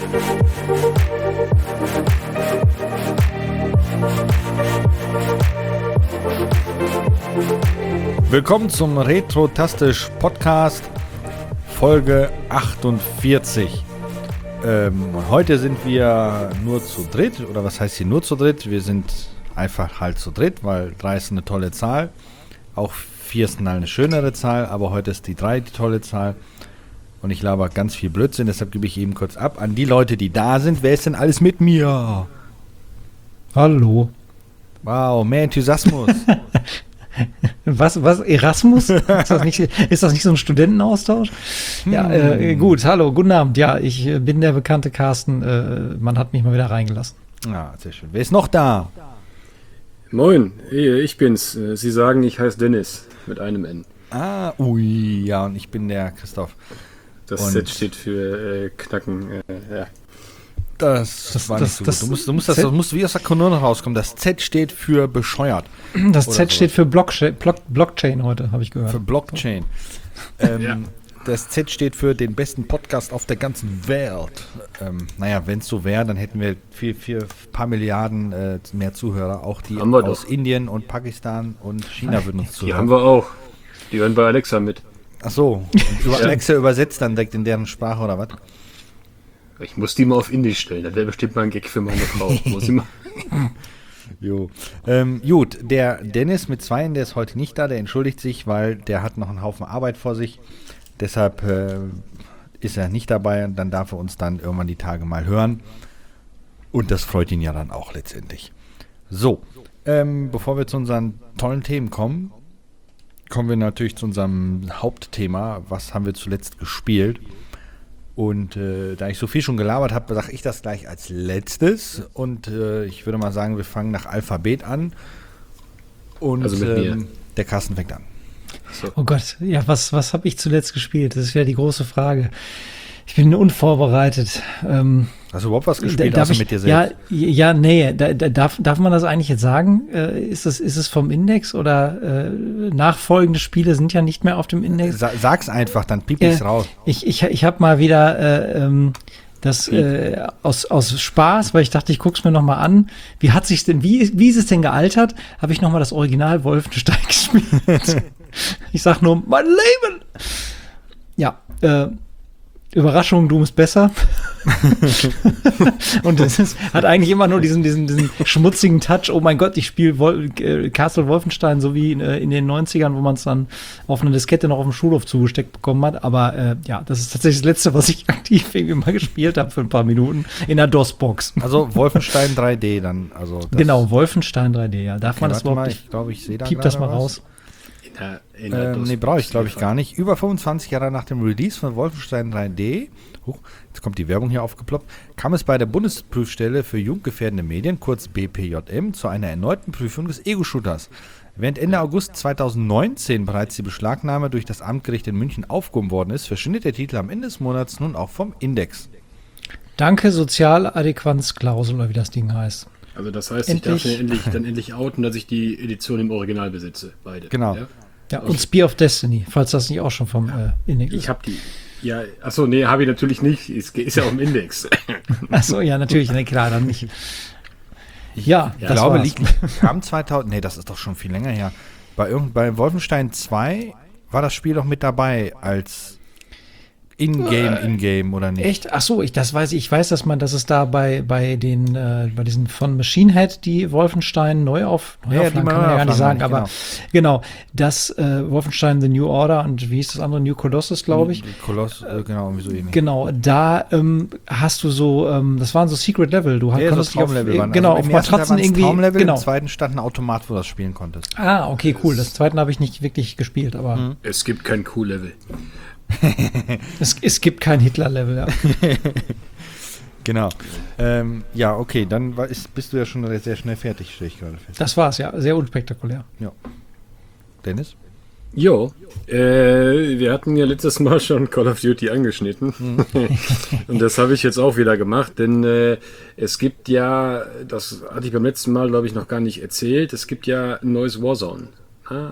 Willkommen zum Retro-Tastisch Podcast, Folge 48. Heute sind wir nur zu dritt, oder was heißt hier nur zu dritt? Wir sind einfach halt zu dritt, weil 3 ist eine tolle Zahl. Auch 4 ist eine schönere Zahl, aber heute ist die 3 die tolle Zahl. Und ich laber ganz viel Blödsinn, deshalb gebe ich eben kurz ab an die Leute, die da sind. Wer ist denn alles mit mir? Hallo. Wow, mehr Enthusiasmus. Was, Erasmus? Ist das nicht so ein Studentenaustausch? Ja, gut, hallo, guten Abend. Ja, ich bin der bekannte Carsten. Man hat mich mal wieder reingelassen. Ja, sehr schön. Wer ist noch da? Moin, ich bin's. Sie sagen, ich heiße Dennis mit einem N. Ah, ui, ja, und ich bin der Christoph. Das Z steht für Knacken, ja. Das war nicht so gut. Du musst wie aus der Kanone rauskommen. Das Z steht für bescheuert. Das Z steht für Blockchain heute, habe ich gehört. Für Blockchain. Ja. Das Z steht für den besten Podcast auf der ganzen Welt. Naja, wenn es so wäre, dann hätten wir paar Milliarden mehr Zuhörer. Auch die aus Indien und Pakistan und China würden uns zuhören. Die haben wir auch. Die hören bei Alexa mit. Ach so. Und Alexa übersetzt dann direkt in deren Sprache oder was? Ich muss die mal auf Indisch stellen. Das wäre bestimmt mal ein Gag für meine Frau. Muss ich mal. Jo. Gut, der Dennis mit 2, der ist heute nicht da. Der entschuldigt sich, weil der hat noch einen Haufen Arbeit vor sich. Deshalb ist er nicht dabei. Und dann darf er uns dann irgendwann die Tage mal hören. Und das freut ihn ja dann auch letztendlich. So, bevor wir zu unseren tollen Themen kommen wir natürlich zu unserem Hauptthema. Was haben wir zuletzt gespielt? Und da ich so viel schon gelabert habe, sage ich das gleich als letztes. Und ich würde mal sagen, wir fangen nach Alphabet an. Und also mit mir. Der Carsten fängt an. So. Oh Gott, ja, was habe ich zuletzt gespielt? Das ist ja die große Frage. Ich bin unvorbereitet. Hast du überhaupt was gespielt, außer mit dir selbst? Nee. Darf man das eigentlich jetzt sagen? Ist es vom Index oder nachfolgende Spiele sind ja nicht mehr auf dem Index? Sag's einfach, dann piep ich's raus. Ich habe mal wieder das aus Spaß, weil ich dachte, ich guck's mir noch mal an. Wie ist es denn gealtert? Habe ich noch mal das Original Wolfenstein gespielt. Ich sag nur, mein Leben! Ja, Überraschung, Doom ist besser. Und es hat eigentlich immer nur diesen schmutzigen Touch. Oh mein Gott, ich spiele Castle Wolfenstein, so wie in den 90ern, wo man es dann auf eine Diskette noch auf dem Schulhof zugesteckt bekommen hat. Aber das ist tatsächlich das Letzte, was ich aktiv irgendwie mal gespielt habe für ein paar Minuten in der DOS-Box. Also Wolfenstein 3D dann. Genau, Wolfenstein 3D, ja. Darf man das überhaupt nicht? Ich glaube, ich sehe da Piep das mal raus. Nee, brauche ich glaube ich gar nicht. Über 25 Jahre nach dem Release von Wolfenstein 3D, jetzt kommt die Werbung hier aufgeploppt, kam es bei der Bundesprüfstelle für jugendgefährdende Medien, kurz BPJM, zu einer erneuten Prüfung des Ego-Shooters. Während Ende August 2019 bereits die Beschlagnahme durch das Amtsgericht in München aufgehoben worden ist, verschwindet der Titel am Ende des Monats nun auch vom Index. Danke, Sozialadäquanzklausel, oder wie das Ding heißt. Also das heißt, ich darf dann endlich outen, dass ich die Edition im Original besitze, beide. Genau. Ja, und Spear of Destiny, falls das nicht auch schon vom Index ist. Ich habe die. Ja, achso, nee, habe ich natürlich nicht. Ist ja auch im Index. Achso, ja, natürlich, ne, klar, dann nicht. Ja, ich glaube, kam 2000, nee, das ist doch schon viel länger her. Bei Wolfenstein 2 war das Spiel doch mit dabei als Ingame oder nicht? Echt? Achso, ich weiß, dass es da bei diesen von Machine Head, die Wolfenstein Neuauflagen kann man ja gar nicht sagen, aber genau, das Wolfenstein The New Order und wie hieß das andere? New Colossus, glaube ich. Genau, irgendwie so ähnlich. Genau, da hast du so, das waren so Secret Level. Du konntest so Traumlevel waren. Genau, also auf Matratzen irgendwie. Traumlevel, genau. Im zweiten stand ein Automat, wo du das spielen konntest. Ah, okay, cool. Das zweite habe ich nicht wirklich gespielt, aber. Es gibt kein Q-Level. Es gibt kein Hitler-Level, ja. Genau. Ja, okay, dann bist du ja schon sehr schnell fertig, stelle ich gerade fest. Das war's, ja. Sehr unspektakulär. Ja. Dennis? Jo, wir hatten ja letztes Mal schon Call of Duty angeschnitten. Und das habe ich jetzt auch wieder gemacht, denn es gibt ja, das hatte ich beim letzten Mal, glaube ich, noch gar nicht erzählt, es gibt ja ein neues Warzone.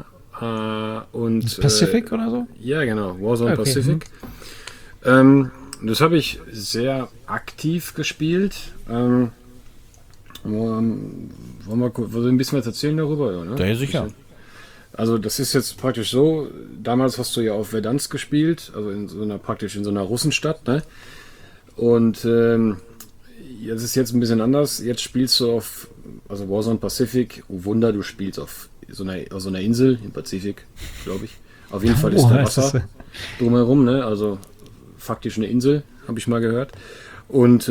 Und Pacific oder so? Ja, genau, Warzone okay. Pacific. Das habe ich sehr aktiv gespielt. Wollen wir ein bisschen was erzählen darüber? Ja, ne? Ja, sicher. Also das ist jetzt praktisch so, damals hast du ja auf Verdansk gespielt, also praktisch in so einer Russenstadt, ne? Und das ist jetzt ein bisschen anders. Jetzt spielst du also Warzone Pacific, oh Wunder, du spielst auf so einer Insel im Pazifik, glaube ich. Auf jeden Fall ist da Wasser drumherum, ne? Also faktisch eine Insel, habe ich mal gehört. Und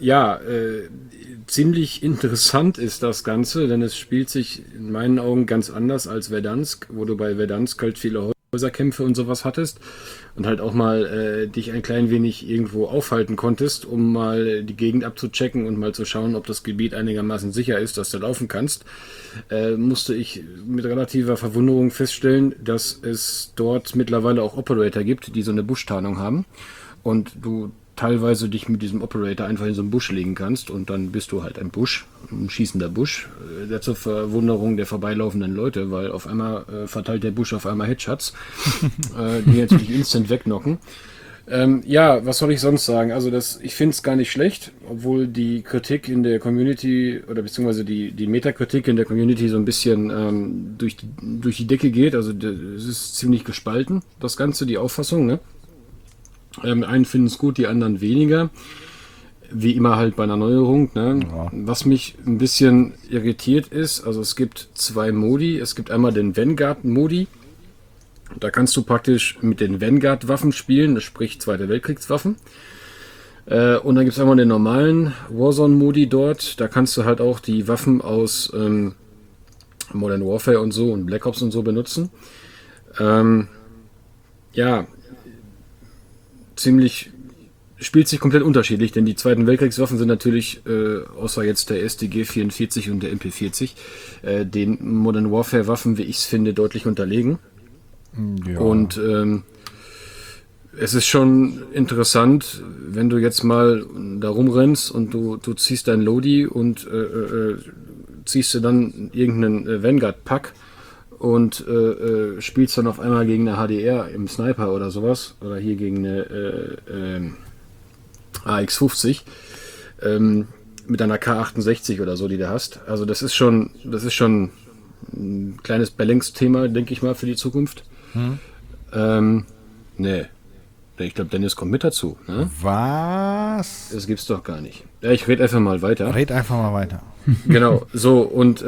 ziemlich interessant ist das Ganze, denn es spielt sich in meinen Augen ganz anders als Verdansk, wo du bei Verdansk halt viele Häuserkämpfe und sowas hattest und halt auch mal dich ein klein wenig irgendwo aufhalten konntest, um mal die Gegend abzuchecken und mal zu schauen, ob das Gebiet einigermaßen sicher ist, dass du laufen kannst, musste ich mit relativer Verwunderung feststellen, dass es dort mittlerweile auch Operator gibt, die so eine Buschtarnung haben und du teilweise dich mit diesem Operator einfach in so einen Busch legen kannst und dann bist du halt ein schießender Busch, der zur Verwunderung der vorbeilaufenden Leute, weil auf einmal verteilt der Busch auf einmal Headshots, die natürlich instant wegknocken. Was soll ich sonst sagen? Also ich finde es gar nicht schlecht, obwohl die Kritik in der Community oder beziehungsweise die Metakritik in der Community so ein bisschen durch die Decke geht. Also es ist ziemlich gespalten, das Ganze, die Auffassung, ne? Einen finden es gut, die anderen weniger. Wie immer halt bei einer Neuerung. Ne? Ja. Was mich ein bisschen irritiert ist, also es gibt 2 Modi. Es gibt einmal den Vanguard-Modi. Da kannst du praktisch mit den Vanguard-Waffen spielen, das sprich Zweite Weltkriegswaffen. Und dann gibt es einmal den normalen Warzone-Modi dort. Da kannst du halt auch die Waffen aus Modern Warfare und so und Black Ops und so benutzen. Spielt sich komplett unterschiedlich, denn die Zweiten Weltkriegswaffen sind natürlich, außer jetzt der StG-44 und der MP-40, den Modern Warfare-Waffen, wie ich es finde, deutlich unterlegen. Ja. Und es ist schon interessant, wenn du jetzt mal da rumrennst und du ziehst dein Lodi und ziehst du dann irgendeinen Vanguard-Pack und spielst dann auf einmal gegen eine HDR im Sniper oder sowas oder hier gegen eine AX50 mit einer K68 oder so, die du hast. Also das ist schon ein kleines Balance-Thema, denke ich mal, für die Zukunft. Nee. Ich glaube, Dennis kommt mit dazu. Ne? Was? Das gibt's doch gar nicht. Ja, ich rede einfach mal weiter. Genau, so und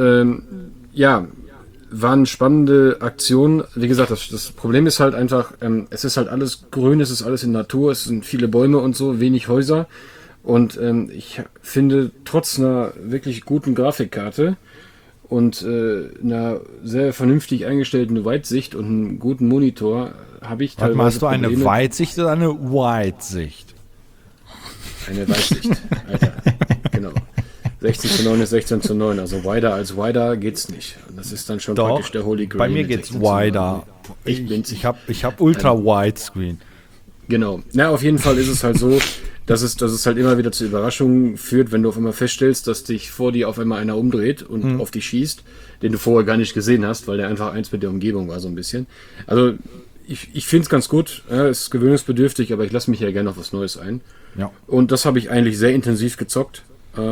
waren spannende Aktionen. Wie gesagt, das Problem ist halt einfach, es ist halt alles grün, es ist alles in Natur, es sind viele Bäume und so, wenig Häuser. Und ich finde, trotz einer wirklich guten Grafikkarte und einer sehr vernünftig eingestellten Weitsicht und einem guten Monitor habe ich teilweise hast du eine Weitsicht oder eine Weitsicht? Eine Weitsicht, Alter. Genau. 16:9 ist 16:9, also wider als wider geht's nicht. Das ist dann schon Doch, praktisch der Holy Grail. Bei mir geht's wider. Ich hab ultra widescreen. Genau. Na, auf jeden Fall ist es halt so, dass es halt immer wieder zu Überraschungen führt, wenn du auf einmal feststellst, dass dich vor dir auf einmal einer umdreht und auf dich schießt, den du vorher gar nicht gesehen hast, weil der einfach eins mit der Umgebung war, so ein bisschen. Also ich finde es ganz gut, es ist gewöhnungsbedürftig, aber ich lasse mich ja gerne auf was Neues ein. Ja. Und das habe ich eigentlich sehr intensiv gezockt.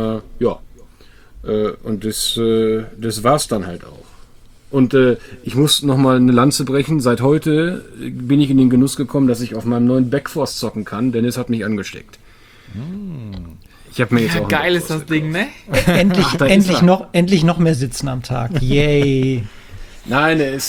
Und das war's dann halt auch. Und ich muss nochmal eine Lanze brechen. Seit heute bin ich in den Genuss gekommen, dass ich auf meinem neuen Backforce zocken kann. Dennis hat mich angesteckt. Ich habe mir jetzt auch geil ist das Ding, ne? Endlich noch mehr sitzen am Tag. Yay. Nein, der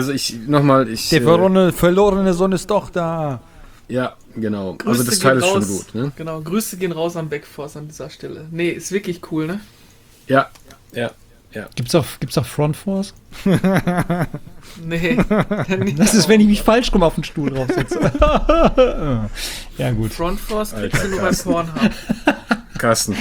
verlorene Sohn ist doch da. Ja, genau. Grüße also das Teil ist raus, schon gut, ne? Genau, Grüße gehen raus an Backforce an dieser Stelle. Nee, ist wirklich cool, ne? Ja. Gibt's auch Front Force? Nee. Das ist, wenn ich mich falsch rum auf den Stuhl draufsetze. Ja, gut. Front Force kriegst du nur beim Pornhub. Carsten.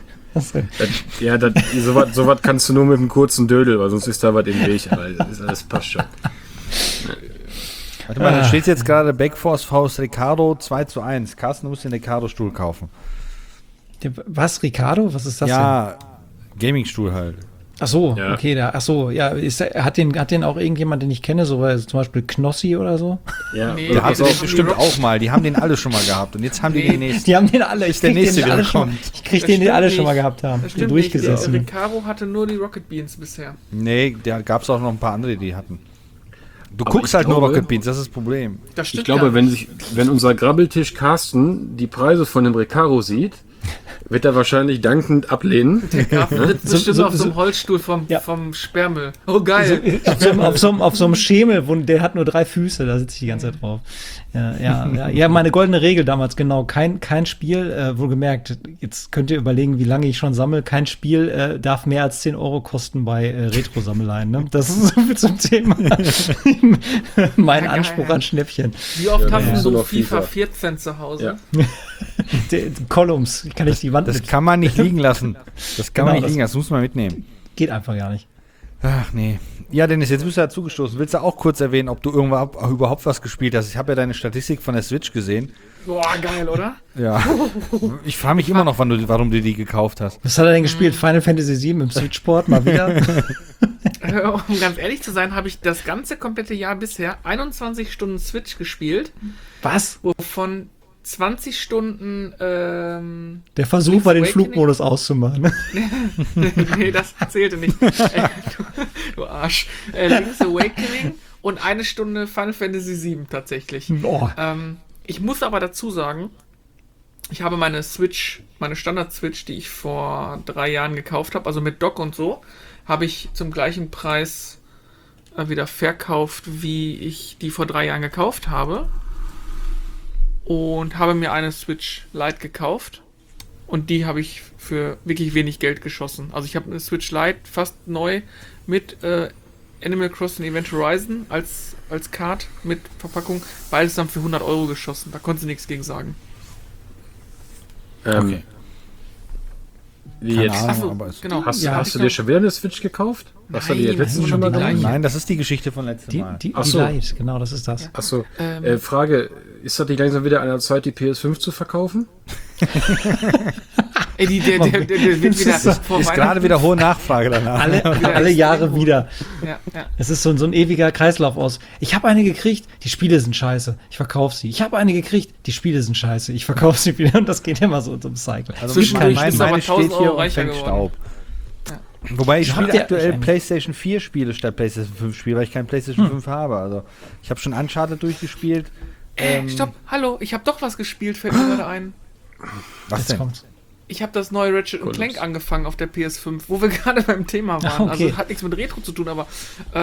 Sowas kannst du nur mit einem kurzen Dödel, weil sonst ist da was im Weg. Aber das passt schon. Warte mal, da steht jetzt gerade Backforce Faust Ricardo 2:1. Carsten, du musst den Ricardo-Stuhl kaufen. Was, Ricardo? Was ist das denn? Gaming-Stuhl halt. Ach so, Ja. okay, hat den auch irgendjemand, den ich kenne, so zum Beispiel Knossi oder so? Ja, Nee, Der pass hatte das den auf, bestimmt Rock- auch mal. Die haben den alle schon mal gehabt. Und jetzt haben die Nee. den nächsten. Die haben den alle, ich der krieg nächste, den alle der schon, kommt. ich krieg Das den alle stimmt schon mal nicht. gehabt haben. Das Den stimmt nicht. durchgesessen. Recaro hatte nur die Rocket Beans bisher. Nee, da gab es auch noch ein paar andere, die hatten. Du Aber guckst ich halt nur glaube- Rocket Beans, das ist das Problem. Das stimmt ich glaube, gar wenn, nicht. wenn unser Grabbeltisch Carsten die Preise von dem Recaro sieht, wird er wahrscheinlich dankend ablehnen. Der Graf sitzt bestimmt so- auf so einem Holzstuhl vom Ja. Sperrmüll. Oh, geil. Auf so einem Schemel, der hat nur 3 Füße, da sitze ich die ganze Zeit drauf. Ja, meine goldene Regel damals, genau. Kein Spiel, wohlgemerkt, jetzt könnt ihr überlegen, wie lange ich schon sammle. Kein Spiel darf mehr als 10 Euro kosten bei Retro-Sammeleien. Ne? Das ist so viel zum Thema. Mein Ja, Anspruch geil. an Schnäppchen. Wie oft hast ja. du so Nur noch FIFA FIFA. 14 zu Hause? Ja. Columns, kann ich die Wand Das mit. kann man nicht liegen lassen. Das kann man Genau, nicht liegen lassen, das muss man mitnehmen. Geht einfach gar nicht. Ach nee. Ja, Dennis, jetzt bist du dazugestoßen. Willst du auch kurz erwähnen, ob du überhaupt was gespielt hast? Ich habe ja deine Statistik von der Switch gesehen. Boah, geil, oder? Ja. Ich frage mich immer noch, warum du die gekauft hast. Was hat er denn gespielt? Final Fantasy VII im Switchport mal wieder? Um ganz ehrlich zu sein, habe ich das ganze komplette Jahr bisher 21 Stunden Switch gespielt, Was? wovon 20 Stunden Der Versuch Link's war, den Awakening? Flugmodus auszumachen. nee, das zählte nicht. Du Arsch. Link's Awakening und 1 Stunde Final Fantasy VII tatsächlich. Boah. Ich muss aber dazu sagen, ich habe meine Switch, meine Standard-Switch, die ich vor 3 Jahren gekauft habe, also mit Dock und so, habe ich zum gleichen Preis wieder verkauft, wie ich die vor 3 Jahren gekauft habe. Und habe mir eine Switch Lite gekauft. Und die habe ich für wirklich wenig Geld geschossen. Also ich habe eine Switch Lite fast neu mit Animal Crossing Event Horizon als Card mit Verpackung, beides dann für 100 Euro geschossen. Da konnte sie nichts gegen sagen. Okay. Wie Keine jetzt? Ahnung. Achso, aber es- genau. Hast, Ja, hast du dir schon wieder eine Switch gekauft? Hast du die jetzt letztens Nein, schon mal die gemacht? gleiche. Nein, das ist die Geschichte von letztem Die, Mal. die, Ach die so. Light, genau, das ist das. Achso, Ähm, Frage, ist das nicht langsam wieder an der Zeit, die PS5 zu verkaufen? Ey, der wird wieder vor Ist Weihnachten- gerade wieder hohe Nachfrage danach. Alle Jahre extrem wieder. Ja, ja. Es ist so ein ewiger Kreislauf aus. Ich habe eine gekriegt, die Spiele sind scheiße. Ich verkaufe sie. Ich habe eine gekriegt, die Spiele sind scheiße. Ich verkaufe sie wieder und das geht immer so zum Cycle. Also Zwischendurch meine bist du aber steht 1000 hier Euro und reicher fängt geworden. Staub. Wobei ich Habt spiele ihr- aktuell ich- PlayStation 4 Spiele statt PlayStation 5 Spiele, weil ich kein PlayStation 5 habe. Also ich habe schon Uncharted durchgespielt. Stopp, hallo, ich habe doch was gespielt, fällt mir gerade ein. Was Jetzt denn? kommt's. Ich habe das neue Ratchet Clank angefangen auf der PS5, wo wir gerade beim Thema waren. Ah, okay. Also hat nichts mit Retro zu tun, aber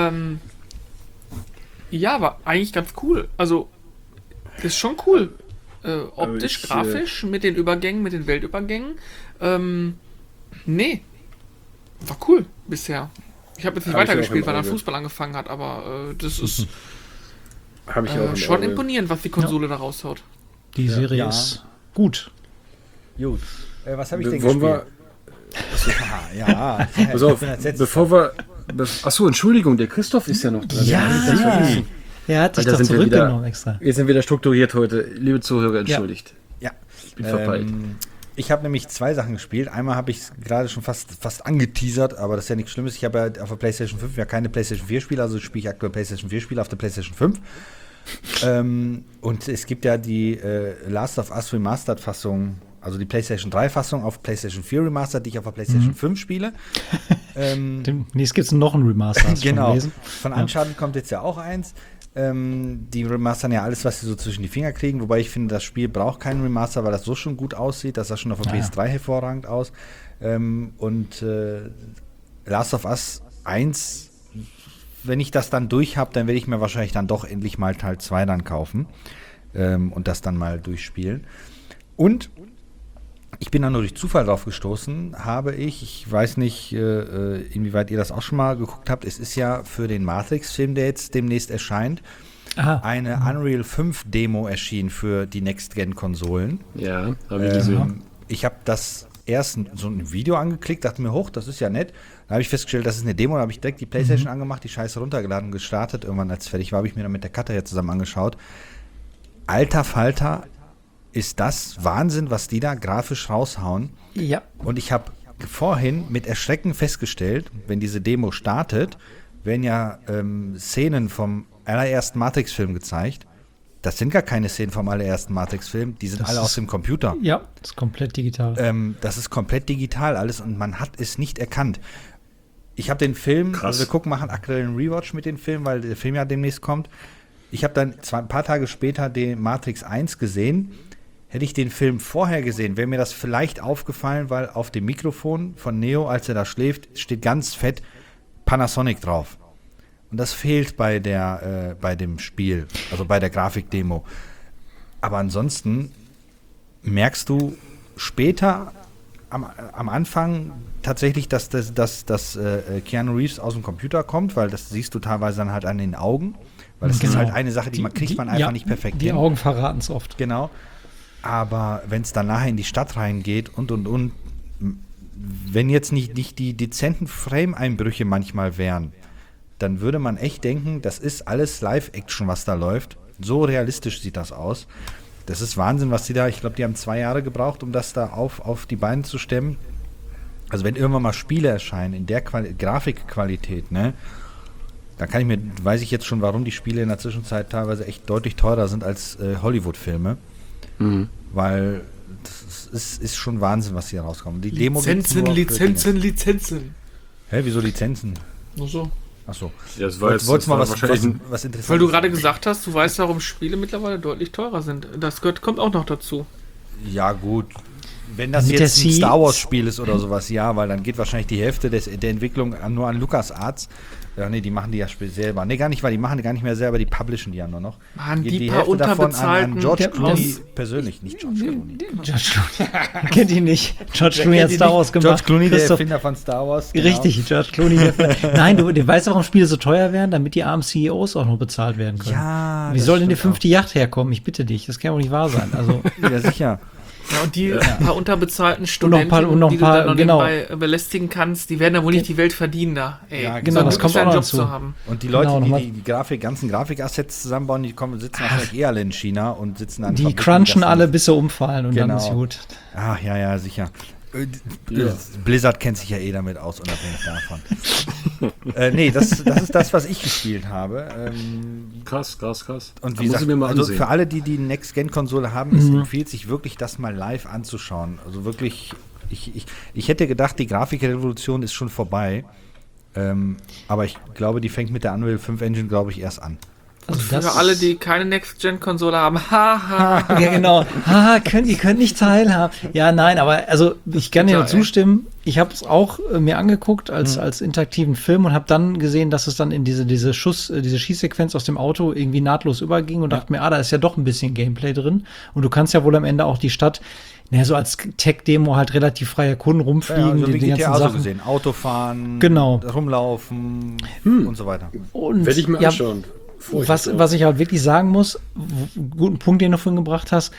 ja, war eigentlich ganz cool. Also ist schon cool. Optisch, ich, grafisch, mit den Übergängen, mit den Weltübergängen. Nee, war cool bisher. Ich habe jetzt nicht Hab ich auch weitergespielt, im weil er Auge. Fußball angefangen hat, aber das ist Habe ich auch im schon Auge. imponierend, was die Konsole da raushaut. Die Serie Ja. ist gut. Gut. Was habe ich denn Wollen gespielt? wir, Ja. pass auf, bevor wir, achso, Entschuldigung, der Christoph ist ja noch dran. Ja. Hab ich das vergessen. Er hat sich Alter, doch sind wir wieder- zurückgenommen extra. Wir sind wieder strukturiert heute. Liebe Zuhörer, entschuldigt. Ja. Ich bin verpeilt. Ich habe nämlich 2 Sachen gespielt. Einmal habe ich es gerade schon fast angeteasert, aber das ist ja nichts Schlimmes. Ich habe ja auf der PlayStation 5 ja keine PlayStation 4 Spiele, also spiele ich aktuell PlayStation 4 Spiele auf der PlayStation 5. Und es gibt ja die Last of Us Remastered-Fassung, also die PlayStation 3-Fassung auf PlayStation 4 Remastered, die ich auf der PlayStation 5 spiele. Demnächst gibt es noch ein Remaster. hast du schon Genau. gelesen? Von Uncharted kommt jetzt ja auch eins. Die remastern ja alles, was sie so zwischen die Finger kriegen, wobei ich finde, das Spiel braucht keinen Remaster, weil das so schon gut aussieht. Das sah schon auf der Ja, ja. PS3 hervorragend aus. Last of Us 1, wenn ich das dann durch habe, dann werde ich mir wahrscheinlich dann doch endlich mal Teil 2 dann kaufen und das dann mal durchspielen. Und ich bin da nur durch Zufall drauf gestoßen, ich weiß nicht, inwieweit ihr das auch schon mal geguckt habt, es ist ja für den Matrix-Film, der jetzt demnächst erscheint, Aha. eine Unreal 5 Demo erschienen für die Next-Gen-Konsolen. Ja, habe ich gesehen. Ich habe das erst so ein Video angeklickt, dachte mir, hoch, das ist ja nett. Dann habe ich festgestellt, das ist eine Demo, da habe ich direkt die Playstation angemacht, die Scheiße runtergeladen und gestartet. Irgendwann, als es fertig war, habe ich mir dann mit der Cutter hier zusammen angeschaut. Alter Falter, ist das Wahnsinn, was die da grafisch raushauen. Ja. Und ich habe vorhin mit Erschrecken festgestellt, wenn diese Demo startet, werden ja Szenen vom allerersten Matrix-Film gezeigt. Das sind gar keine Szenen vom allerersten Matrix-Film, die sind Das alle ist- aus dem Computer. Ja, das ist komplett digital. Das ist komplett digital alles und man hat es nicht erkannt. Ich habe den Film, Krass. also wir machen aktuell einen Rewatch mit dem Film, weil der Film ja demnächst kommt. Ich habe dann ein paar Tage später den Matrix 1 gesehen. Hätte ich den Film vorher gesehen, wäre mir das vielleicht aufgefallen, weil auf dem Mikrofon von Neo, als er da schläft, steht ganz fett Panasonic drauf. Und das fehlt bei dem Spiel, also bei der Grafikdemo. Aber ansonsten merkst du später am Anfang tatsächlich, dass Keanu Reeves aus dem Computer kommt, weil das siehst du teilweise dann halt an den Augen. Weil das ist Genau. halt eine Sache, die kriegt man einfach nicht perfekt Die hin. Augen verraten es oft. Genau. Aber wenn es dann nachher in die Stadt reingeht und, wenn jetzt nicht die dezenten Frame-Einbrüche manchmal wären, dann würde man echt denken, das ist alles Live-Action, was da läuft. So realistisch sieht das aus. Das ist Wahnsinn, was ich glaube, die haben 2 Jahre gebraucht, um das da auf die Beine zu stemmen. Also wenn irgendwann mal Spiele erscheinen in der Grafikqualität, ne, dann weiß ich jetzt schon, warum die Spiele in der Zwischenzeit teilweise echt deutlich teurer sind als Hollywood-Filme. Weil das ist schon Wahnsinn, was hier rauskommt. Die Demo gibt's nur für Lizenzen. Hä, wieso Lizenzen? Nur so. Achso. Ja, das war jetzt Wolltest du mal das war wahrscheinlich was Interessantes? Weil du gerade gesagt hast, du weißt, warum Spiele mittlerweile deutlich teurer sind. Kommt auch noch dazu. Ja, gut. Wenn das Mit jetzt der ein Star Seeds- Wars-Spiel ist oder sowas, ja, weil dann geht wahrscheinlich die Hälfte der Entwicklung nur an LucasArts. Ja, nee, die machen die ja selber. Nee, gar nicht, weil die machen die nicht mehr selber, die publishen die ja nur noch. Mann, Geht die paar Hälfte davon unterbezahlten- an George Der- Clooney persönlich, nicht George Clooney. George Clooney. Kennt ihn nicht. George Clooney Kennt hat ihr Star nicht? Wars gemacht. George Clooney, der Christoph- Erfinder von Star Wars. Genau. Richtig, George Clooney. Nein, du weißt, warum Spiele so teuer werden, damit die armen CEOs auch noch bezahlt werden können. Ja, Wie das soll denn die stimmt 5. Yacht herkommen? Ich bitte dich, das kann wohl nicht wahr sein. Also, auch. Ja, sicher. Ja, und die paar unterbezahlten noch Studenten, ein paar- und noch ein die du paar, dann noch genau. nebenbei belästigen kannst, die werden da wohl nicht die Welt verdienen da. Ey, Ja, genau, das kommt auch noch Job dazu. zu haben. Und die Leute, Genau, nochmal- die ganzen Grafikassets zusammenbauen, sitzen wahrscheinlich eher alle in China und sitzen an die Fabriken, crunchen das alle, nicht- bis sie umfallen und dann Genau. ist gut. Ach, ja, sicher. Ja. Blizzard kennt sich ja eh damit aus, unabhängig davon. Nee, das ist das, was ich gespielt habe. Krass. Und Da wie muss gesagt, ich mir mal also ansehen. für alle, die Next-Gen-Konsole haben, es empfiehlt sich wirklich, das mal live anzuschauen. Also wirklich, ich hätte gedacht, die Grafikrevolution ist schon vorbei. Aber ich glaube, die fängt mit der Unreal 5 Engine, glaube ich, erst an. Also Für alle, die keine Next-Gen-Konsole haben, haha. Ja, genau. Haha, ihr könnt nicht teilhaben. Ja, nein, aber also ich kann dir nur Total, ey. zustimmen. Ich habe es auch mir angeguckt als interaktiven Film und habe dann gesehen, dass es dann in diese Schießsequenz aus dem Auto irgendwie nahtlos überging und dachte mir, da ist ja doch ein bisschen Gameplay drin. Und du kannst ja wohl am Ende auch die Stadt, so als Tech-Demo halt relativ frei erkunden, rumfliegen, also wie die ganzen GTA so Sachen. gesehen. Autofahren, Genau. rumlaufen und so weiter. Und Werde ich mir ja, anschauen. Freu ich mich drauf. was ich halt wirklich sagen muss, guten Punkt, den du vorhin gebracht hast,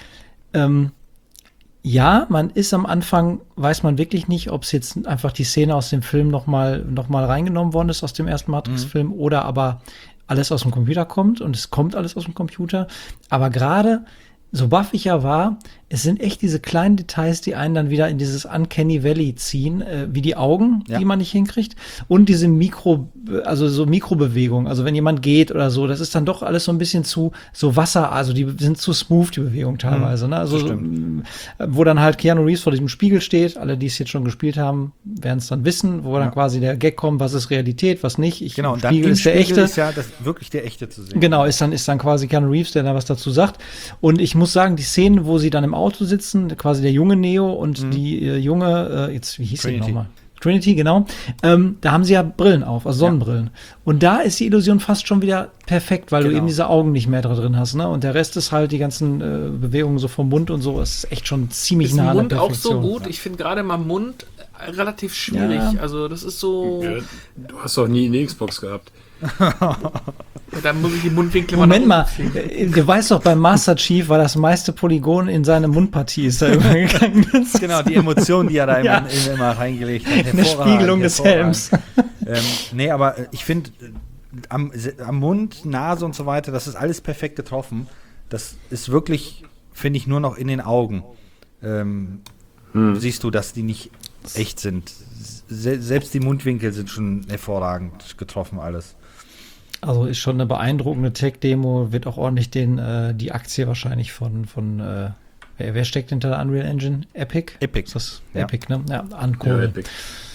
ja, man ist am Anfang, weiß man wirklich nicht, ob es jetzt einfach die Szene aus dem Film noch mal reingenommen worden ist, aus dem ersten Matrix-Film, oder aber alles aus dem Computer kommt und es kommt alles aus dem Computer. Aber gerade, so baff ich ja war, es sind echt diese kleinen Details, die einen dann wieder in dieses Uncanny Valley ziehen, wie die Augen, Ja. die man nicht hinkriegt, und diese Mikrobewegungen. Also wenn jemand geht oder so, das ist dann doch alles so ein bisschen zu so Wasser, also die sind zu smooth, die Bewegung teilweise. Ne? Also wo dann halt Keanu Reeves vor diesem Spiegel steht, alle, die es jetzt schon gespielt haben, werden es dann wissen, wo dann quasi der Gag kommt, was ist Realität, was nicht. Genau, und dann Spiegel im ist der Spiegel echte. ist ja wirklich der echte zu sehen. Genau, ist dann quasi Keanu Reeves, der da was dazu sagt. Und ich muss sagen, die Szenen, wo sie dann im Auto sitzen, quasi der junge Neo und die junge, wie hieß sie Trinity. nochmal? Trinity, genau. Da haben sie ja Brillen auf, also Sonnenbrillen. Und da ist die Illusion fast schon wieder perfekt, weil du Genau. eben diese Augen nicht mehr drin hast. Ne? Und der Rest ist halt die ganzen Bewegungen so vom Mund und so. Es ist echt schon ziemlich Ist nah im an der Mund auch Perfektion. so gut? Ich finde gerade mal Mund relativ schwierig. Ja. Also das ist so, Ja, du hast doch nie eine Xbox gehabt. da muss ich die Mundwinkel Moment mal, nach oben ziehen. du weißt doch, beim Master Chief war das meiste Polygon in seine Mundpartie ist da übergegangen. Genau, die Emotion, die er da Ja. immer reingelegt hat. Eine Spiegelung des Helms. Nee, aber ich finde, am Mund, Nase und so weiter, das ist alles perfekt getroffen. Das ist wirklich, finde ich, nur noch in den Augen. Siehst du, dass die nicht echt sind. Selbst die Mundwinkel sind schon hervorragend getroffen, alles. Also ist schon eine beeindruckende Tech-Demo, wird auch ordentlich die Aktie wahrscheinlich von wer steckt hinter der Unreal Engine? Epic? Epic. Ist das Ja. Epic, ne? Ja, Ja, ankurbeln. Epic.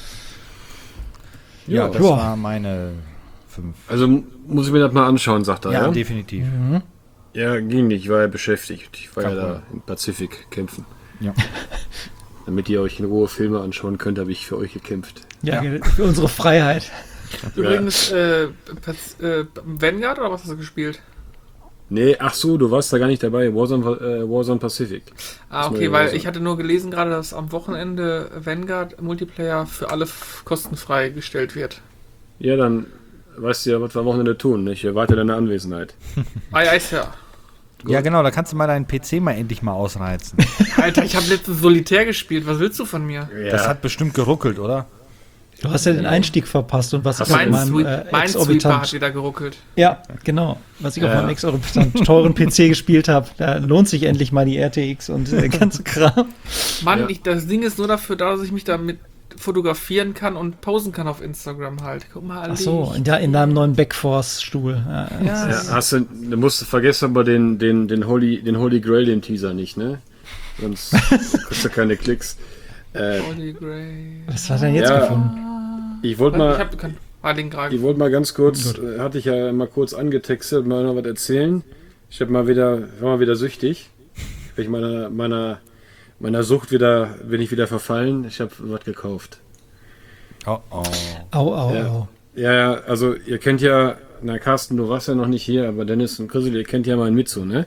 Ja, das Ja. war meine 5. Also muss ich mir das mal anschauen, sagt er. Ja, Ja, definitiv. ja, ging nicht, ich war ja beschäftigt. Ich war Kein ja da Problem. im Pazifik kämpfen. Ja. Damit ihr euch in Ruhe Filme anschauen könnt, habe ich für euch gekämpft. Ja, für unsere Freiheit. Übrigens, Vanguard oder was hast du gespielt? Nee, ach so, du warst da gar nicht dabei. Warzone Pacific. Ah, Ist mir okay, weil Warzone. ich hatte nur gelesen gerade, dass am Wochenende Vanguard Multiplayer für alle kostenfrei gestellt wird. Ja, dann weißt du ja, was wir am Wochenende tun. Ich erwarte deine Anwesenheit. Ja, Sir. Ja, genau, da kannst du mal deinen PC mal endlich mal ausreizen. Alter, ich habe letztens Solitär gespielt. Was willst du von mir? Das hat bestimmt geruckelt, oder? Du hast ja den Einstieg verpasst und was ich auf Mein meinem Sweeper hat exorbitant, wieder geruckelt. ja, genau, was ich auf Ja. meinem exorbitant teuren PC gespielt habe, da lohnt sich endlich mal die RTX und der ganze Kram. Mann, Ja. das Ding ist nur dafür da, dass ich mich damit fotografieren kann und posen kann auf Instagram halt. Guck mal, Ach so, in deinem neuen Backforce-Stuhl. Ja. Ja, Ja, du musst vergessen aber den Holy Grail, den Teaser nicht, ne? Sonst kriegst du keine Klicks. Holy Grail. Was hat er denn jetzt Ja. gefunden? Ich wollte Ich mal, hab den gerade. ich wollte mal ganz kurz, hatte ich ja mal kurz angetextet, mal noch was erzählen. Ich war mal wieder süchtig. Ich meiner Sucht bin ich wieder verfallen. Ich habe was gekauft. Oh, oh. Au, Ja. au. Ja, also ihr kennt ja, na Carsten, du warst ja noch nicht hier, aber Dennis und Chrisel, ihr kennt ja meinen Mitsu, ne?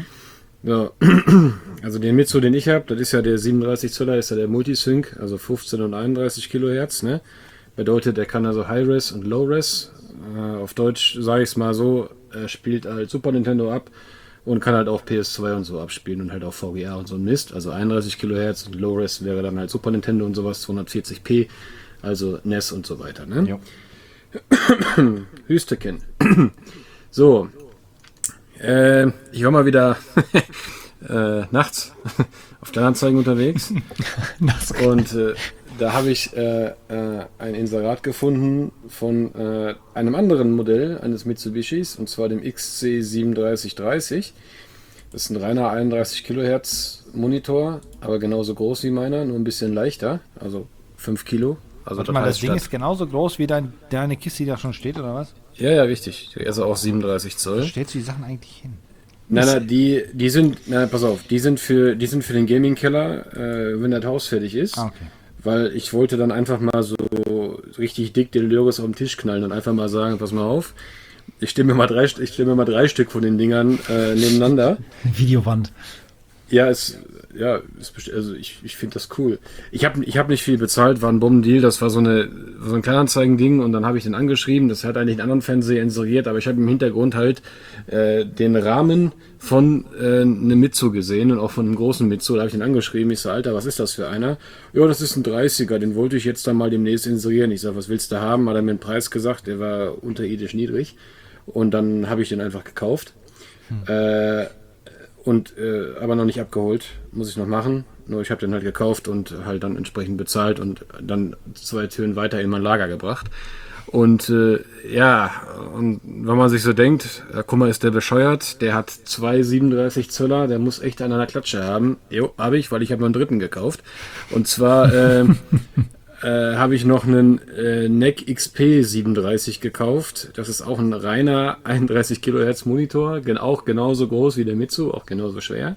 Ja. Also den Mitsu, den ich habe, das ist ja der 37 Zöller, ist ja der Multisync, also 15 und 31 Kilohertz, ne? Bedeutet, er kann also High-Res und Low-Res. Auf Deutsch sage ich es mal so, er spielt halt Super Nintendo ab und kann halt auch PS2 und so abspielen und halt auch VGA und so ein Mist. Also 31 Kilohertz und Low-Res wäre dann halt Super Nintendo und sowas, 240p, also NES und so weiter, ne? Jo. Hüsteken. So. Ich war mal wieder nachts auf Kleinanzeigen unterwegs. Und da habe ich ein Inserat gefunden von einem anderen Modell eines Mitsubishis, und zwar dem XC3730. Das ist ein reiner 31 Kilohertz Monitor, aber genauso groß wie meiner, nur ein bisschen leichter, also 5 Kilo. Also Warte mal, das heißt, Ding statt- ist genauso groß wie deine Kiste, die da schon steht, oder was? Ja, richtig. Also auch 37 Zoll. Wo stellst du die Sachen eigentlich hin? Nein, die sind, pass auf, die sind für den Gaming-Keller, wenn das Haus fertig ist. Ah, okay. Weil ich wollte dann einfach mal so richtig dick den Lörres auf den Tisch knallen und einfach mal sagen, pass mal auf, ich stelle mir mal drei Stück von den Dingern nebeneinander. Videowand. Also ich finde das cool. Ich hab nicht viel bezahlt, war ein Bombendeal, das war so ein Kleinanzeigen-Ding, und dann habe ich den angeschrieben, das hat eigentlich einen anderen Fernseher inseriert, aber ich habe im Hintergrund halt den Rahmen von einem Mitsu gesehen und auch von einem großen Mitsu. Da habe ich den angeschrieben, ich so, Alter, was ist das für einer? Ja, das ist ein 30er, den wollte ich jetzt dann mal demnächst inserieren. Ich sag, was willst du haben? Hat er mir einen Preis gesagt, der war unterirdisch niedrig, und dann habe ich den einfach gekauft. Aber noch nicht abgeholt, muss ich noch machen. Nur ich habe den halt gekauft und halt dann entsprechend bezahlt und dann 2 Türen weiter in mein Lager gebracht. Und und wenn man sich so denkt, guck mal, ist der bescheuert, der hat 2 37 Zöller, der muss echt einen an der Klatsche haben. Jo, habe ich, weil ich habe noch einen dritten gekauft. Und zwar habe ich noch einen NEC XP 37 gekauft. Das ist auch ein reiner 31 Kilohertz Monitor, auch genauso groß wie der Mitsu, auch genauso schwer.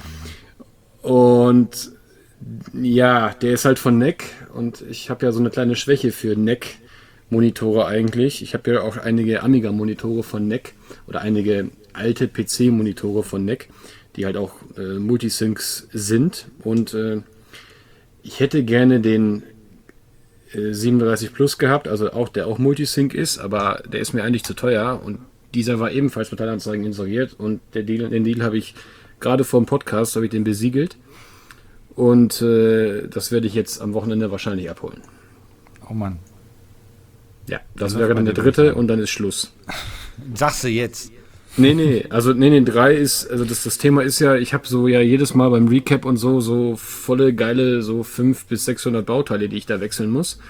Und ja, der ist halt von NEC, und ich habe ja so eine kleine Schwäche für NEC Monitore eigentlich. Ich habe ja auch einige Amiga Monitore von NEC oder einige alte PC Monitore von NEC, die halt auch Multisyncs sind, und ich hätte gerne den 37 Plus gehabt, also auch der auch Multisync ist, aber der ist mir eigentlich zu teuer, und dieser war ebenfalls mit Kleinanzeigen inseriert, und den Deal habe ich gerade vor dem Podcast habe ich den besiegelt, und das werde ich jetzt am Wochenende wahrscheinlich abholen. Oh Mann. Ja, das Das wäre war dann der die dritte, Möglichkeit. und dann ist Schluss. Sagst du jetzt. Nee, 3 ist, also das Thema ist ja, ich habe so ja jedes Mal beim Recap und so volle geile, so 500 bis 600 Bauteile, die ich da wechseln muss.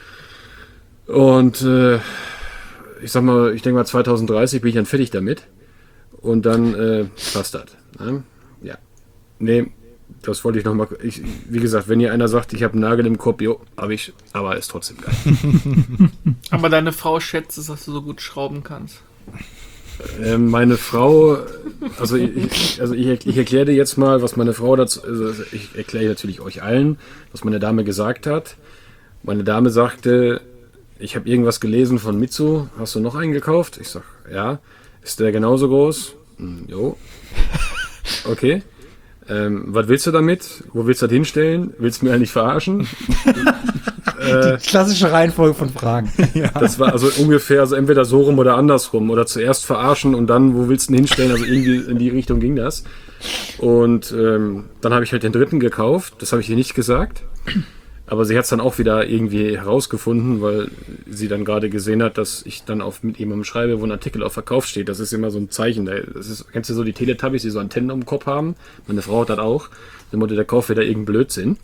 Und ich sag mal, ich denke mal 2030 bin ich dann fertig damit. Und dann passt das. Ne? Ja. Nee, das wollte ich nochmal. Wie gesagt, wenn ihr einer sagt, ich habe einen Nagel im Kopf, jo, habe ich, aber ist trotzdem geil. Aber deine Frau schätzt es, dass du so gut schrauben kannst. Meine Frau, also ich erkläre dir jetzt mal, was meine Frau dazu, also ich erkläre natürlich euch allen, was meine Dame gesagt hat. Meine Dame sagte, ich habe irgendwas gelesen von Mitsu, hast du noch einen gekauft? Ich sag, ja. Ist der genauso groß? Jo. Okay. Was willst du damit? Wo willst du das hinstellen? Willst du mich eigentlich verarschen? Die klassische Reihenfolge von Fragen. Das war also ungefähr, also entweder so rum oder andersrum. Oder zuerst verarschen und dann, wo willst du ihn hinstellen? Also irgendwie in die Richtung ging das. Und dann habe ich halt den dritten gekauft. Das habe ich ihr nicht gesagt. Aber sie hat es dann auch wieder irgendwie herausgefunden, weil sie dann gerade gesehen hat, dass ich dann mit jemandem schreibe, wo ein Artikel auf Verkauf steht. Das ist immer so ein Zeichen. Kennst du so die Teletubbies, die so Antennen am Kopf haben? Meine Frau hat das auch. Dann wollte der Kauf wieder irgendein Blödsinn.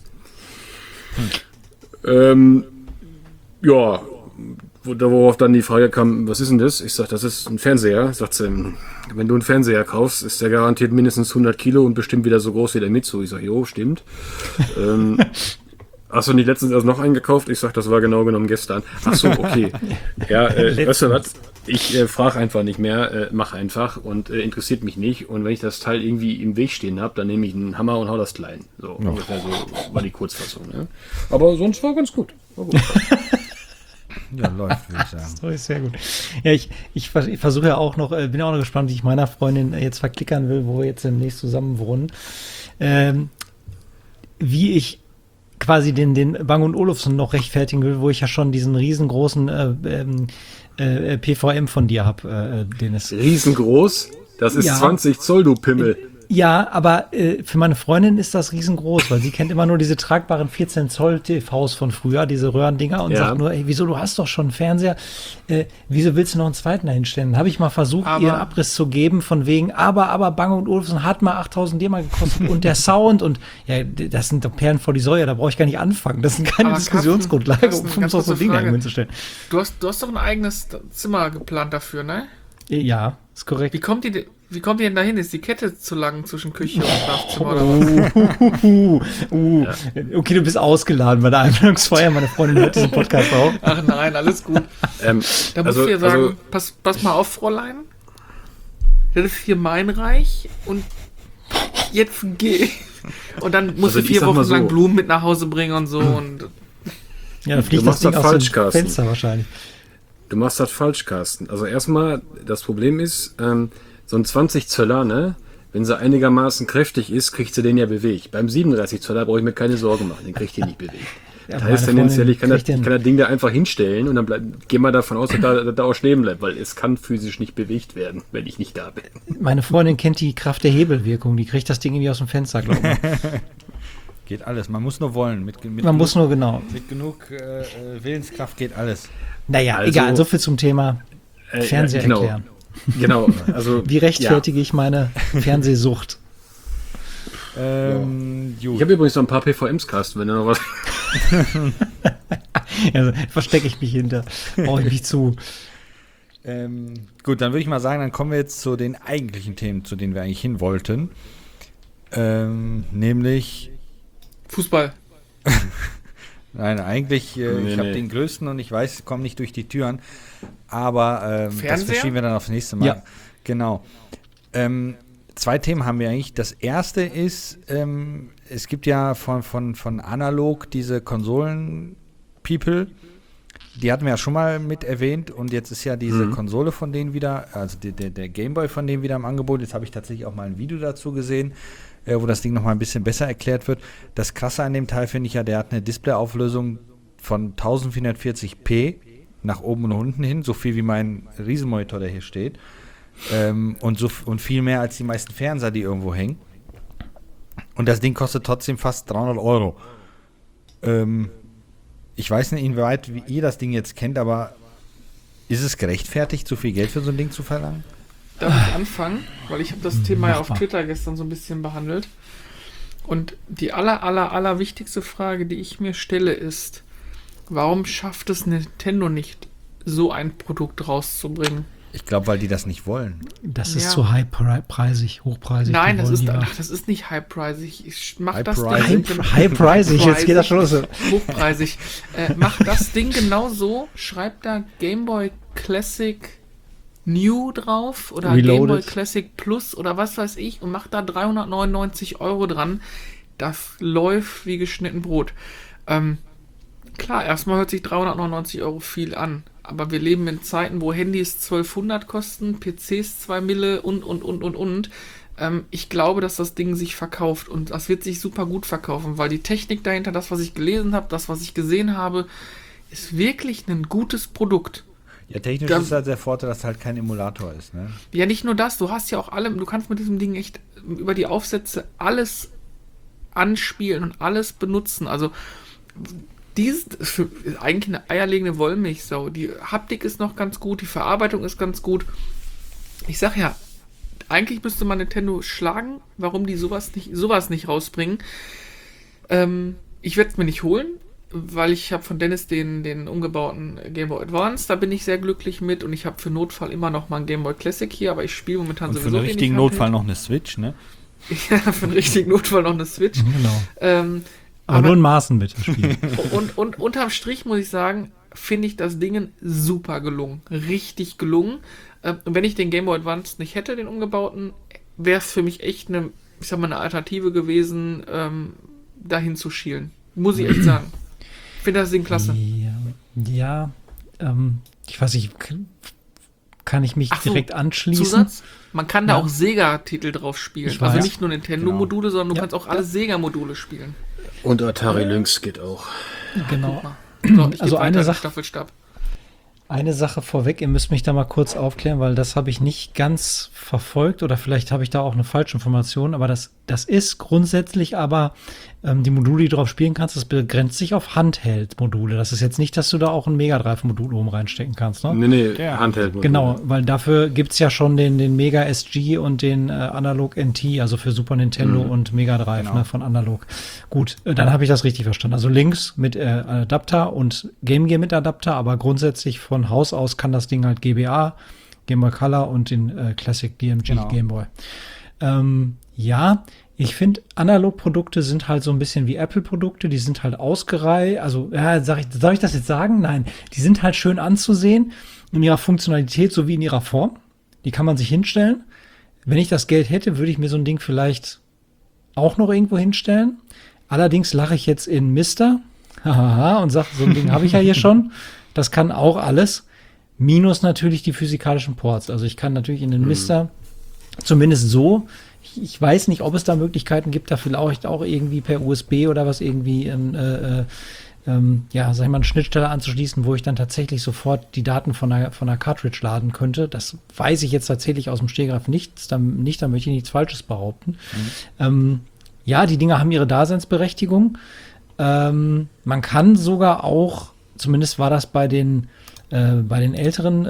Ja, worauf dann die Frage kam, was ist denn das? Ich sag, das ist ein Fernseher. Sagt sie, wenn du einen Fernseher kaufst, ist der garantiert mindestens 100 Kilo und bestimmt wieder so groß wie der Mitsu. Ich sag, jo, stimmt. Hast du nicht letztens erst noch einen gekauft? Ich sag, das war genau genommen gestern. Ach so, okay. Ja, weißt du was? Ich frage einfach nicht mehr, mach einfach und interessiert mich nicht. Und wenn ich das Teil irgendwie im Weg stehen habe, dann nehme ich einen Hammer und hau das klein. So ungefähr so war die Kurzfassung. Ne? Aber sonst war ganz gut. War gut. Ja, läuft, würde ich sagen. Das ist sehr gut. Ja, ich versuche ja auch noch, bin auch noch gespannt, wie ich meiner Freundin jetzt verklickern will, wo wir jetzt demnächst zusammen wohnen. Wie ich quasi den Bang & Olufsen noch rechtfertigen will, wo ich ja schon diesen riesengroßen PVM von dir habe, Dennis. Riesengroß? Das ist 20 Zoll, du Pimmel. Ja, aber für meine Freundin ist das riesengroß, weil sie kennt immer nur diese tragbaren 14 Zoll TVs von früher, diese Röhrendinger, und sagt nur, ey, wieso, du hast doch schon einen Fernseher, wieso willst du noch einen zweiten dahinstellen? Dann habe ich mal versucht, ihr einen Abriss zu geben, von wegen, aber Bang & Olufsen hat mal 8.000 D gekostet und der Sound und, ja, das sind doch Perlen vor die Säue, da brauche ich gar nicht anfangen, das sind keine Diskussionsgrundlage, um so ein Ding dahin zu stellen. Du hast doch ein eigenes Zimmer geplant dafür, ne? Ja, ist korrekt. Wie kommt ihr denn dahin? Ist die Kette zu lang zwischen Küche und Schlafzimmer oder was? Okay, du bist ausgeladen bei der Einladungsfeier. Meine Freundin hört diesen Podcast auch. Ach nein, alles gut. Da muss ich dir sagen, pass mal auf, Fräulein. Das ist hier mein Reich und jetzt geh. Und dann musst du 4 Wochen lang Blumen mit nach Hause bringen und so. Und ja, dann fliegt das Ding aus dem Fenster wahrscheinlich. Du machst das falsch, Carsten. Also erstmal, das Problem ist, so ein 20 Zöller, ne, wenn sie einigermaßen kräftig ist, kriegt sie den ja bewegt. Beim 37 Zöller brauche ich mir keine Sorgen machen, den kriegt ihr nicht bewegt. Ja, das heißt tendenziell, ich kann das Ding da einfach hinstellen und dann gehen wir davon aus, dass da auch stehen bleibt, weil es kann physisch nicht bewegt werden, wenn ich nicht da bin. Meine Freundin kennt die Kraft der Hebelwirkung, die kriegt das Ding irgendwie aus dem Fenster, glaube ich. Geht alles, man muss nur wollen. Mit genug Willenskraft geht alles. Naja, also, egal, so viel zum Thema Fernseher erklären. Genau, also. Wie rechtfertige ich meine Fernsehsucht? Ich habe übrigens noch ein paar PVMs, Carsten, wenn du noch was. Also, verstecke ich mich hinter. Brauche ich mich zu. Gut, dann würde ich mal sagen, dann kommen wir jetzt zu den eigentlichen Themen, zu denen wir eigentlich hin wollten. Nämlich Fußball. Nein, eigentlich, ich habe den größten und ich weiß, ich komme nicht durch die Türen. Aber das verschieben wir dann aufs nächste Mal. Ja. Genau. 2 Themen haben wir eigentlich. Das erste ist, es gibt ja von Analog diese Konsolen-People. Die hatten wir ja schon mal mit erwähnt. Und jetzt ist ja diese Konsole von denen wieder, also der Gameboy von denen wieder im Angebot. Jetzt habe ich tatsächlich auch mal ein Video dazu gesehen, wo das Ding noch mal ein bisschen besser erklärt wird. Das Krasse an dem Teil finde ich ja, der hat eine Displayauflösung von 1440p nach oben und unten hin, so viel wie mein Riesenmonitor, der hier steht, und viel mehr als die meisten Fernseher, die irgendwo hängen. Und das Ding kostet trotzdem fast 300 Euro. Ich weiß nicht, inwieweit wie ihr das Ding jetzt kennt, aber ist es gerechtfertigt, so viel Geld für so ein Ding zu verlangen? darf ich anfangen? Weil ich habe das Thema ja auf Twitter gestern so ein bisschen behandelt. Und die aller wichtigste Frage, die ich mir stelle, ist, warum schafft es Nintendo nicht, so ein Produkt rauszubringen? Ich glaube, weil die das nicht wollen. Das ist zu hochpreisig. Nein, das ist nicht highpreisig. Ich mach das High-pricig? Ding Highpreisig, jetzt geht das schon los. Hochpreisig. Mach das Ding genau so, schreib da Game Boy Classic New drauf oder Reloaded. Game Boy Classic Plus oder was weiß ich und mach da 399 € dran. Das läuft wie geschnitten Brot. Klar, erstmal hört sich 399 € viel an. Aber wir leben in Zeiten, wo Handys 1200 kosten, PCs 2 Mille und. Ich glaube, dass das Ding sich verkauft und das wird sich super gut verkaufen, weil die Technik dahinter, das, was ich gelesen habe, das, was ich gesehen habe, ist wirklich ein gutes Produkt. Ja, technisch ist halt der Vorteil, dass es halt kein Emulator ist, ne? Ja, nicht nur das, du hast ja auch du kannst mit diesem Ding echt über die Aufsätze alles anspielen und alles benutzen. Also ist eigentlich eine eierlegende Wollmilchsau. Die Haptik ist noch ganz gut, die Verarbeitung ist ganz gut. Ich sag ja, eigentlich müsste man Nintendo schlagen, warum die sowas nicht rausbringen. Ich werde es mir nicht holen, weil ich habe von Dennis den umgebauten Game Boy Advance, da bin ich sehr glücklich mit und ich habe für Notfall immer noch mal ein Game Boy Classic hier, aber ich spiele momentan Und sowieso für einen richtigen Notfall noch eine Switch, ne? Ja, für einen richtigen Notfall noch eine Switch. Genau. Aber nur in Maßen bitte spielen. Und unterm Strich muss ich sagen, finde ich das Ding super gelungen. Richtig gelungen. Und wenn ich den Game Boy Advance nicht hätte, den umgebauten, wäre es für mich echt eine Alternative gewesen, dahin zu schielen. Muss ich echt sagen. Ich finde das Ding klasse. Ja, ich weiß nicht, kann ich mich direkt anschließen? Zusatz? Man kann da auch Sega-Titel drauf spielen. Also nicht nur Nintendo-Module, sondern du kannst auch alle Sega-Module spielen. Und Atari Lynx geht auch. Genau. So, Also eine Sache. Staffelstab. Eine Sache vorweg, ihr müsst mich da mal kurz aufklären, weil das habe ich nicht ganz verfolgt oder vielleicht habe ich da auch eine falsche Information, aber das ist grundsätzlich aber die Module, die du drauf spielen kannst, das begrenzt sich auf Handheld-Module. Das ist jetzt nicht, dass du da auch ein Mega Drive-Modul oben reinstecken kannst, ne? Nee, Handheld-Module. Genau, weil dafür gibt's ja schon den Mega SG und den Analog NT, also für Super Nintendo und Mega Drive, ne, von Analog. Gut, dann habe ich das richtig verstanden. Also links mit Adapter und Game Gear mit Adapter, aber grundsätzlich von Haus aus kann das Ding halt GBA, Game Boy Color und den Classic DMG Game Boy. Ja, ich finde, Analog-Produkte sind halt so ein bisschen wie Apple-Produkte, die sind halt ausgereiht, also, soll ich das jetzt sagen? Nein, die sind halt schön anzusehen in ihrer Funktionalität sowie in ihrer Form. Die kann man sich hinstellen. Wenn ich das Geld hätte, würde ich mir so ein Ding vielleicht auch noch irgendwo hinstellen. Allerdings lache ich jetzt in Mister und sage, so ein Ding habe ich ja hier schon. Das kann auch alles. Minus natürlich die physikalischen Ports. Also ich kann natürlich in den Mister zumindest so, ich weiß nicht, ob es da Möglichkeiten gibt, da vielleicht auch irgendwie per USB oder was irgendwie sag ich mal, eine Schnittstelle anzuschließen, wo ich dann tatsächlich sofort die Daten von einer Cartridge laden könnte. Das weiß ich jetzt tatsächlich aus dem Stegreif nicht. Da möchte ich nichts Falsches behaupten. Ja, die Dinger haben ihre Daseinsberechtigung. Man kann sogar auch, zumindest war das bei den älteren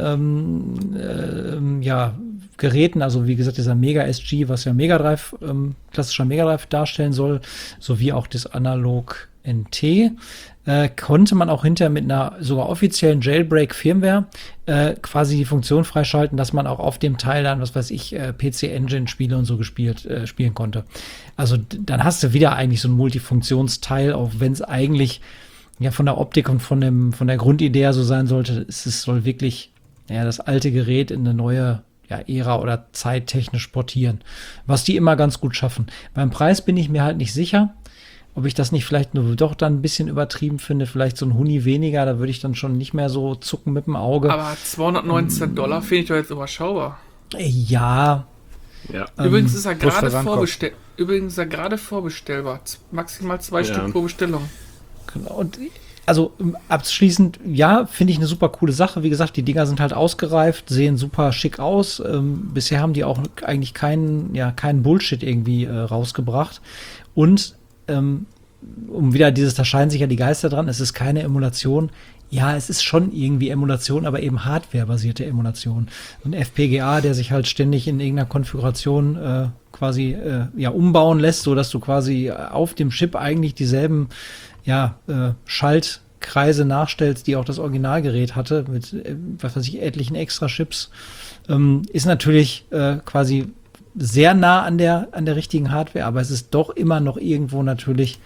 Geräten, also wie gesagt, dieser Mega SG, was ja Mega Drive, klassischer Mega Drive darstellen soll, sowie auch das Analog NT, konnte man auch hinterher mit einer sogar offiziellen Jailbreak-Firmware quasi die Funktion freischalten, dass man auch auf dem Teil dann, was weiß ich, PC-Engine-Spiele und so spielen konnte. Also dann hast du wieder eigentlich so ein Multifunktionsteil, auch wenn es eigentlich ja von der Optik und von der Grundidee so sein sollte. Es soll wirklich das alte Gerät in eine neue Ära oder Zeit technisch portieren, was die immer ganz gut schaffen. Beim Preis bin ich mir halt nicht sicher, ob ich das nicht vielleicht nur doch dann ein bisschen übertrieben finde, vielleicht so ein Huni weniger, da würde ich dann schon nicht mehr so zucken mit dem Auge. Aber $219 finde ich doch jetzt überschaubar. Ja. Übrigens ist er gerade vorbestellbar. Maximal 2 Stück pro Bestellung. Genau. Und also abschließend, ja, finde ich eine super coole Sache. Wie gesagt, die Dinger sind halt ausgereift, sehen super schick aus. Bisher haben die auch eigentlich keinen Bullshit irgendwie rausgebracht. Und um wieder da scheinen sich ja die Geister dran, es ist keine Emulation. Ja, es ist schon irgendwie Emulation, aber eben hardwarebasierte Emulation. Und FPGA, der sich halt ständig in irgendeiner Konfiguration quasi umbauen lässt, so dass du quasi auf dem Chip eigentlich dieselben Schaltkreise nachstellst, die auch das Originalgerät hatte, mit was weiß ich, etlichen extra Chips, ist natürlich quasi sehr nah an der richtigen Hardware, aber es ist doch immer noch irgendwo natürlich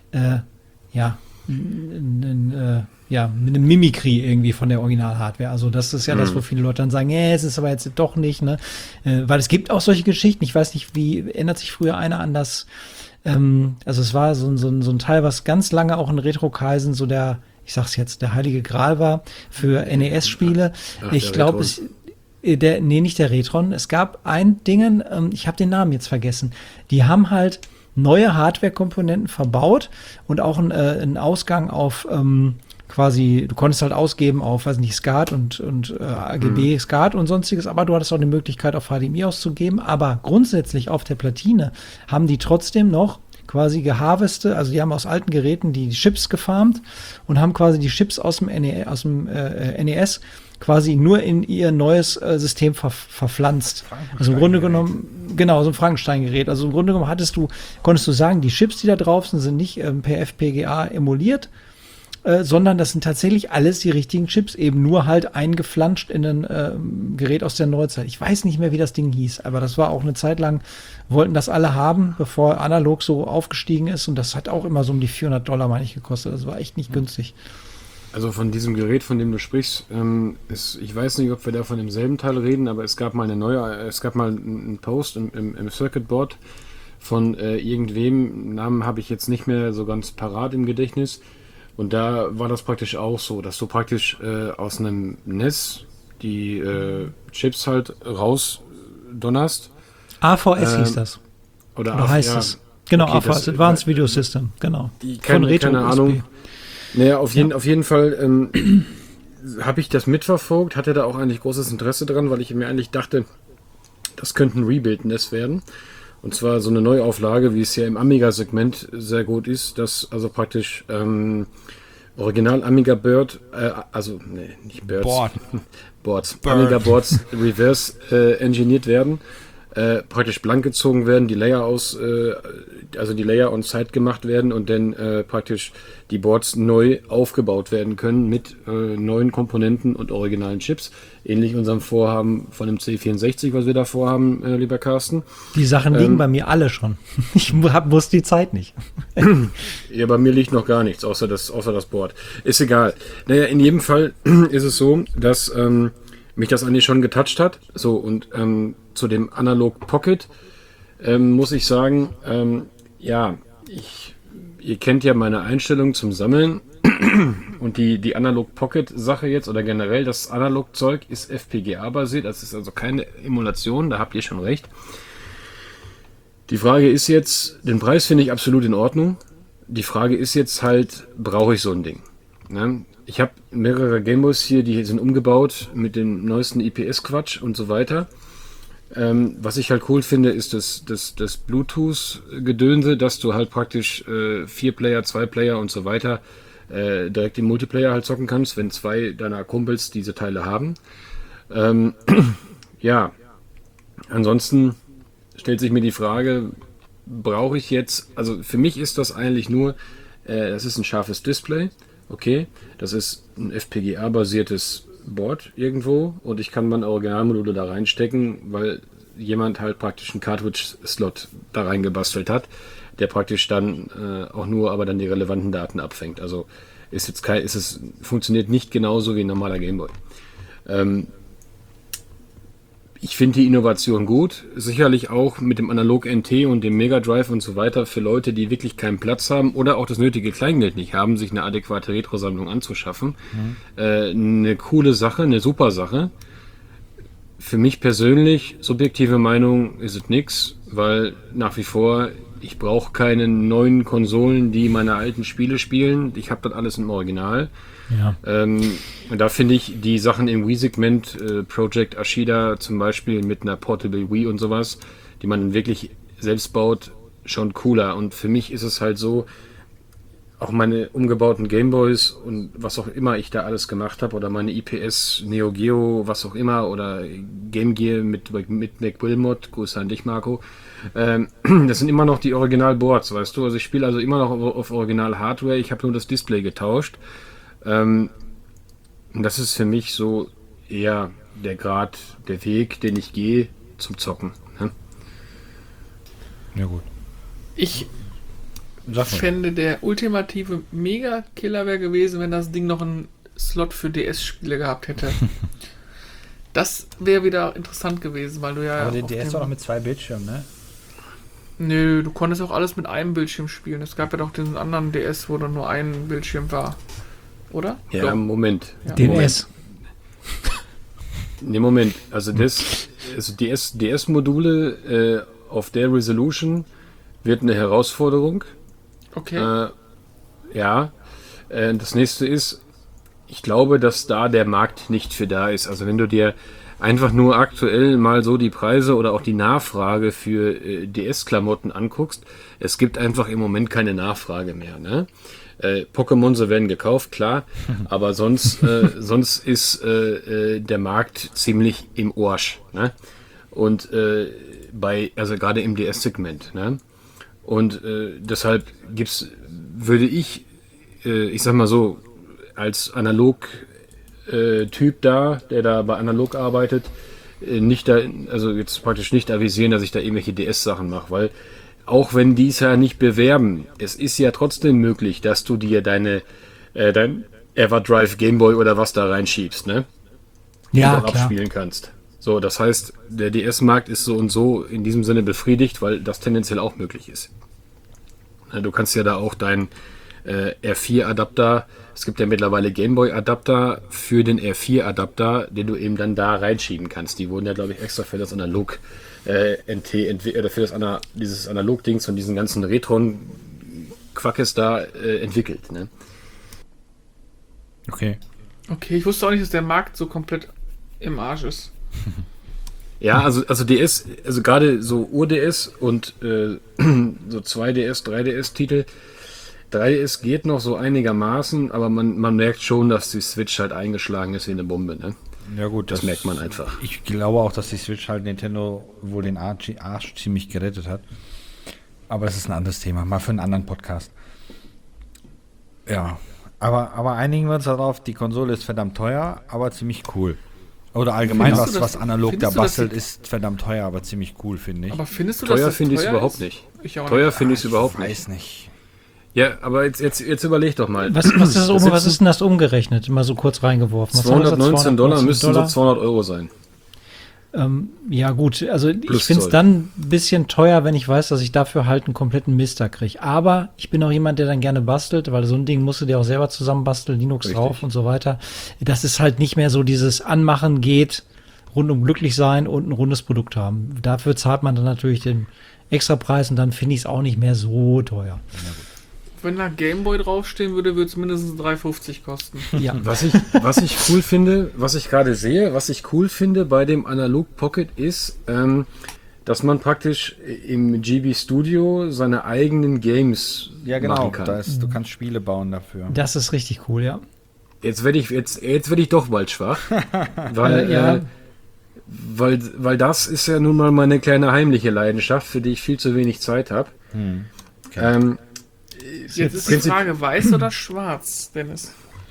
mit einem Mimikry irgendwie von der Original-Hardware. Also das ist ja das, wo viele Leute dann sagen, es ist aber jetzt doch nicht, ne? Weil es gibt auch solche Geschichten. Ich weiß nicht, wie erinnert sich früher einer an das, also es war so ein Teil, was ganz lange auch in Retro-Kreisen so der heilige Gral war für NES-Spiele. Ich glaube, nicht der Retron. Es gab ein Ding, ich habe den Namen jetzt vergessen. Die haben halt neue Hardware-Komponenten verbaut und auch einen Ausgang auf quasi, du konntest halt ausgeben auf, weiß nicht, SCART und AGB, SCART und sonstiges, aber du hattest auch die Möglichkeit auf HDMI auszugeben, aber grundsätzlich auf der Platine haben die trotzdem noch quasi geharvestet, also die haben aus alten Geräten die Chips gefarmt und haben quasi die Chips aus dem NES quasi nur in ihr neues System verpflanzt. Also im Grunde genommen, genau, so ein Frankenstein-Gerät. Also im Grunde genommen konntest du sagen, die Chips, die da drauf sind nicht per FPGA emuliert, sondern das sind tatsächlich alles die richtigen Chips, eben nur halt eingeflanscht in ein Gerät aus der Neuzeit. Ich weiß nicht mehr, wie das Ding hieß, aber das war auch eine Zeit lang, wollten das alle haben, bevor analog so aufgestiegen ist und das hat auch immer so um die $400, meine ich, gekostet. Das war echt nicht günstig. Also von diesem Gerät, von dem du sprichst, ich weiß nicht, ob wir da von demselben Teil reden, aber es gab mal einen Post im Circuitboard von irgendwem, Namen habe ich jetzt nicht mehr so ganz parat im Gedächtnis. Und da war das praktisch auch so, dass du praktisch aus einem NES die Chips halt rausdonnerst. AVS hieß das. Oder heißt es. Genau, okay, AVS, Advanced Video System, genau. Keine Ahnung. Naja, auf jeden Fall habe ich das mitverfolgt, hatte da auch eigentlich großes Interesse dran, weil ich mir eigentlich dachte, das könnte ein Rebuild-NES werden. Und zwar so eine Neuauflage, wie es ja im Amiga-Segment sehr gut ist, dass also praktisch Original Amiga Boards, Amiga Boards reverse engineert werden, praktisch blank gezogen werden, die Layer die Layer on Site gemacht werden und dann praktisch die Boards neu aufgebaut werden können mit neuen Komponenten und originalen Chips. Ähnlich unserem Vorhaben von dem C64, was wir da vorhaben, lieber Carsten. Die Sachen liegen bei mir alle schon. Ich muss die Zeit nicht. Ja, bei mir liegt noch gar nichts, außer das Board. Ist egal. Naja, in jedem Fall ist es so, dass mich das eigentlich schon getoucht hat. So, und zu dem Analog Pocket muss ich sagen, ihr kennt ja meine Einstellung zum Sammeln und die Analog Pocket Sache jetzt oder generell das Analog-Zeug ist FPGA basiert, das ist also keine Emulation, da habt ihr schon recht. Die Frage ist jetzt, den Preis finde ich absolut in Ordnung. Die Frage ist jetzt halt, brauche ich so ein Ding? Ne? Ich habe mehrere Gameboys hier, die sind umgebaut mit dem neuesten IPS-Quatsch und so weiter. Was ich halt cool finde, ist das Bluetooth-Gedönse, dass du halt praktisch 4-Player, 2-Player und so weiter direkt im Multiplayer halt zocken kannst, wenn 2 deiner Kumpels diese Teile haben. Ja, ansonsten stellt sich mir die Frage, brauche ich jetzt, also für mich ist das eigentlich nur, das ist ein scharfes Display, okay, das ist ein FPGA-basiertes Board irgendwo und ich kann meine Originalmodule da reinstecken, weil jemand halt praktisch einen Cartridge-Slot da reingebastelt hat, der praktisch dann auch nur aber dann die relevanten Daten abfängt. Also funktioniert nicht genauso wie ein normaler Gameboy. Ich finde die Innovation gut, sicherlich auch mit dem Analog NT und dem Mega Drive und so weiter für Leute, die wirklich keinen Platz haben oder auch das nötige Kleingeld nicht haben, sich eine adäquate Retro-Sammlung anzuschaffen. Eine coole Sache, eine super Sache. Für mich persönlich, subjektive Meinung, ist es nix, weil nach wie vor, ich brauche keine neuen Konsolen, die meine alten Spiele spielen. Ich habe das alles im Original. Ja. Da finde ich die Sachen im Wii-Segment, Project Ashida zum Beispiel mit einer Portable Wii und sowas, die man wirklich selbst baut, schon cooler. Und für mich ist es halt so, auch meine umgebauten Gameboys und was auch immer ich da alles gemacht habe, oder meine IPS, Neo Geo, was auch immer, oder Game Gear mit McWilmot, Grüße an dich, Marco. Das sind immer noch die Original-Boards, weißt du? Also ich spiele also immer noch auf Original-Hardware, ich habe nur das Display getauscht. Und das ist für mich so eher der Weg, den ich gehe zum Zocken. Ne? Ja, gut. Ich Sag mal. fände, der ultimative Mega-Killer wäre gewesen, wenn das Ding noch einen Slot für DS-Spiele gehabt hätte. Das wäre wieder interessant gewesen, weil du ja. Aber der auf DS dem- war noch mit 2 Bildschirmen, ne? Nö, du konntest auch alles mit einem Bildschirm spielen. Es gab ja doch diesen anderen DS, wo dann nur ein Bildschirm war. Oder? Ja, Doch. Moment. Ja. DNS. Nee, Moment. Also DS-Module auf der Resolution wird eine Herausforderung. Okay. Ja. Das nächste ist, ich glaube, dass da der Markt nicht für da ist. Also wenn du dir einfach nur aktuell mal so die Preise oder auch die Nachfrage für DS-Klamotten anguckst, es gibt einfach im Moment keine Nachfrage mehr. Ne? Pokémon, sie werden gekauft, klar, aber sonst ist der Markt ziemlich im Arsch. Ne? Und also gerade im DS-Segment. Ne? Und deshalb würde ich sag mal so, als Analog-Typ der da bei Analog arbeitet, also jetzt praktisch nicht avisieren, dass ich da irgendwelche DS-Sachen mache, weil auch wenn die es ja nicht bewerben, es ist ja trotzdem möglich, dass du dir dein Everdrive Gameboy oder was da reinschiebst, ne? Ja, Und auch klar. abspielen kannst. So, das heißt, der DS-Markt ist so und so in diesem Sinne befriedigt, weil das tendenziell auch möglich ist. Du kannst ja da auch dein R4-Adapter, es gibt ja mittlerweile Gameboy-Adapter für den R4-Adapter, den du eben dann da reinschieben kannst. Die wurden ja, glaube ich, extra für das Analog NT oder für dieses Analog-Dings und diesen ganzen Retron-Quackes da entwickelt. Ne? Okay. Okay, ich wusste auch nicht, dass der Markt so komplett im Arsch ist. Ja, also DS, also gerade so Ur-DS und so 2DS, 3DS-Titel. 3DS geht noch so einigermaßen, aber man merkt schon, dass die Switch halt eingeschlagen ist wie eine Bombe. Ne? Ja gut, Das merkt man einfach. Ich glaube auch, dass die Switch halt Nintendo wohl den Arsch ziemlich gerettet hat. Aber das ist ein anderes Thema, mal für einen anderen Podcast. Ja, aber einigen wir uns darauf, die Konsole ist verdammt teuer, aber ziemlich cool. Oder allgemein Findest du was das- analog da findest du, dass bastelt, die- ist verdammt teuer, aber ziemlich cool, finde ich. Aber findest du, dass Teuer das finde ich es teuer überhaupt ist? nicht. Ich auch Teuer nicht. finde ich es überhaupt nicht. weiß nicht. Ja, aber jetzt überleg doch mal. Was ist das Da was sitzen ist denn das umgerechnet? Mal so kurz reingeworfen. Was haben wir gesagt? $219 müssten so $200? 200 Euro sein. Ja gut, also ich Plus finde es Zoll. dann ein bisschen teuer, wenn ich weiß, dass ich dafür halt einen kompletten Mister kriege. Aber ich bin auch jemand, der dann gerne bastelt, weil so ein Ding musst du dir auch selber zusammenbasteln, Linux Richtig. drauf und so weiter. Das ist halt nicht mehr so dieses Anmachen geht, rundum glücklich sein und ein rundes Produkt haben. Dafür zahlt man dann natürlich den Extrapreis und dann finde ich es auch nicht mehr so teuer. Wenn da Gameboy draufstehen würde, würde es mindestens 3,50 kosten. Ja, Was ich cool finde, was ich gerade sehe, was ich cool finde bei dem Analog Pocket ist, dass man praktisch im GB Studio seine eigenen Games Ja, genau. machen kann. Du kannst Spiele bauen dafür. das ist richtig cool, ja. Jetzt werde ich doch bald schwach, weil, Ja. weil das ist ja nun mal meine kleine heimliche Leidenschaft, für die ich viel zu wenig Zeit habe. Okay. Jetzt ist die Frage, weiß oder schwarz, Dennis?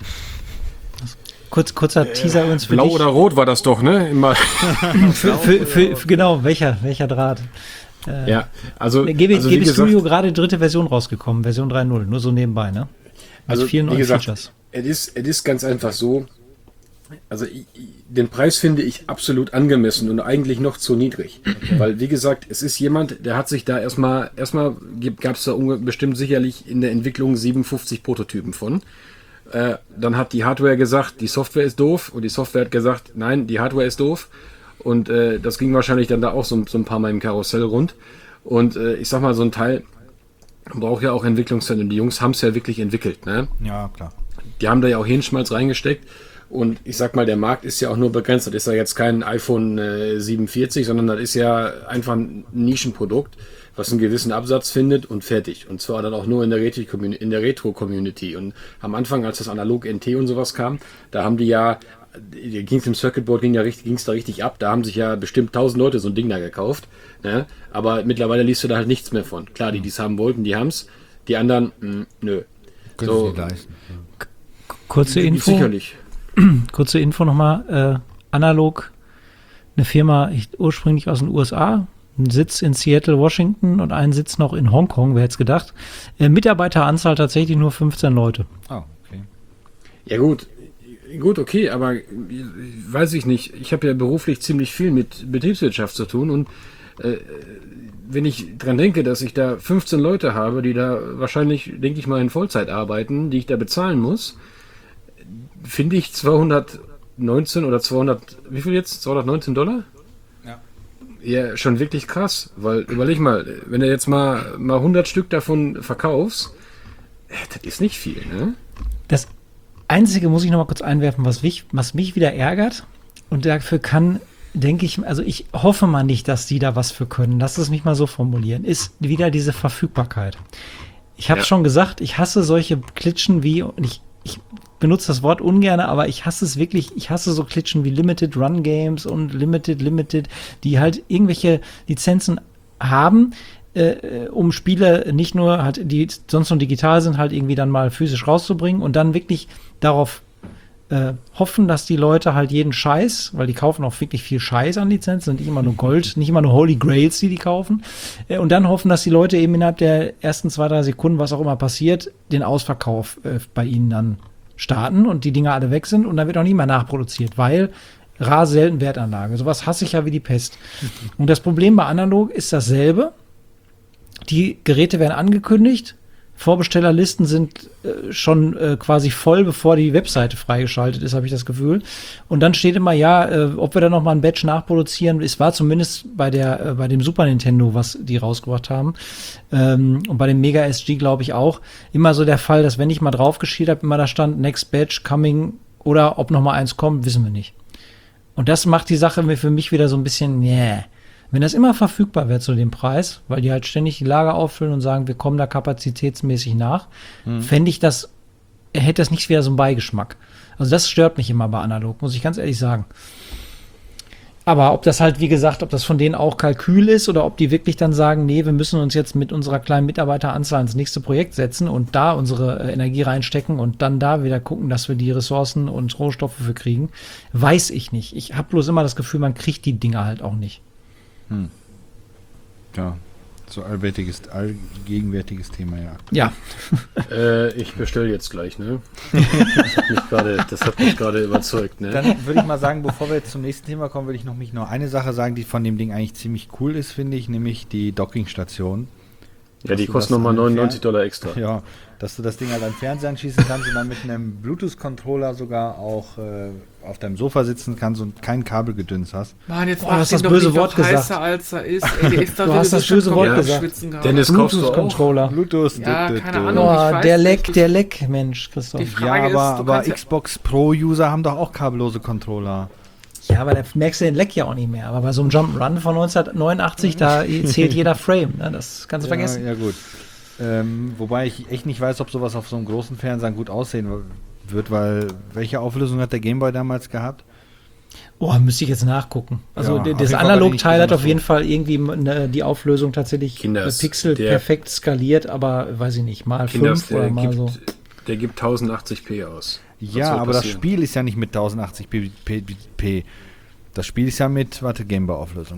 Kurzer Teaser übrigens für Blau dich. oder rot war das doch, ne? Immer. Für genau, welcher Draht? Ja, also, GB also wie gesagt, Studio gerade dritte Version rausgekommen, Version 3.0, nur so nebenbei, ne? Mit Also, vielen wie neuen gesagt, Features. es ist ganz einfach so, also den Preis finde ich absolut angemessen und eigentlich noch zu niedrig. Weil, wie gesagt, es ist jemand, der hat sich da erstmal gab es da bestimmt sicherlich in der Entwicklung 57 Prototypen von. Dann hat die Hardware gesagt, die Software ist doof und die Software hat gesagt, nein, die Hardware ist doof. Und das ging wahrscheinlich dann da auch so ein paar Mal im Karussell rund. Und ich sag mal, so ein Teil braucht ja auch Entwicklungszeit und die Jungs haben es ja wirklich entwickelt, ne? Ja, klar. Die haben da ja auch Hirnschmalz reingesteckt und ich sag mal, der Markt ist ja auch nur begrenzt. Das ist ja jetzt kein iPhone 47, sondern das ist ja einfach ein Nischenprodukt, was einen gewissen Absatz findet und fertig. Und zwar dann auch nur in der Retro-Community. Und am Anfang, als das analog NT und sowas kam, da haben die ja, ging es im Circuitboard, ging es da richtig ab. Da haben sich ja bestimmt 1000 Leute so ein Ding da gekauft. Ne? Aber mittlerweile liest du da halt nichts mehr von. Klar, die es haben wollten, die haben es. Die anderen, nö. Können So, Sie nicht leisten. Kurze Info. Sicherlich. Kurze Info nochmal. Analog, eine Firma ursprünglich aus den USA, ein Sitz in Seattle, Washington und einen Sitz noch in Hongkong, wer hätte es gedacht. Mitarbeiteranzahl tatsächlich nur 15 Leute. Oh, okay. Ja gut, okay, aber weiß ich nicht. Ich habe ja beruflich ziemlich viel mit Betriebswirtschaft zu tun und wenn ich dran denke, dass ich da 15 Leute habe, die da wahrscheinlich, denke ich mal, in Vollzeit arbeiten, die ich da bezahlen muss, finde ich 219 oder 200, wie viel jetzt? $219? Ja. Ja, schon wirklich krass, weil überleg mal, wenn du jetzt mal 100 Stück davon verkaufst, das ist nicht viel, ne? Das Einzige muss ich noch mal kurz einwerfen, was mich wieder ärgert und dafür kann, denke ich, also ich hoffe mal nicht, dass die da was für können, lass es mich mal so formulieren, ist wieder diese Verfügbarkeit. Ich habe schon gesagt, ich hasse solche Klitschen wie, und ich benutze das Wort ungern, aber ich hasse es wirklich, ich hasse so Klitschen wie Limited Run Games und Limited, die halt irgendwelche Lizenzen haben, um Spiele nicht nur halt, die sonst nur digital sind, halt irgendwie dann mal physisch rauszubringen und dann wirklich darauf hoffen, dass die Leute halt jeden Scheiß, weil die kaufen auch wirklich viel Scheiß an Lizenzen, sind nicht immer nur Gold, nicht immer nur Holy Grails, die kaufen, und dann hoffen, dass die Leute eben innerhalb der ersten 2-3 Sekunden, was auch immer passiert, den Ausverkauf bei ihnen dann starten und die Dinger alle weg sind und dann wird auch nicht mehr nachproduziert, weil rar selten Wertanlage. Sowas hasse ich ja wie die Pest. Und das Problem bei Analog ist dasselbe. Die Geräte werden angekündigt, Vorbestellerlisten sind schon quasi voll, bevor die Webseite freigeschaltet ist, habe ich das Gefühl. Und dann steht immer, ob wir da noch mal ein Batch nachproduzieren. Es war zumindest bei dem Super Nintendo, was die rausgebracht haben, und bei dem Mega SG, glaube ich, auch, immer so der Fall, dass wenn ich mal draufgeschielt habe, immer da stand Next Batch, Coming, oder ob noch mal eins kommt, wissen wir nicht. Und das macht die Sache für mich wieder so ein bisschen, Wenn das immer verfügbar wäre zu dem Preis, weil die halt ständig die Lager auffüllen und sagen, wir kommen da kapazitätsmäßig nach, fände ich hätte das nicht wieder so einen Beigeschmack. Also das stört mich immer bei Analog, muss ich ganz ehrlich sagen. Aber ob das halt, wie gesagt, ob das von denen auch Kalkül ist oder ob die wirklich dann sagen, nee, wir müssen uns jetzt mit unserer kleinen Mitarbeiteranzahl ins nächste Projekt setzen und da unsere Energie reinstecken und dann da wieder gucken, dass wir die Ressourcen und Rohstoffe für kriegen, weiß ich nicht. Ich habe bloß immer das Gefühl, man kriegt die Dinger halt auch nicht. Ja, so allgegenwärtiges Thema, ja. Ja. Ich bestelle jetzt gleich, ne? Das hat mich gerade überzeugt, ne? Dann würde ich mal sagen, bevor wir jetzt zum nächsten Thema kommen, würde ich noch eine Sache sagen, die von dem Ding eigentlich ziemlich cool ist, finde ich, nämlich die Dockingstation. Ja, die kosten nochmal $99 extra. Ja, dass du das Ding halt an den Fernseher anschließen kannst und dann mit einem Bluetooth-Controller sogar auch auf deinem Sofa sitzen kannst und kein Kabelgedöns hast. Mann, jetzt hast mach das ihn böse doch nicht Wort noch gesagt. heißer, als er ist. Ey, der ist da Du wieder hast das so böse Wort am gesagt. Schwitzen gerade. Dennis, kaufst du auch? Bluetooth-Controller. Bluetooth. Ja, keine Ahnung. Oh, ich weiß der nicht. Leck, Mensch, Christoph. Die Ja, Frage ist, aber du kannst ja- Xbox Pro-User haben doch auch kabellose Controller. Ja, aber da merkst du den Leck ja auch nicht mehr. Aber bei so einem Jump'n'Run von 1989, da zählt jeder Frame. Ne? Das kannst du vergessen. Ja, gut. Wobei ich echt nicht weiß, ob sowas auf so einem großen Fernseher gut aussehen wird, weil welche Auflösung hat der Gameboy damals gehabt? Oh, müsste ich jetzt nachgucken. Also Ja, auf jeden das Fall Analog-Teil hat nicht auf jeden Fall irgendwie die Auflösung tatsächlich Kinders, Pixel der- perfekt skaliert, aber weiß ich nicht, mal Kinders, 5 oder mal so. der gibt 1080p aus. Was Ja, soll aber das passieren? Spiel ist ja nicht mit 1080p. Das Spiel ist ja mit, Gameboy-Auflösung.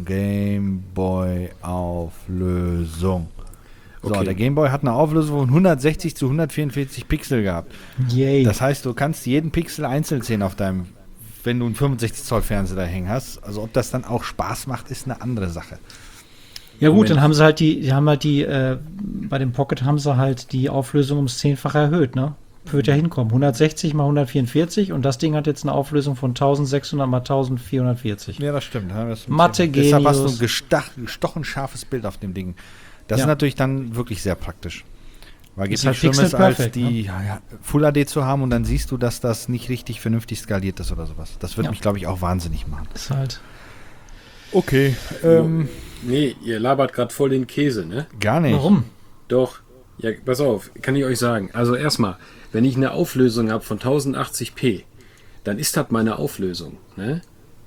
Gameboy-Auflösung. So, Okay. der Gameboy hat eine Auflösung von 160 zu 144 Pixel gehabt. Yay. Das heißt, du kannst jeden Pixel einzeln sehen auf deinem, wenn du einen 65 Zoll Fernseher da hängen hast. Also ob das dann auch Spaß macht, ist eine andere Sache. Ja gut, Moment. dann haben sie halt bei dem Pocket haben sie halt die Auflösung ums 10-fache erhöht, ne? Wird ja hinkommen. 160 mal 144 und das Ding hat jetzt eine Auflösung von 1600 mal 1440. Ja, das stimmt. Ja, Mathe deshalb hast du ein Genius. gestochen scharfes Bild auf dem Ding. Das Ja. ist natürlich dann wirklich sehr praktisch. Weil Ist geht halt nichts Schlimmes, Pixel als perfect, die Full HD zu haben und dann siehst du, dass das nicht richtig vernünftig skaliert ist oder sowas. Das wird Ja. mich, glaube ich, auch wahnsinnig machen. Ist halt. Okay, Nee, ihr labert gerade voll den Käse, ne? gar nicht. Warum? Doch. Ja, pass auf, kann ich euch sagen. Also erstmal, wenn ich eine Auflösung habe von 1080p, dann ist das meine Auflösung, ne?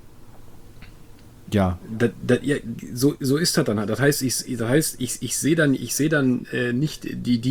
Ja, Ja, so ist das dann halt. Das heißt, ich sehe dann nicht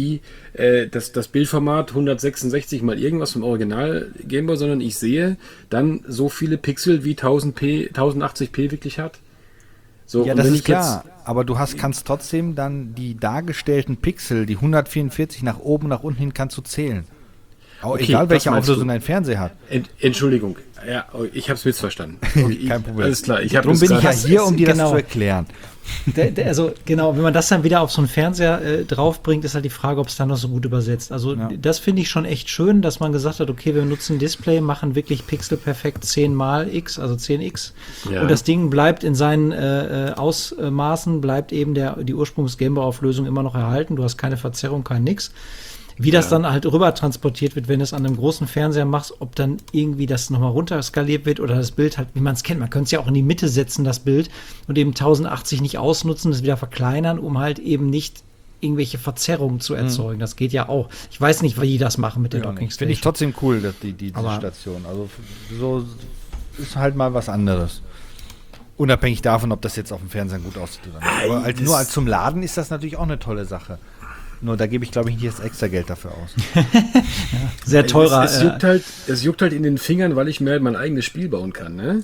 das Bildformat 166 mal irgendwas vom Original Gameboy, sondern ich sehe dann so viele Pixel wie 1080p wirklich hat. So, ja, und das wenn ist ich klar. Aber du kannst trotzdem dann die dargestellten Pixel, die 144 nach oben, nach unten hin, kannst du zählen. Auch Okay, egal, was welche meinst Auflösung du? dein Fernseher hat. Entschuldigung, ja, ich habe es missverstanden. Okay, Kein Problem. Alles klar, ich habe Darum bin ich ja Das hier, ist- um dir das genau. zu erklären. Also genau, wenn man das dann wieder auf so einen Fernseher draufbringt, ist halt die Frage, ob es dann noch so gut übersetzt. Also Ja. das finde ich schon echt schön, dass man gesagt hat, okay, wir nutzen ein Display, machen wirklich pixelperfekt 10 mal X, also 10x. Ja. Und das Ding bleibt in seinen Ausmaßen, bleibt eben die Ursprungs-Gameboy-Auflösung immer noch erhalten. Du hast keine Verzerrung, kein nix. Wie das dann halt rüber transportiert wird, wenn du es an einem großen Fernseher machst, ob dann irgendwie das nochmal runterskaliert wird oder das Bild halt, wie man es kennt. Man könnte es ja auch in die Mitte setzen, das Bild, und eben 1080 nicht ausnutzen, das wieder verkleinern, um halt eben nicht irgendwelche Verzerrungen zu erzeugen. Das geht ja auch. Ich weiß nicht, wie die das machen mit der Docking Finde ich Station. trotzdem cool, dass diese Aber- Station. Also so ist halt mal was anderes. Unabhängig davon, ob das jetzt auf dem Fernseher gut aussieht oder nicht. Aber nur als zum Laden ist das natürlich auch eine tolle Sache. Nur da gebe ich, glaube ich, nicht das extra Geld dafür aus. Sehr teurer. Es juckt halt in den Fingern, weil ich mir halt mein eigenes Spiel bauen kann, ne?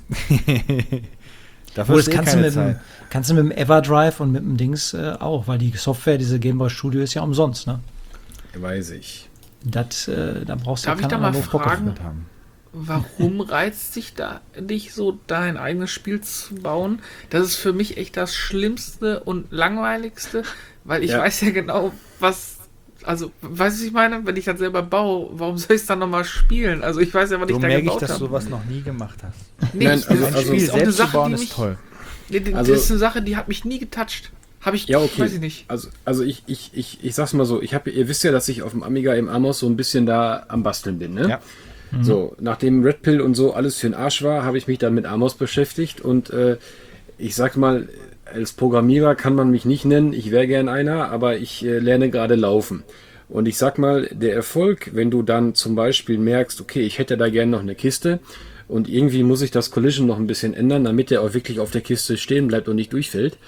Dafür das ist kannst du, keine mit dem, Zeit. kannst du mit dem Everdrive und mit dem Dings auch, weil die Software, diese Gameboy Studio, ist ja umsonst. Ne? Weiß ich. Das, da brauchst du Darf ich da keinen mal anderen Bock fragen? mit haben. Warum reizt dich so, dein eigenes Spiel zu bauen? Das ist für mich echt das Schlimmste und Langweiligste, weil ich Ja. weiß ja genau, weißt du, was ich meine? Wenn ich das selber baue, warum soll ich es dann nochmal spielen? Also ich weiß ja, was So ich da merke ich, gebaut dass habe. du was noch nie gemacht hast. Nee, Nein, ich- also- das also- Spiel ist auch eine selbst zu Sache, bauen die ist mich, toll. Also- das ist eine Sache, die hat mich nie getoucht. Habe ich, Ja, okay. weiß ich nicht. Also ich sag's mal so, ihr wisst ja, dass ich auf dem Amiga im Amos so ein bisschen da am Basteln bin, ne? Ja. So, nachdem Red Pill und so alles für den Arsch war, habe ich mich dann mit Amos beschäftigt und ich sag mal, als Programmierer kann man mich nicht nennen, ich wäre gern einer, aber ich lerne gerade laufen. Und ich sag mal, der Erfolg, wenn du dann zum Beispiel merkst, okay, ich hätte da gern noch eine Kiste und irgendwie muss ich das Collision noch ein bisschen ändern, damit der auch wirklich auf der Kiste stehen bleibt und nicht durchfällt.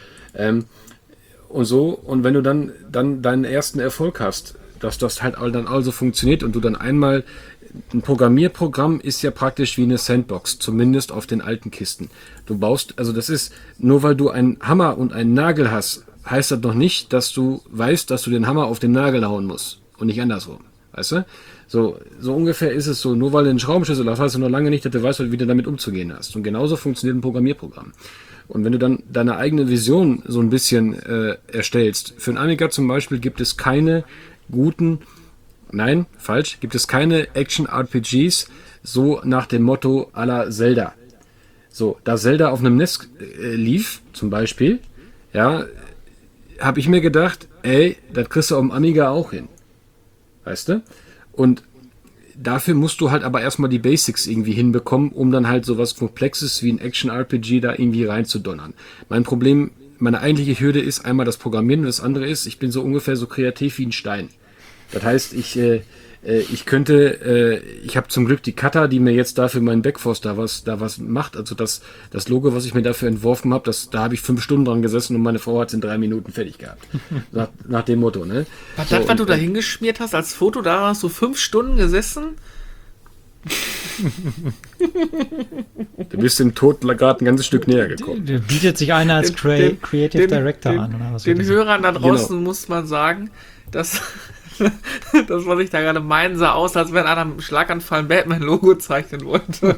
Und so, und wenn du dann deinen ersten Erfolg hast, dass das halt dann also funktioniert und du dann einmal, ein Programmierprogramm ist ja praktisch wie eine Sandbox, zumindest auf den alten Kisten. Du baust, also das ist, nur weil du einen Hammer und einen Nagel hast, heißt das noch nicht, dass du weißt, dass du den Hammer auf den Nagel hauen musst und nicht andersrum, weißt du? So ungefähr ist es so, nur weil du einen Schraubenschlüssel hast, heißt du noch lange nicht, dass du weißt, wie du damit umzugehen hast. Und genauso funktioniert ein Programmierprogramm. Und wenn du dann deine eigene Vision so ein bisschen erstellst, für einen Amiga zum Beispiel gibt es keine guten, nein, falsch, gibt es keine Action-RPGs so nach dem Motto à la Zelda. So, da Zelda auf einem NES lief, zum Beispiel, ja, habe ich mir gedacht, ey, das kriegst du auf dem Amiga auch hin. Weißt du? Und dafür musst du halt aber erstmal die Basics irgendwie hinbekommen, um dann halt sowas Komplexes wie ein Action-RPG da irgendwie reinzudonnern. Meine eigentliche Hürde ist einmal das Programmieren und das andere ist, ich bin so ungefähr so kreativ wie ein Stein. Das heißt, ich habe zum Glück die Cutter, die mir jetzt dafür meinen Backforce da was macht. Also das Logo, was ich mir dafür entworfen habe, da habe ich 5 Stunden dran gesessen und meine Frau hat es in 3 Minuten fertig gehabt. nach dem Motto, ne? Was So, das, was du und, da hingeschmiert hast als Foto, da hast du 5 Stunden gesessen? du bist dem Tod gerade ein ganzes Stück näher gekommen. Der bietet sich einer als Creative Director an. Oder was Den wird das? Hörern da draußen Genau. muss man sagen, dass das, was ich da gerade meine, sah aus, als wenn einer mit einem Schlaganfall ein Batman-Logo zeichnen wollte.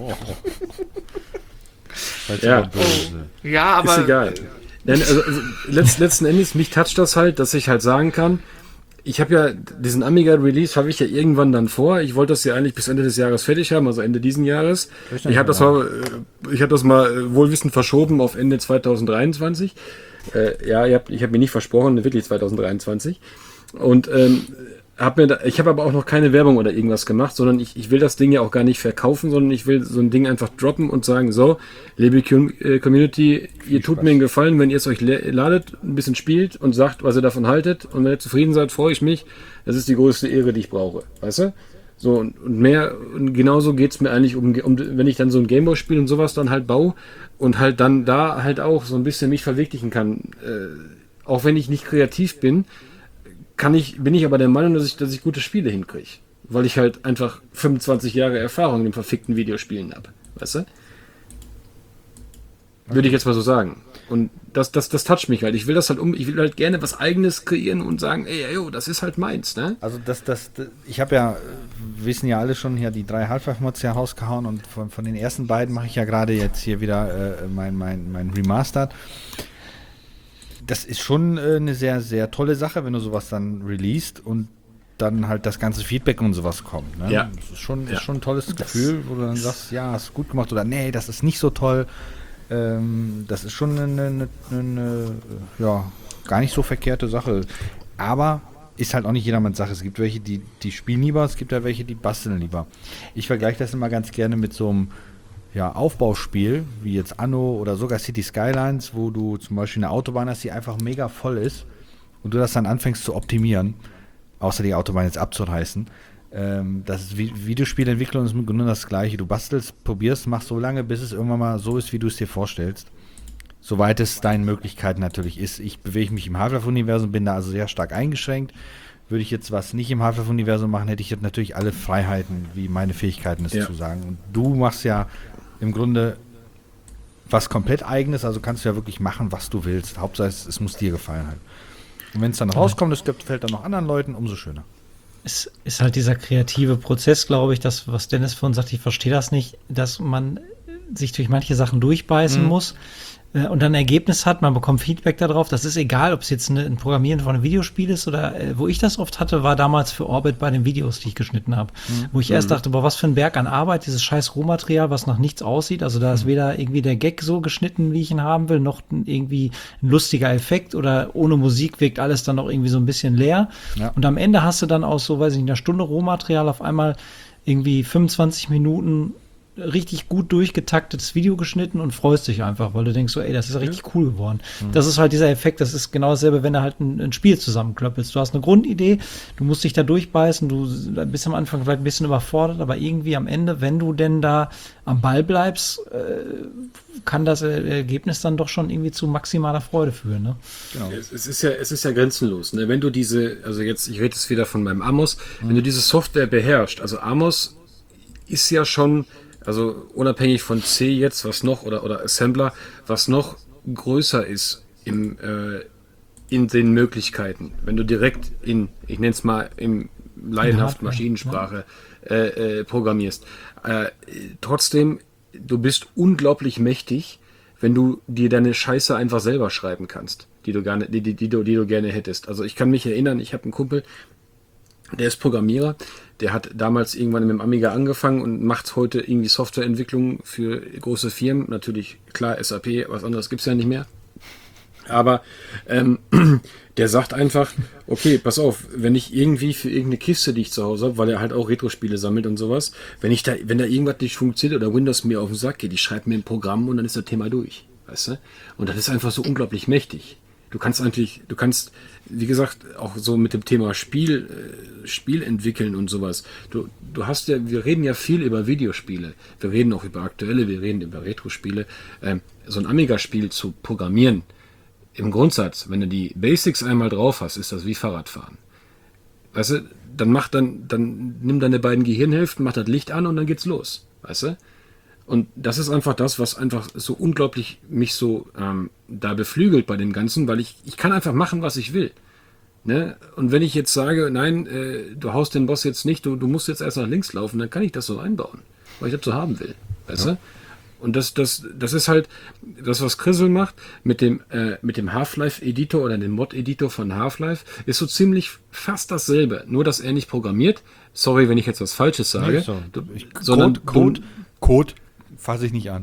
Ja. Ja, aber Ist egal. Nein, also letzten Endes, mich toucht das halt, dass ich halt sagen kann, ich habe ja diesen Amiga-Release, habe ich ja irgendwann dann vor. Ich wollte das ja eigentlich bis Ende des Jahres fertig haben, also Ende diesen Jahres. Ich habe das mal wohlwissend verschoben auf Ende 2023. Ich habe mir nicht versprochen, wirklich 2023. Und Ich habe aber auch noch keine Werbung oder irgendwas gemacht, sondern ich will das Ding ja auch gar nicht verkaufen, sondern ich will so ein Ding einfach droppen und sagen, so, liebe Community, ihr tut mir einen Gefallen, wenn ihr es euch ladet, ein bisschen spielt und sagt, was ihr davon haltet. Und wenn ihr zufrieden seid, freue ich mich. Das ist die größte Ehre, die ich brauche. Weißt du? So, und mehr, und genauso geht's mir eigentlich wenn ich dann so ein Gameboy spiele und sowas dann halt baue und halt dann da halt auch so ein bisschen mich verwirklichen kann. Auch wenn ich nicht kreativ bin, bin ich aber der Meinung, dass ich gute Spiele hinkriege. Weil ich halt einfach 25 Jahre Erfahrung in den verfickten Videospielen habe. Weißt du? Würde ich jetzt mal so sagen. Und das toucht mich halt. Ich will halt gerne was Eigenes kreieren und sagen, ey, yo, das ist halt meins, ne? Also ich habe ja, wissen ja alle schon, hier die 3 Half-Life-Mods ja rausgehauen und von den ersten beiden mache ich ja gerade jetzt hier wieder mein Remastered. Das ist schon eine sehr, sehr tolle Sache, wenn du sowas dann releast und dann halt das ganze Feedback und sowas kommt. Ne? Ja. Das ist schon ein tolles Gefühl, wo du dann sagst, ja, hast du gut gemacht oder nee, das ist nicht so toll. Das ist schon eine gar nicht so verkehrte Sache. Aber ist halt auch nicht jedermanns Sache. Es gibt welche, die spielen lieber, es gibt ja welche, die basteln lieber. Ich vergleiche das immer ganz gerne mit so einem Aufbauspiel, wie jetzt Anno oder sogar City Skylines, wo du zum Beispiel eine Autobahn hast, die einfach mega voll ist und du das dann anfängst zu optimieren, außer die Autobahn jetzt abzureißen. Das ist Videospielentwicklung ist im Grunde das Gleiche. Du bastelst, probierst, machst so lange, bis es irgendwann mal so ist, wie du es dir vorstellst. Soweit es deinen Möglichkeiten natürlich ist. Ich bewege mich im Half-Life-Universum, bin da also sehr stark eingeschränkt. Würde ich jetzt was nicht im Half-Life-Universum machen, hätte ich jetzt natürlich alle Freiheiten, wie meine Fähigkeiten es zu sagen. Und du machst ja im Grunde was komplett Eigenes, also kannst du ja wirklich machen, was du willst. Hauptsache, es muss dir gefallen halt. Und wenn es dann rauskommt, es gefällt dann noch anderen Leuten, umso schöner. Es ist halt dieser kreative Prozess, glaube ich, das, was Dennis vorhin sagt, ich verstehe das nicht, dass man sich durch manche Sachen durchbeißen muss und dann ein Ergebnis hat, man bekommt Feedback darauf. Das ist egal, ob es jetzt ein Programmieren von einem Videospiel ist oder wo ich das oft hatte, war damals für Orbit bei den Videos, die ich geschnitten habe. Wo ich erst dachte, boah, was für ein Berg an Arbeit, dieses scheiß Rohmaterial, was nach nichts aussieht. Also da ist weder irgendwie der Gag so geschnitten, wie ich ihn haben will, noch irgendwie ein lustiger Effekt oder ohne Musik wirkt alles dann noch irgendwie so ein bisschen leer. Ja. Und am Ende hast du dann aus so, weiß ich nicht, einer Stunde Rohmaterial auf einmal irgendwie 25 Minuten richtig gut durchgetaktetes Video geschnitten und freust dich einfach, weil du denkst so, ey, das ist richtig cool geworden. Das ist halt dieser Effekt, das ist genau dasselbe, wenn du halt ein Spiel zusammenklöppelst. Du hast eine Grundidee, du musst dich da durchbeißen, du bist am Anfang vielleicht ein bisschen überfordert, aber irgendwie am Ende, wenn du denn da am Ball bleibst, kann das Ergebnis dann doch schon irgendwie zu maximaler Freude führen. Ne? Genau. Es ist ja grenzenlos. Ne? Wenn du ich rede jetzt wieder von meinem Amos, wenn du diese Software beherrschst, also Amos ist ja schon, also unabhängig von C jetzt, was noch, oder Assembler, was noch größer ist in den Möglichkeiten. Wenn du direkt ich nenne es mal im laienhaften Maschinensprache programmierst. Trotzdem, du bist unglaublich mächtig, wenn du dir deine Scheiße einfach selber schreiben kannst, die du gerne hättest. Also ich kann mich erinnern, ich habe einen Kumpel, der ist Programmierer, der hat damals irgendwann mit dem Amiga angefangen und macht heute irgendwie Softwareentwicklung für große Firmen. Natürlich, klar, SAP, was anderes gibt's ja nicht mehr. Aber der sagt einfach, okay, pass auf, wenn ich irgendwie für irgendeine Kiste, die ich zu Hause habe, weil er halt auch Retro-Spiele sammelt und sowas, wenn da irgendwas nicht funktioniert oder Windows mir auf den Sack geht, ich schreibe mir ein Programm und dann ist das Thema durch. Weißt du? Und das ist einfach so unglaublich mächtig. Du kannst, wie gesagt, auch so mit dem Thema Spiel entwickeln und sowas. Du hast ja, wir reden ja viel über Videospiele. Wir reden auch über aktuelle, wir reden über Retro-Spiele. So ein Amiga-Spiel zu programmieren, im Grundsatz, wenn du die Basics einmal drauf hast, ist das wie Fahrradfahren. Weißt du, dann nimm deine beiden Gehirnhälften, mach das Licht an und dann geht's los. Weißt du? Und das ist einfach das, was einfach so unglaublich mich so da beflügelt bei dem Ganzen, weil ich kann einfach machen, was ich will. Ne? Und wenn ich jetzt sage, nein, du haust den Boss jetzt nicht, du musst jetzt erst nach links laufen, dann kann ich das so einbauen, weil ich das so haben will. Weißt du? Und das ist halt das, was Crystal macht mit dem Half-Life-Editor oder dem Mod-Editor von Half-Life, ist so ziemlich fast dasselbe, nur dass er nicht programmiert. Sorry, wenn ich jetzt was Falsches sage. Nee, sondern Code fasse ich nicht an.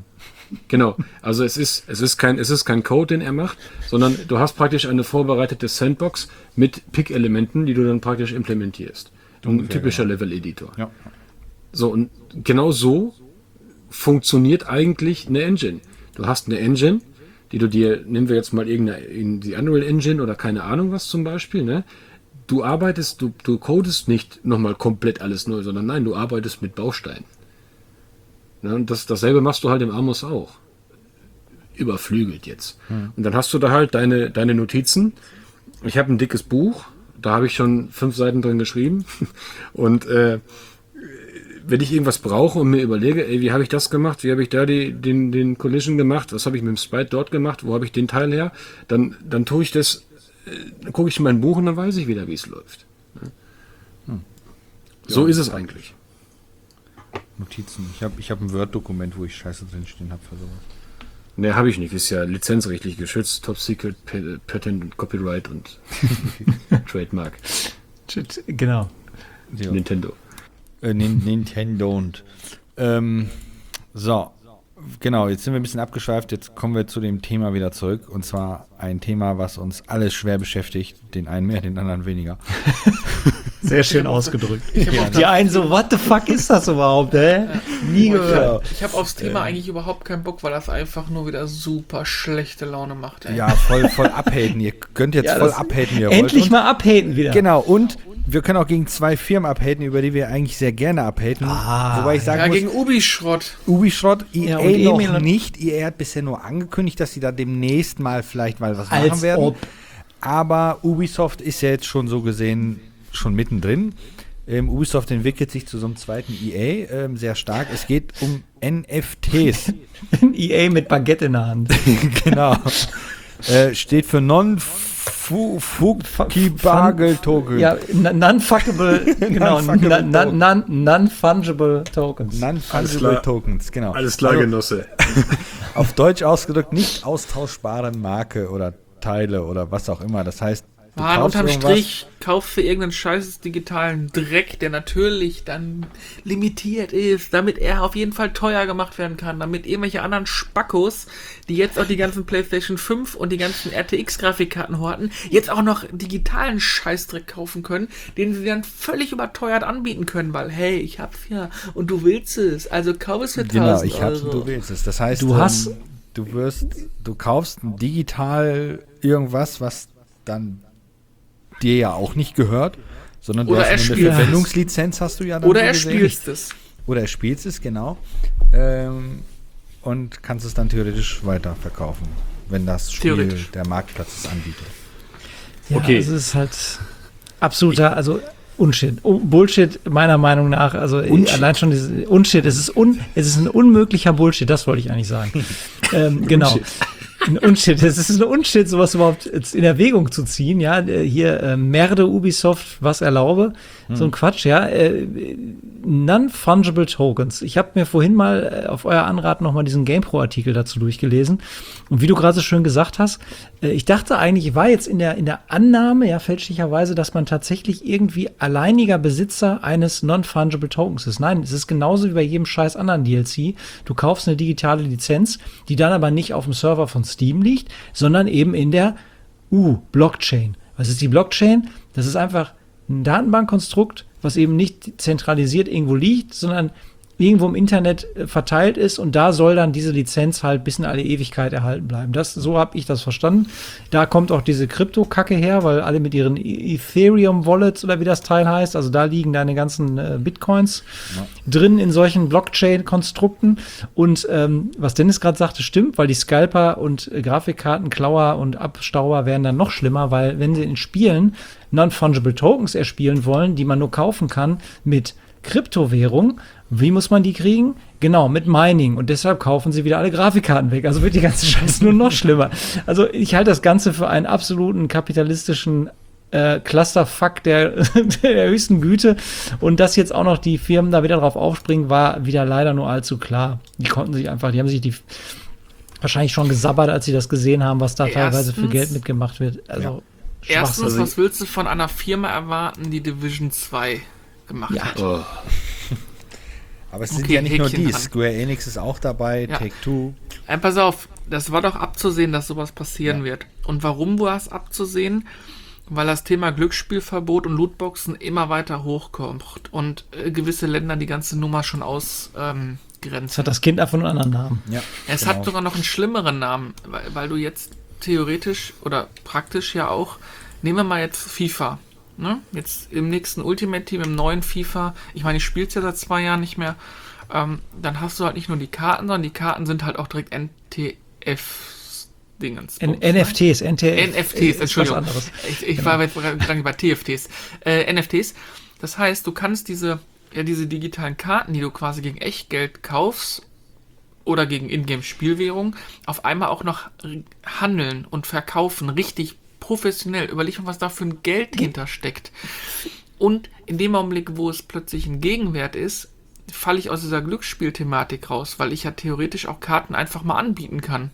Genau, also es ist kein Code, den er macht, sondern du hast praktisch eine vorbereitete Sandbox mit Pick-Elementen, die du dann praktisch implementierst. Ein typischer Level-Editor. Ja. So, und genau so funktioniert eigentlich eine Engine. Du hast eine Engine, die du dir, nehmen wir jetzt mal die Unreal Engine oder keine Ahnung was zum Beispiel, ne? Du codest nicht nochmal komplett alles neu, sondern nein, du arbeitest mit Bausteinen. Ne? Und dasselbe machst du halt im Amos auch. Überflügelt jetzt. Und dann hast du da halt deine Notizen. Ich habe ein dickes Buch, da habe ich schon 5 Seiten drin geschrieben. Und wenn ich irgendwas brauche und mir überlege, ey, wie habe ich das gemacht, wie habe ich da den Collision gemacht, was habe ich mit dem Sprite dort gemacht, wo habe ich den Teil her, dann tue ich das, dann gucke ich in mein Buch und dann weiß ich wieder, wie es läuft. So ist es eigentlich. Notizen. Ich hab ein Word-Dokument, wo ich Scheiße drinstehen habe für sowas. Ne, habe ich nicht. Ist ja lizenzrechtlich geschützt. Top Secret, Patent und Copyright und Trademark. Genau. Ja. Nintendo. Nintendo und so, genau, jetzt sind wir ein bisschen abgeschweift, jetzt kommen wir zu dem Thema wieder zurück, und zwar ein Thema, was uns alles schwer beschäftigt, den einen mehr, den anderen weniger. Sehr schön ausgedrückt. Ja, Die einen so, what the fuck ist das überhaupt, Nie gehört. Ich habe aufs Thema eigentlich überhaupt keinen Bock, weil das einfach nur wieder super schlechte Laune macht. Ey. Ja, voll abhaten, ihr könnt jetzt voll abhaten, wie ihr wollt. Endlich mal abhaten wieder. Genau, und wir können auch gegen 2 Firmen abhaten, über die wir eigentlich sehr gerne abhaten. Wobei ich sagen muss, gegen Ubischrott. Ubisoft, EA und noch Emil- nicht. EA hat bisher nur angekündigt, dass sie da demnächst mal vielleicht mal was machen werden. ob. Aber Ubisoft ist ja jetzt schon so gesehen schon mittendrin. Ubisoft entwickelt sich zu so einem zweiten EA sehr stark. Es geht um NFTs. EA mit Baguette in der Hand. Genau. Steht für Non-Fungible Tokens. Ja, non-fuckable, genau, non-fungible Tokens. Non-Fungible Tokens, genau. Alles klar, Also, Genosse. auf Deutsch ausgedrückt, nicht austauschbare Marke oder Teile oder was auch immer. Das heißt, du Mann, kaufst unterm irgendwas- Strich kaufst du irgendeinen scheiß digitalen Dreck, der natürlich dann limitiert ist, damit er auf jeden Fall teuer gemacht werden kann, damit irgendwelche anderen Spackos, die jetzt auch die ganzen PlayStation 5 und die ganzen RTX-Grafikkarten horten, jetzt auch noch digitalen Scheißdreck kaufen können, den sie dann völlig überteuert anbieten können, weil, hey, ich hab's ja und du willst es, also kauf es für 1000 Genau, ich hab's Euro. und du willst es. Das heißt, Du hast- du kaufst digital irgendwas, was dann dir ja auch nicht gehört, sondern du Oder hast er eine spielt es. Verwendungslizenz, hast du ja dann Oder so er gesehen. spielst es. Oder er spielt es, genau. Und kannst es dann theoretisch weiterverkaufen, wenn das Spiel Theoretisch. der Marktplatz es anbietet. Ja, Okay. es ist halt absoluter, also Unshit. Bullshit, meiner Meinung nach. Also allein schon dieses Unshit, es ist ein unmöglicher Bullshit, das wollte ich eigentlich sagen. Genau. Ein Unshit, es ist ein Unshit, sowas überhaupt in Erwägung zu ziehen, ja. Hier Merde Ubisoft, was erlaube. So ein Quatsch, ja. Non-Fungible Tokens. Ich habe mir vorhin mal auf euer Anraten nochmal diesen GamePro-Artikel dazu durchgelesen. Und wie du gerade so schön gesagt hast, ich dachte eigentlich, ich war jetzt in der Annahme, ja, fälschlicherweise, dass man tatsächlich irgendwie alleiniger Besitzer eines Non-Fungible Tokens ist. Nein, es ist genauso wie bei jedem scheiß anderen DLC. Du kaufst eine digitale Lizenz, die dann aber nicht auf dem Server von Steam liegt, sondern eben in der Blockchain. Was ist die Blockchain? Das ist einfach ein Datenbankkonstrukt, was eben nicht zentralisiert irgendwo liegt, sondern irgendwo im Internet verteilt ist, und da soll dann diese Lizenz halt bis in alle Ewigkeit erhalten bleiben. So habe ich das verstanden. Da kommt auch diese Krypto-Kacke her, weil alle mit ihren Ethereum-Wallets oder wie das Teil heißt, also da liegen deine ganzen Bitcoins drin in solchen Blockchain-Konstrukten. Und was Dennis gerade sagte, stimmt, weil die Scalper und Grafikkartenklauer und Abstauber werden dann noch schlimmer, weil wenn sie in Spielen Non-Fungible Tokens erspielen wollen, die man nur kaufen kann mit Kryptowährung, wie muss man die kriegen? Genau, mit Mining. Und deshalb kaufen sie wieder alle Grafikkarten weg. Also wird die ganze Scheiße nur noch schlimmer. Also ich halte das Ganze für einen absoluten kapitalistischen Clusterfuck der höchsten Güte. Und dass jetzt auch noch die Firmen da wieder drauf aufspringen, war wieder leider nur allzu klar. Die haben sich wahrscheinlich schon gesabbert, als sie das gesehen haben, was da teilweise für Geld mitgemacht wird. Also Erstens, was willst du von einer Firma erwarten, die Division 2 gemacht hat? Oh. Aber es sind Okay, ja nicht nur Häkchen die. dran. Square Enix ist auch dabei, Ja. Take-Two. Pass auf, das war doch abzusehen, dass sowas passieren wird. Und warum war es abzusehen? Weil das Thema Glücksspielverbot und Lootboxen immer weiter hochkommt und gewisse Länder die ganze Nummer schon ausgrenzen. Jetzt hat das Kind einfach nur einen anderen Namen. Ja, Es hat sogar noch einen schlimmeren Namen, weil du jetzt theoretisch oder praktisch ja auch, nehmen wir mal jetzt FIFA, ne? Jetzt im nächsten Ultimate Team, im neuen FIFA, ich meine, ich spiele es ja seit 2 Jahren nicht mehr, dann hast du halt nicht nur die Karten, sondern die Karten sind halt auch direkt NTF-Dingens. NFTs, NFTs, Entschuldigung. Was anderes. Ich war jetzt gerade bei TFTs. NFTs. Das heißt, du kannst diese digitalen Karten, die du quasi gegen Echtgeld kaufst oder gegen Ingame-Spielwährung, auf einmal auch noch handeln und verkaufen, richtig professionell. Überleg mal, was da für ein Geld hintersteckt. Und in dem Augenblick, wo es plötzlich ein Gegenwert ist, falle ich aus dieser Glücksspielthematik raus, weil ich ja theoretisch auch Karten einfach mal anbieten kann.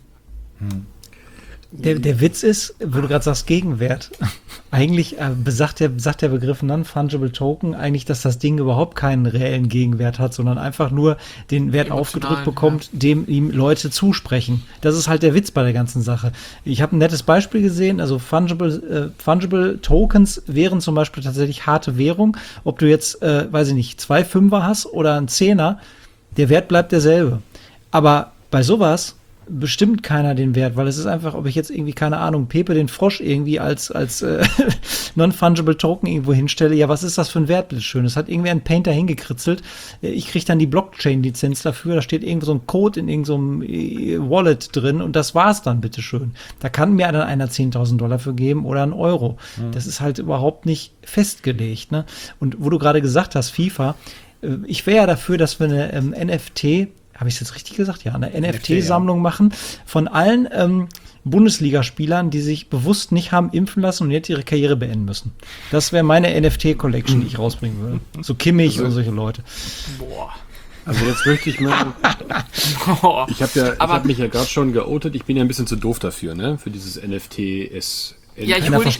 Der Witz ist, wo du gerade sagst, Gegenwert. Eigentlich sagt der Begriff Non-Fungible Token eigentlich, dass das Ding überhaupt keinen reellen Gegenwert hat, sondern einfach nur den Wert aufgedrückt bekommt, dem ihm Leute zusprechen. Das ist halt der Witz bei der ganzen Sache. Ich habe ein nettes Beispiel gesehen, also Fungible Tokens wären zum Beispiel tatsächlich harte Währung. Ob du jetzt, weiß ich nicht, 2 Fünfer hast oder einen Zehner, der Wert bleibt derselbe. Aber bei sowas bestimmt keiner den Wert, weil es ist einfach, ob ich jetzt irgendwie, keine Ahnung, Pepe den Frosch irgendwie als Non-Fungible Token irgendwo hinstelle, ja, was ist das für ein Wert, bitteschön? Das hat irgendwie ein Painter hingekritzelt. Ich kriege dann die Blockchain-Lizenz dafür, da steht irgendwo so ein Code in irgendeinem Wallet drin und das war's dann, bitteschön. Da kann mir dann einer $10.000 für geben oder einen Euro. Das ist halt überhaupt nicht festgelegt, ne? Und wo du gerade gesagt hast, FIFA, ich wäre ja dafür, dass wir eine NFT, habe ich es jetzt richtig gesagt? Ja, eine NFT-Sammlung machen von allen Bundesligaspielern, die sich bewusst nicht haben impfen lassen und jetzt ihre Karriere beenden müssen. Das wäre meine NFT-Collection, die ich rausbringen würde. So Kimmich und solche Leute. Boah. Also jetzt möchte ich mal. Ich habe mich ja gerade schon geoutet. Ich bin ja ein bisschen zu doof dafür, ne? Für dieses NFTs. Ja,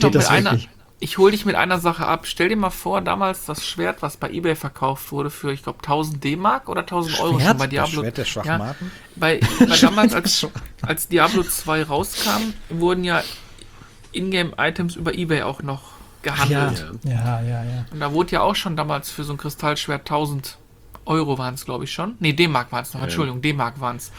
ich hol dich mit einer Sache ab. Stell dir mal vor, damals das Schwert, was bei eBay verkauft wurde für, ich glaube, 1000 D-Mark oder 1000 Euro schon bei Diablo. Das Schwert der Schwachmaten? Ja, weil damals, als Diablo 2 rauskam, wurden ja Ingame-Items über eBay auch noch gehandelt. Ja. Und da wurde ja auch schon damals für so ein Kristallschwert 1000 Euro waren es, glaube ich, schon. Nee, D-Mark waren es noch. Entschuldigung, D-Mark waren es.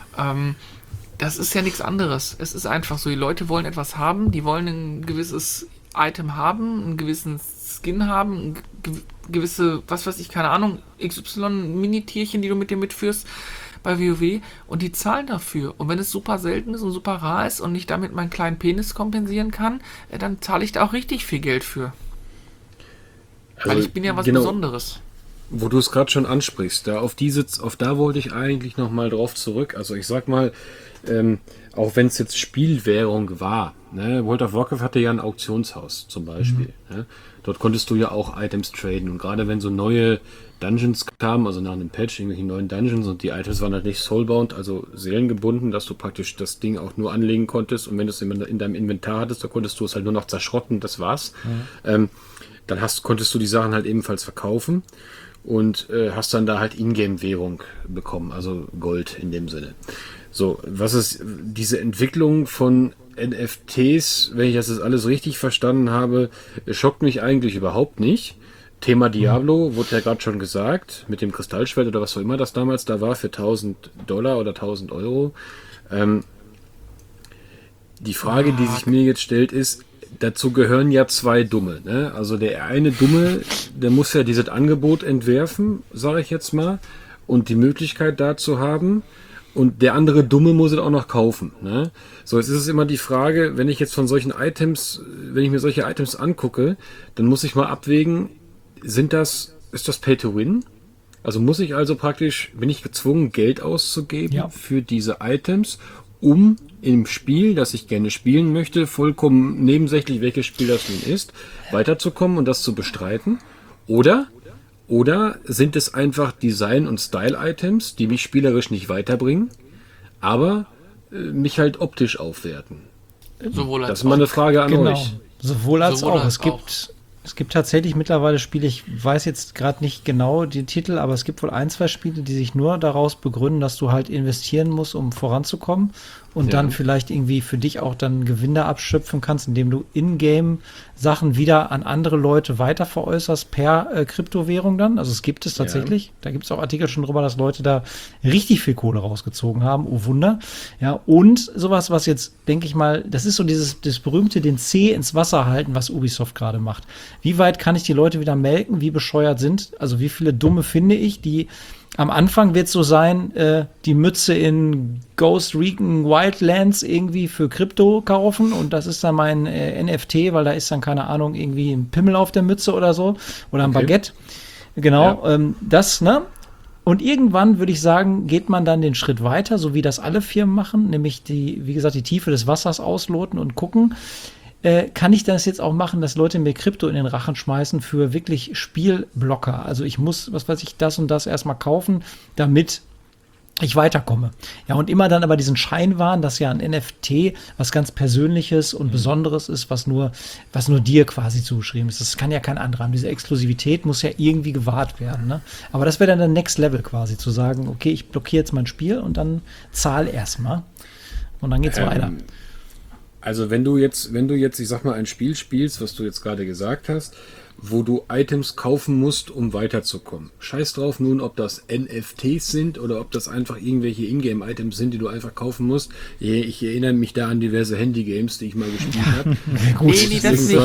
Das ist ja nichts anderes. Es ist einfach so, die Leute wollen etwas haben, die wollen ein gewisses Item haben, einen gewissen Skin haben, gewisse, was weiß ich, keine Ahnung, XY-Mini-Tierchen, die du mit dir mitführst bei WoW und die zahlen dafür. Und wenn es super selten ist und super rar ist und ich damit meinen kleinen Penis kompensieren kann, dann zahle ich da auch richtig viel Geld für. Also, weil ich bin ja was Besonderes. Wo du es gerade schon ansprichst, auf da wollte ich eigentlich nochmal drauf zurück. Also ich sag mal, auch wenn es jetzt Spielwährung war, ne? World of Warcraft hatte ja ein Auktionshaus zum Beispiel. Ne? Dort konntest du ja auch Items traden. Und gerade wenn so neue Dungeons kamen, also nach einem Patch, irgendwelche neuen Dungeons und die Items waren halt nicht soulbound, also seelengebunden, dass du praktisch das Ding auch nur anlegen konntest und wenn du es in deinem Inventar hattest, da konntest du es halt nur noch zerschrotten, das war's. Dann konntest du die Sachen halt ebenfalls verkaufen und hast dann da halt Ingame-Währung bekommen, also Gold in dem Sinne. So, was ist diese Entwicklung von NFTs, wenn ich das jetzt alles richtig verstanden habe, schockt mich eigentlich überhaupt nicht. Thema Diablo, wurde ja gerade schon gesagt, mit dem Kristallschwert oder was auch immer das damals da war, für $1000 oder 1000 Euro. Die Frage, die sich mir jetzt stellt, ist, dazu gehören ja 2 Dumme. Ne? Also der eine Dumme, der muss ja dieses Angebot entwerfen, sage ich jetzt mal, und die Möglichkeit dazu haben. Und der andere Dumme muss es auch noch kaufen. Ne? So, jetzt ist es immer die Frage, wenn ich jetzt von solchen Items, wenn ich mir solche Items angucke, dann muss ich mal abwägen, ist das Pay to Win? Also muss ich also praktisch, bin ich gezwungen, Geld auszugeben für diese Items, um im Spiel, das ich gerne spielen möchte, vollkommen nebensächlich, welches Spiel das nun ist, weiterzukommen und das zu bestreiten? Oder sind es einfach Design- und Style-Items, die mich spielerisch nicht weiterbringen, aber mich halt optisch aufwerten? Sowohl als das ist mal eine Frage an euch. Sowohl als auch. Es gibt Es gibt tatsächlich mittlerweile Spiele, ich weiß jetzt gerade nicht genau den Titel, aber es gibt wohl 1, 2 Spiele, die sich nur daraus begründen, dass du halt investieren musst, um voranzukommen und dann vielleicht irgendwie für dich auch dann Gewinne abschöpfen kannst, indem du in-game Sachen wieder an andere Leute weiter veräußerst per Kryptowährung dann. Also es gibt es tatsächlich. Da gibt es auch Artikel schon drüber, dass Leute da richtig viel Kohle rausgezogen haben. Oh Wunder. Ja, und sowas, was jetzt, denke ich mal, das ist so das berühmte, den C ins Wasser halten, was Ubisoft gerade macht. Wie weit kann ich die Leute wieder melken? Wie bescheuert sind? Also wie viele Dumme finde ich, die am Anfang wird es so sein, die Mütze in Ghost Recon Wildlands irgendwie für Krypto kaufen und das ist dann mein NFT, weil da ist dann, keine Ahnung, irgendwie ein Pimmel auf der Mütze oder so oder ein Baguette. Genau, das, ne? Und irgendwann würde ich sagen, geht man dann den Schritt weiter, so wie das alle Firmen machen, nämlich wie gesagt, die Tiefe des Wassers ausloten und gucken, kann ich das jetzt auch machen, dass Leute mir Krypto in den Rachen schmeißen für wirklich Spielblocker. Also ich muss, was weiß ich, das und das erstmal kaufen, damit ich weiterkomme. Ja, und immer dann aber diesen Scheinwahn, dass ja ein NFT was ganz Persönliches und Besonderes ist, was nur dir quasi zugeschrieben ist. Das kann ja kein anderer haben. Diese Exklusivität muss ja irgendwie gewahrt werden. Ne? Aber das wäre dann der Next Level quasi, zu sagen, okay, ich blockiere jetzt mein Spiel und dann zahl erstmal. Und dann geht's weiter. Also wenn du jetzt, ich sag mal, ein Spiel spielst, was du jetzt gerade gesagt hast, wo du Items kaufen musst, um weiterzukommen. Scheiß drauf nun, ob das NFTs sind oder ob das einfach irgendwelche Ingame-Items sind, die du einfach kaufen musst. Ich erinnere mich da an diverse Handy-Games, die ich mal gespielt habe. Nee,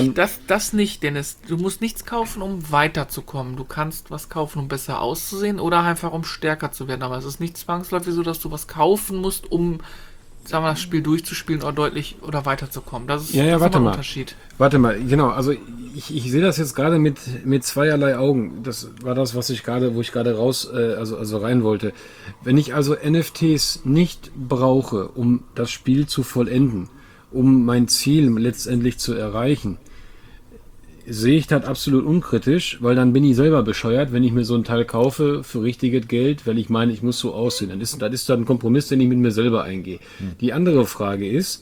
das nicht, Dennis. Du musst nichts kaufen, um weiterzukommen. Du kannst was kaufen, um besser auszusehen oder einfach um stärker zu werden. Aber es ist nicht zwangsläufig so, dass du was kaufen musst, um, sagen wir, das Spiel durchzuspielen oder weiterzukommen. Das ist, warte ein mal. Unterschied. Warte mal, genau, also ich sehe das jetzt gerade mit zweierlei Augen. Das war das, wo ich gerade raus, also rein wollte. Wenn ich also NFTs nicht brauche, um das Spiel zu vollenden, um mein Ziel letztendlich zu erreichen, sehe ich das absolut unkritisch, weil dann bin ich selber bescheuert, wenn ich mir so ein Teil kaufe für richtiges Geld, weil ich meine, ich muss so aussehen. Das ist dann ein Kompromiss, den ich mit mir selber eingehe. Die andere Frage ist,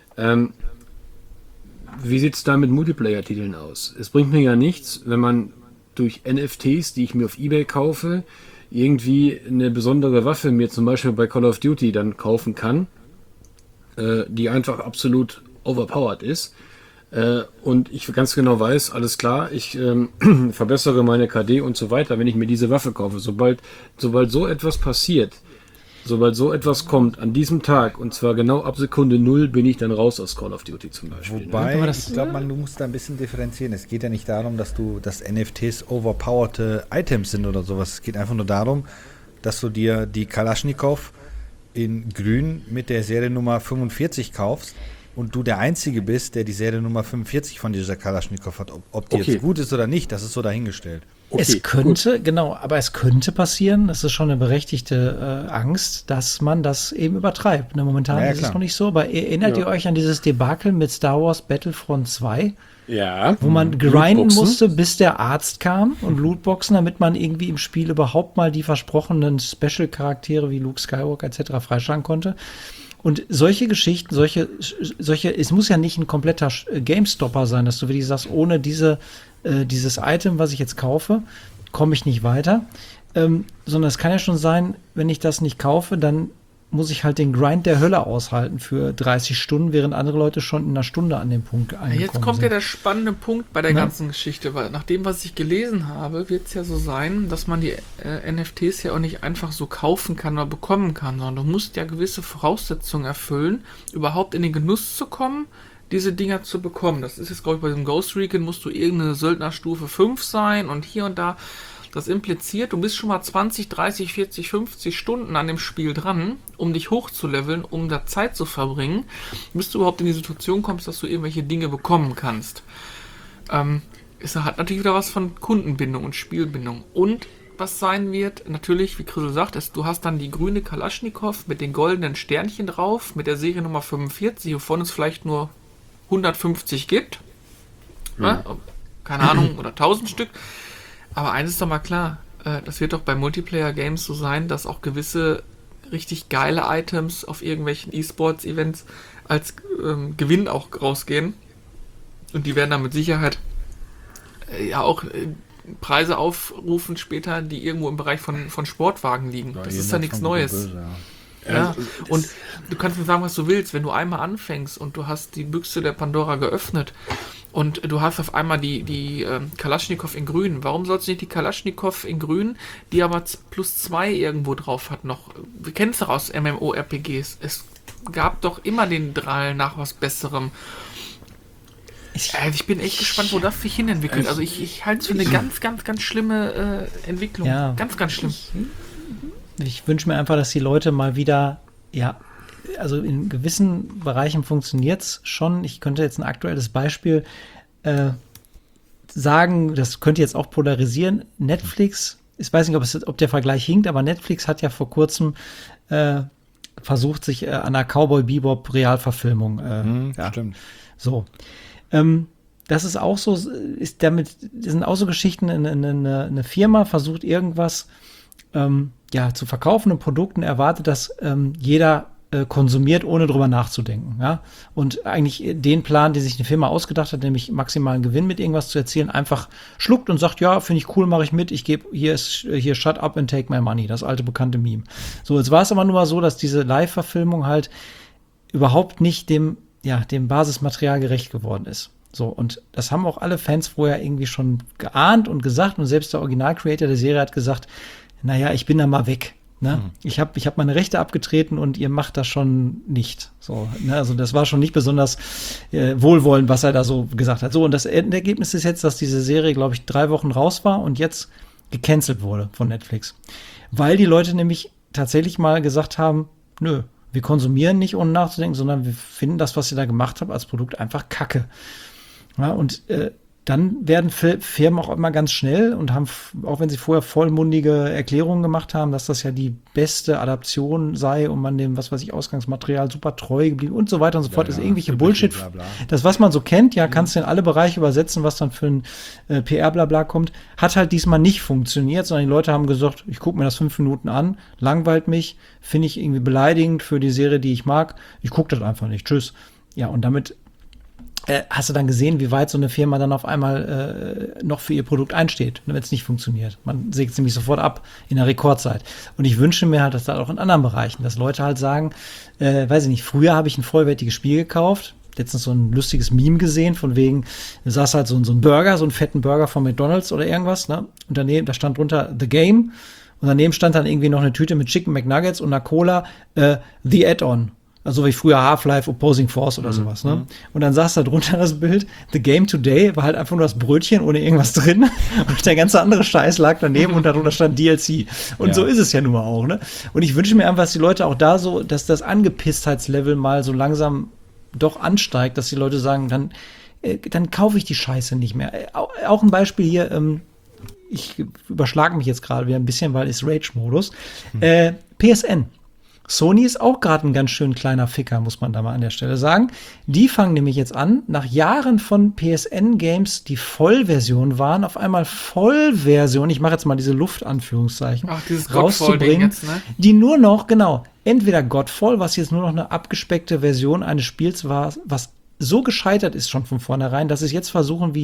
wie sieht es da mit Multiplayer-Titeln aus? Es bringt mir ja nichts, wenn man durch NFTs, die ich mir auf eBay kaufe, irgendwie eine besondere Waffe mir zum Beispiel bei Call of Duty dann kaufen kann, die einfach absolut overpowered ist. Und ich ganz genau weiß, alles klar, ich verbessere meine KD und so weiter, wenn ich mir diese Waffe kaufe. Sobald so etwas passiert, sobald so etwas kommt an diesem Tag, und zwar genau ab Sekunde 0, bin ich dann raus aus Call of Duty zum Beispiel. Wobei, ich glaube, du musst da ein bisschen differenzieren. Es geht ja nicht darum, dass NFTs overpowerte Items sind oder sowas. Es geht einfach nur darum, dass du dir die Kalaschnikow in grün mit der Seriennummer 45 kaufst und du der Einzige bist, der die Seriennummer 45 von dieser Kalaschnikow hat. Ob die jetzt gut ist oder nicht, das ist so dahingestellt. Okay, es könnte, genau, aber es könnte passieren, das ist schon eine berechtigte Angst, dass man das eben übertreibt. Ne, momentan ist es noch nicht so, aber erinnert ihr euch an dieses Debakel mit Star Wars Battlefront 2? Ja. Wo man grinden musste, bis der Arzt kam und Lootboxen, damit man irgendwie im Spiel überhaupt mal die versprochenen Special-Charaktere wie Luke Skywalker etc. freischlagen konnte. Und solche Geschichten, es muss ja nicht ein kompletter GameStopper sein, dass du wirklich sagst, ohne dieses Item, was ich jetzt kaufe, komme ich nicht weiter. Sondern es kann ja schon sein, wenn ich das nicht kaufe, dann muss ich halt den Grind der Hölle aushalten für 30 Stunden, während andere Leute schon in einer Stunde an dem Punkt angekommen sind. Jetzt kommt ja der spannende Punkt bei der ganzen Geschichte, weil nach dem, was ich gelesen habe, wird es ja so sein, dass man die NFTs ja auch nicht einfach so kaufen kann oder bekommen kann, sondern du musst ja gewisse Voraussetzungen erfüllen, überhaupt in den Genuss zu kommen, diese Dinger zu bekommen. Das ist jetzt, glaube ich, bei dem Ghost Recon musst du irgendeine Söldnerstufe 5 sein und hier und da. Das impliziert, du bist schon mal 20, 30, 40, 50 Stunden an dem Spiel dran, um dich hochzuleveln, um da Zeit zu verbringen, bis du überhaupt in die Situation kommst, dass du irgendwelche Dinge bekommen kannst. Es hat natürlich wieder was von Kundenbindung und Spielbindung. Und was sein wird, natürlich, wie Chrisel sagt, du hast dann die grüne Kalaschnikow mit den goldenen Sternchen drauf, mit der Seriennummer 45, wovon es vielleicht nur 150 gibt. Ja. Keine Ahnung, oder 1000 Stück. Aber eines ist doch mal klar, das wird doch bei Multiplayer-Games so sein, dass auch gewisse richtig geile Items auf irgendwelchen E-Sports-Events als Gewinn auch rausgehen. Und die werden dann mit Sicherheit ja auch Preise aufrufen später, die irgendwo im Bereich von Sportwagen liegen. Das ist ja nichts Neues. Böse, ja. Ja, und du kannst mir sagen, was du willst, wenn du einmal anfängst und du hast die Büchse der Pandora geöffnet und du hast auf einmal die Kalaschnikow in grün. Warum sollst du nicht die Kalaschnikow in grün, die aber +2 irgendwo drauf hat noch? Wir kennen es doch aus MMORPGs. Es gab doch immer den Drall nach was Besserem. Ich bin echt gespannt, wo das sich hinentwickelt. Also ich halte es für eine ganz, ganz, ganz schlimme Entwicklung. Ja. Ganz, ganz schlimm. Ich wünsche mir einfach, dass die Leute mal wieder, ja, also in gewissen Bereichen funktioniert es schon. Ich könnte jetzt ein aktuelles Beispiel sagen, das könnte jetzt auch polarisieren. Netflix, ich weiß nicht, ob der Vergleich hinkt, aber Netflix hat ja vor kurzem versucht, sich an einer Cowboy Bebop Realverfilmung. Stimmt. So. Das ist auch so, das sind auch so Geschichten, eine Firma versucht irgendwas zu verkaufen, ein Produkt, und erwartet, dass jeder konsumiert, ohne drüber nachzudenken. Ja? Und eigentlich den Plan, den sich eine Firma ausgedacht hat, nämlich maximalen Gewinn mit irgendwas zu erzielen, einfach schluckt und sagt, ja, finde ich cool, mache ich mit, ich gebe, hier shut up and take my money, das alte bekannte Meme. So, jetzt war es aber nur mal so, dass diese Live-Verfilmung halt überhaupt nicht dem Basismaterial gerecht geworden ist. So, und das haben auch alle Fans vorher irgendwie schon geahnt und gesagt, und selbst der Original-Creator der Serie hat gesagt, naja, ich bin da mal weg. Ne? Ich hab meine Rechte abgetreten und ihr macht das schon nicht. So, ne? Also das war schon nicht besonders wohlwollend, was er da so gesagt hat. So, und das Endergebnis ist jetzt, dass diese Serie, glaube ich, 3 Wochen raus war und jetzt gecancelt wurde von Netflix. Weil die Leute nämlich tatsächlich mal gesagt haben, nö, wir konsumieren nicht, ohne nachzudenken, sondern wir finden das, was ihr da gemacht habt, als Produkt einfach Kacke. Ja, und dann werden Firmen auch immer ganz schnell und haben, auch wenn sie vorher vollmundige Erklärungen gemacht haben, dass das ja die beste Adaption sei und man dem, was weiß ich, Ausgangsmaterial super treu geblieben und so weiter und so fort, ist irgendwelche Bullshit. Bla, bla. Das, was man so kennt, ja, kannst du in alle Bereiche übersetzen, was dann für ein PR-Blabla kommt, hat halt diesmal nicht funktioniert, sondern die Leute haben gesagt, ich gucke mir das 5 Minuten an, langweilt mich, finde ich irgendwie beleidigend für die Serie, die ich mag, ich gucke das einfach nicht, tschüss. Ja, und damit hast du dann gesehen, wie weit so eine Firma dann auf einmal noch für ihr Produkt einsteht, wenn es nicht funktioniert. Man sägt es nämlich sofort ab in der Rekordzeit. Und ich wünsche mir halt, dass da auch in anderen Bereichen, dass Leute halt sagen, weiß ich nicht, früher habe ich ein vollwertiges Spiel gekauft, letztens so ein lustiges Meme gesehen, von wegen, da saß halt so ein Burger, so einen fetten Burger von McDonald's oder irgendwas, ne? Und daneben, da stand drunter The Game, und daneben stand dann irgendwie noch eine Tüte mit Chicken McNuggets und einer Cola, The Add-on. Also wie früher Half-Life Opposing Force oder sowas, ne? Und dann saß da drunter das Bild, The Game Today, war halt einfach nur das Brötchen ohne irgendwas drin und der ganze andere Scheiß lag daneben und darunter stand DLC. Und so ist es ja nun mal auch, ne? Und ich wünsche mir einfach, dass die Leute auch da so, dass das Angepisstheitslevel mal so langsam doch ansteigt, dass die Leute sagen, dann kaufe ich die Scheiße nicht mehr. Auch ein Beispiel hier, ich überschlage mich jetzt gerade wieder ein bisschen, weil ist Rage-Modus. PSN. Sony ist auch gerade ein ganz schön kleiner Ficker, muss man da mal an der Stelle sagen. Die fangen nämlich jetzt an, nach Jahren von PSN-Games, die Vollversion waren, auf einmal Vollversion, ich mache jetzt mal diese Luftanführungszeichen, dieses rauszubringen, jetzt, ne? die nur noch, genau, entweder Godfall, was jetzt nur noch eine abgespeckte Version eines Spiels war, was so gescheitert ist schon von vornherein, dass sie es jetzt versuchen,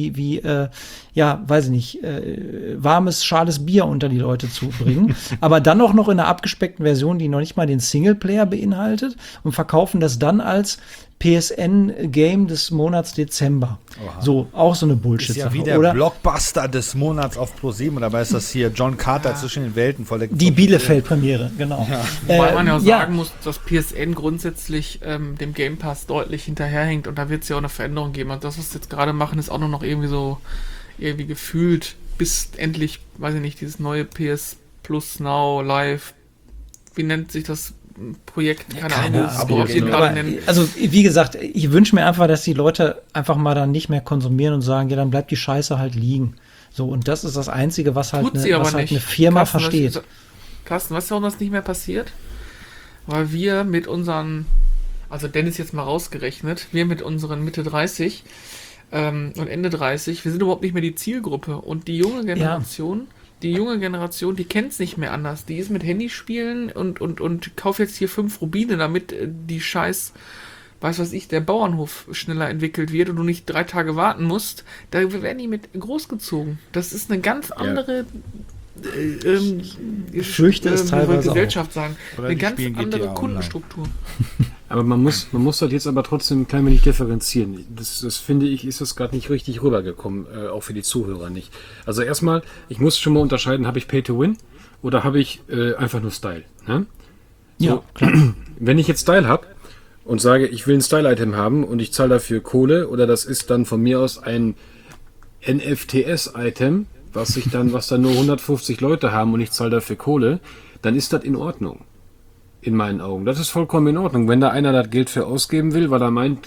weiß ich nicht, warmes, schales Bier unter die Leute zu bringen, aber dann auch noch in einer abgespeckten Version, die noch nicht mal den Singleplayer beinhaltet, und verkaufen das dann als PSN-Game des Monats Dezember. Oha. So, auch so eine Bullshit-Sache. Ist ja wie der oder Blockbuster des Monats auf ProSieben, und dabei ist das hier John Carter zwischen den Welten voll der die Bielefeld-Premiere, genau. Ja. Wobei man ja auch sagen muss, dass PSN grundsätzlich dem Game Pass deutlich hinterherhängt, und da wird es ja auch eine Veränderung geben. Und das, was sie jetzt gerade machen, ist auch nur noch irgendwie gefühlt, bis endlich, weiß ich nicht, dieses neue PS Plus Now Live, wie nennt sich das Projekt? Keine Ahnung, Abo, wie sie genau. gerade nennen. Also, wie gesagt, ich wünsche mir einfach, dass die Leute einfach mal dann nicht mehr konsumieren und sagen, ja, dann bleibt die Scheiße halt liegen. So, und das ist das Einzige, was halt, eine Firma versteht. Carsten, weißt du, warum das nicht mehr passiert? Weil wir mit unseren, also Dennis jetzt mal rausgerechnet, wir mit unseren Mitte 30 und Ende 30, wir sind überhaupt nicht mehr die Zielgruppe. Und die junge Generation, die kennt es nicht mehr anders. Die ist mit Handyspielen und kauft jetzt hier 5 Rubine, damit die scheiß weiß ich, der Bauernhof schneller entwickelt wird und du nicht 3 Tage warten musst, da werden die mit großgezogen. Das ist eine ganz andere Ich fürchte es teilweise Gesellschaft sagen. Oder Eine die ganz spielen andere GTA Kundenstruktur. Aber man muss halt jetzt aber trotzdem ein klein wenig differenzieren. Das finde ich, ist das gerade nicht richtig rübergekommen, auch für die Zuhörer nicht. Also erstmal, ich muss schon mal unterscheiden, habe ich Pay to Win oder habe ich einfach nur Style? Ne? So, Ja, klar. wenn ich jetzt Style habe und sage, ich will ein Style-Item haben und ich zahle dafür Kohle oder das ist dann von mir aus ein NFTS-Item, was dann nur 150 Leute haben und ich zahle dafür Kohle, dann ist das in Ordnung. In meinen Augen. Das ist vollkommen in Ordnung. Wenn da einer das Geld für ausgeben will, weil er meint,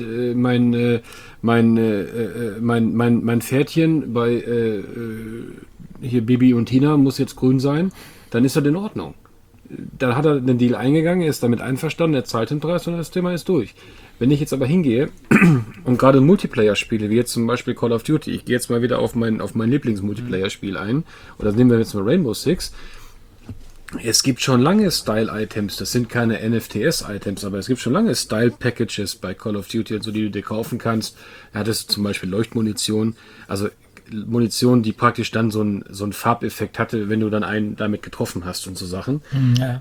mein Pferdchen bei hier Bibi und Tina muss jetzt grün sein, dann ist das in Ordnung. Dann hat er den Deal eingegangen, er ist damit einverstanden, er zahlt den Preis und das Thema ist durch. Wenn ich jetzt aber hingehe und gerade Multiplayer-Spiele, wie jetzt zum Beispiel Call of Duty, ich gehe jetzt mal wieder auf mein Lieblings-Multiplayer-Spiel ein, oder nehmen wir jetzt mal Rainbow Six. Es gibt schon lange Style-Items, das sind keine NFTS-Items, aber es gibt schon lange Style-Packages bei Call of Duty, also die du dir kaufen kannst. Da hattest du zum Beispiel Leuchtmunition, also Munition, die praktisch dann so einen Farbeffekt hatte, wenn du dann einen damit getroffen hast und so Sachen. Ja.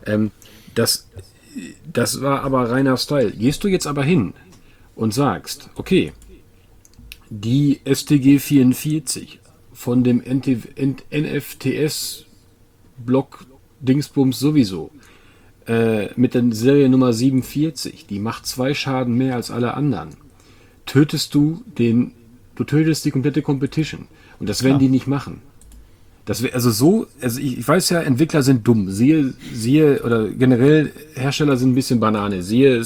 Das war aber reiner Style. Gehst du jetzt aber hin und sagst, okay, die STG 44 von dem NFTS-Block Dingsbums sowieso, mit der Serie Nummer 47, die macht 2 Schaden mehr als alle anderen, tötest du die komplette Competition. Und das werden die nicht machen. Also ich weiß ja, Entwickler sind dumm. Siehe, oder generell Hersteller sind ein bisschen Banane. Siehe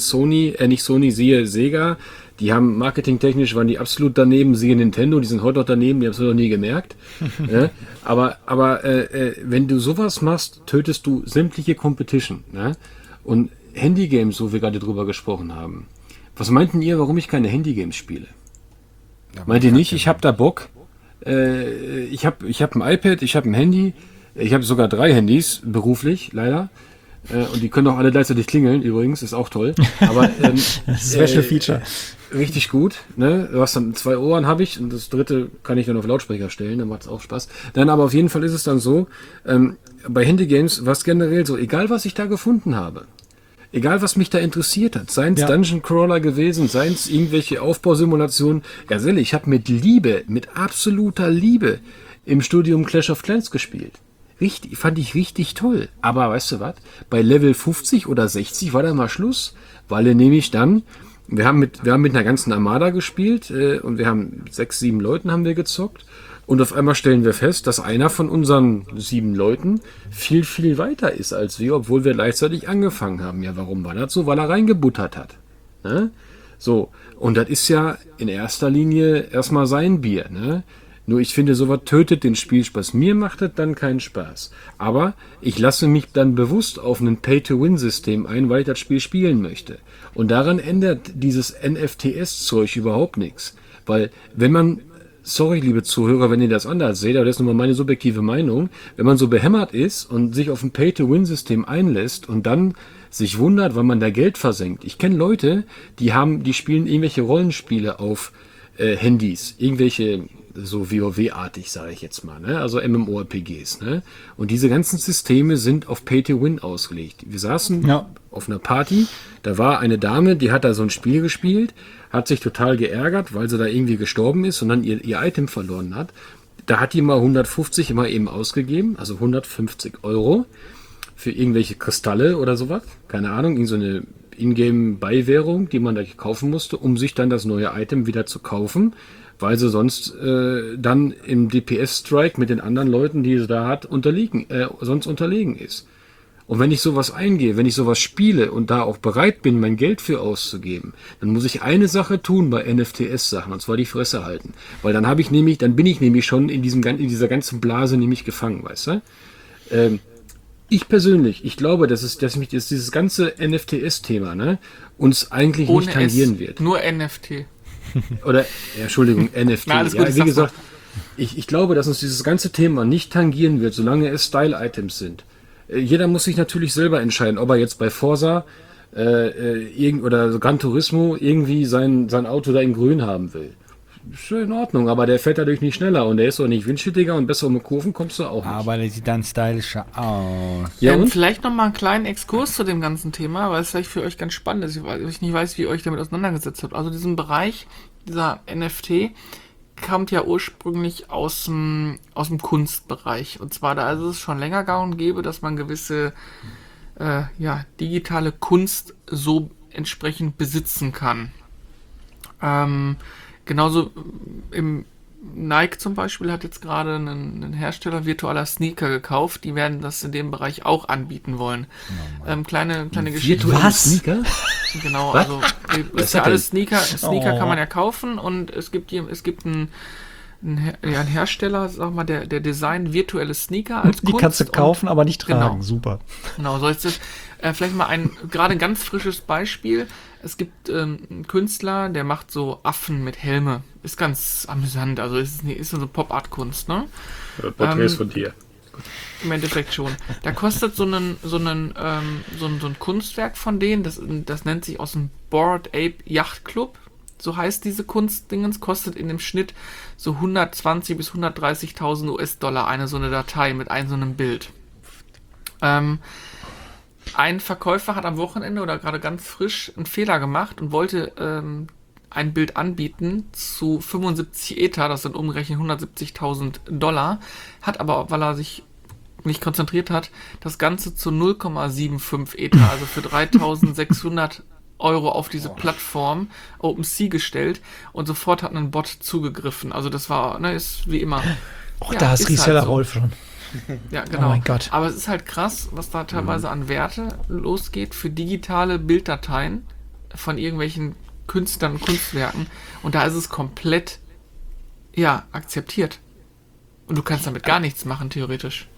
siehe Sega. Die haben marketingtechnisch, waren die absolut daneben. Siehe Nintendo, die sind heute noch daneben, die haben es noch nie gemerkt. Ja? Aber wenn du sowas machst, tötest du sämtliche Competition. Ne? Und Handygames, wo wir gerade drüber gesprochen haben. Was meinten ihr, warum ich keine Handygames spiele? Ja, Meint ihr nicht, ich habe da Bock? Ich hab ein iPad, ich habe ein Handy, ich habe sogar 3 Handys, beruflich, leider. Und die können auch alle gleichzeitig klingeln, übrigens, ist auch toll. Aber Special Feature. Richtig gut, ne? Du hast dann 2 Ohren habe ich und das dritte kann ich dann auf Lautsprecher stellen, dann macht es auch Spaß. Dann aber auf jeden Fall ist es dann so, bei Handygames war es generell so, egal was ich da gefunden habe, egal was mich da interessiert hat, seien es Dungeon Crawler gewesen, seien es irgendwelche Aufbausimulationen, ganz ehrlich, ich habe mit absoluter Liebe im Studium Clash of Clans gespielt. Fand ich richtig toll. Aber weißt du was? Bei Level 50 oder 60 war da mal Schluss, weil nämlich dann, wir haben mit einer ganzen Armada gespielt und wir haben 6, 7 Leuten haben wir gezockt und auf einmal stellen wir fest, dass einer von unseren 7 Leuten viel, viel weiter ist als wir, obwohl wir gleichzeitig angefangen haben. Ja, warum war das so? Weil er reingebuttert hat. Ne? So, und das ist ja in erster Linie erstmal sein Bier, ne? Nur ich finde, sowas tötet den Spielspaß. Mir macht das dann keinen Spaß. Aber ich lasse mich dann bewusst auf ein Pay-to-Win-System ein, weil ich das Spiel spielen möchte. Und daran ändert dieses NFTS-Zeug überhaupt nichts. Weil wenn man, sorry liebe Zuhörer, wenn ihr das anders seht, aber das ist nun mal meine subjektive Meinung, wenn man so behämmert ist und sich auf ein Pay-to-Win-System einlässt und dann sich wundert, weil man da Geld versenkt. Ich kenne Leute, die spielen irgendwelche Rollenspiele auf Handys, irgendwelche so WoW-artig, sage ich jetzt mal, ne? Also MMORPGs, ne? Und diese ganzen Systeme sind auf Pay-to-Win ausgelegt. Wir saßen auf einer Party, da war eine Dame, die hat da so ein Spiel gespielt, hat sich total geärgert, weil sie da irgendwie gestorben ist und dann ihr Item verloren hat. Da hat die mal 150 immer eben ausgegeben, also 150 € für irgendwelche Kristalle oder sowas, keine Ahnung, irgend so eine Ingame-Beiwährung, die man da kaufen musste, um sich dann das neue Item wieder zu kaufen, weil sie sonst dann im DPS-Strike mit den anderen Leuten, die sie da hat, sonst unterlegen ist. Und wenn ich sowas eingehe, wenn ich sowas spiele und da auch bereit bin, mein Geld für auszugeben, dann muss ich eine Sache tun bei NFTS-Sachen, und zwar die Fresse halten. Weil dann bin ich nämlich schon in dieser ganzen Blase nämlich gefangen, weißt du? Ich persönlich, ich glaube, dass dieses ganze NFTS-Thema, ne, uns eigentlich Ohne nicht tangieren wird. Nur NFT. Oder, Entschuldigung, NFT. Na, alles gut, wie gesagt, ich glaube, dass uns dieses ganze Thema nicht tangieren wird, solange es Style-Items sind. Jeder muss sich natürlich selber entscheiden, ob er jetzt bei Forza oder so Gran Turismo irgendwie sein Auto da in grün haben will. Ist schon in Ordnung, aber der fährt dadurch nicht schneller und der ist auch nicht windschittiger und besser um die Kurven kommst du auch nicht. Aber der sieht dann stylischer aus. Ja, und? Vielleicht noch mal einen kleinen Exkurs zu dem ganzen Thema, weil es vielleicht für euch ganz spannend ist. Ich nicht weiß, wie ihr euch damit auseinandergesetzt habt. Also diesen Bereich, dieser NFT, kommt ja ursprünglich aus dem Kunstbereich. Und zwar, da ist es schon länger gang und gäbe, dass man gewisse digitale Kunst so entsprechend besitzen kann. Genauso im Nike zum Beispiel hat jetzt gerade einen Hersteller virtueller Sneaker gekauft. Die werden das in dem Bereich auch anbieten wollen. Kleine Geschichte. Was? Sneaker? Genau, Was? also Was ist ja hat alles denn? Sneaker kann man ja kaufen und es gibt einen Hersteller, sag mal, der designt virtuelle Sneaker als Die Kunst kannst du kaufen, aber nicht tragen. Genau. Super. Genau, so ist es. Vielleicht mal gerade ein ganz frisches Beispiel. Es gibt einen Künstler, der macht so Affen mit Helme. Ist ganz amüsant, also ist so eine Pop-Art-Kunst, ne? Porträts von dir. Im Endeffekt schon. Da kostet so ein Kunstwerk von denen, das nennt sich aus dem Bored Ape Yacht Club. So heißt diese Kunstdingens, kostet in dem Schnitt so 120.000 bis 130.000 US-Dollar so eine Datei mit so einem Bild. Ein Verkäufer hat am Wochenende oder gerade ganz frisch einen Fehler gemacht und wollte ein Bild anbieten zu 75 Ether, das sind umgerechnet 170.000 Dollar, hat aber, weil er sich nicht konzentriert hat, das Ganze zu 0,75 Ether, also für 3.600 Euro auf diese Plattform OpenSea gestellt und sofort hat ein Bot zugegriffen. Also das war, ist wie immer. Auch da ist Reseller Rolf schon. Ja, genau. Oh mein Gott. Aber es ist halt krass, was da teilweise an Werte losgeht für digitale Bilddateien von irgendwelchen Künstlern und Kunstwerken. Und da ist es komplett, akzeptiert. Und du kannst damit gar nichts machen, theoretisch.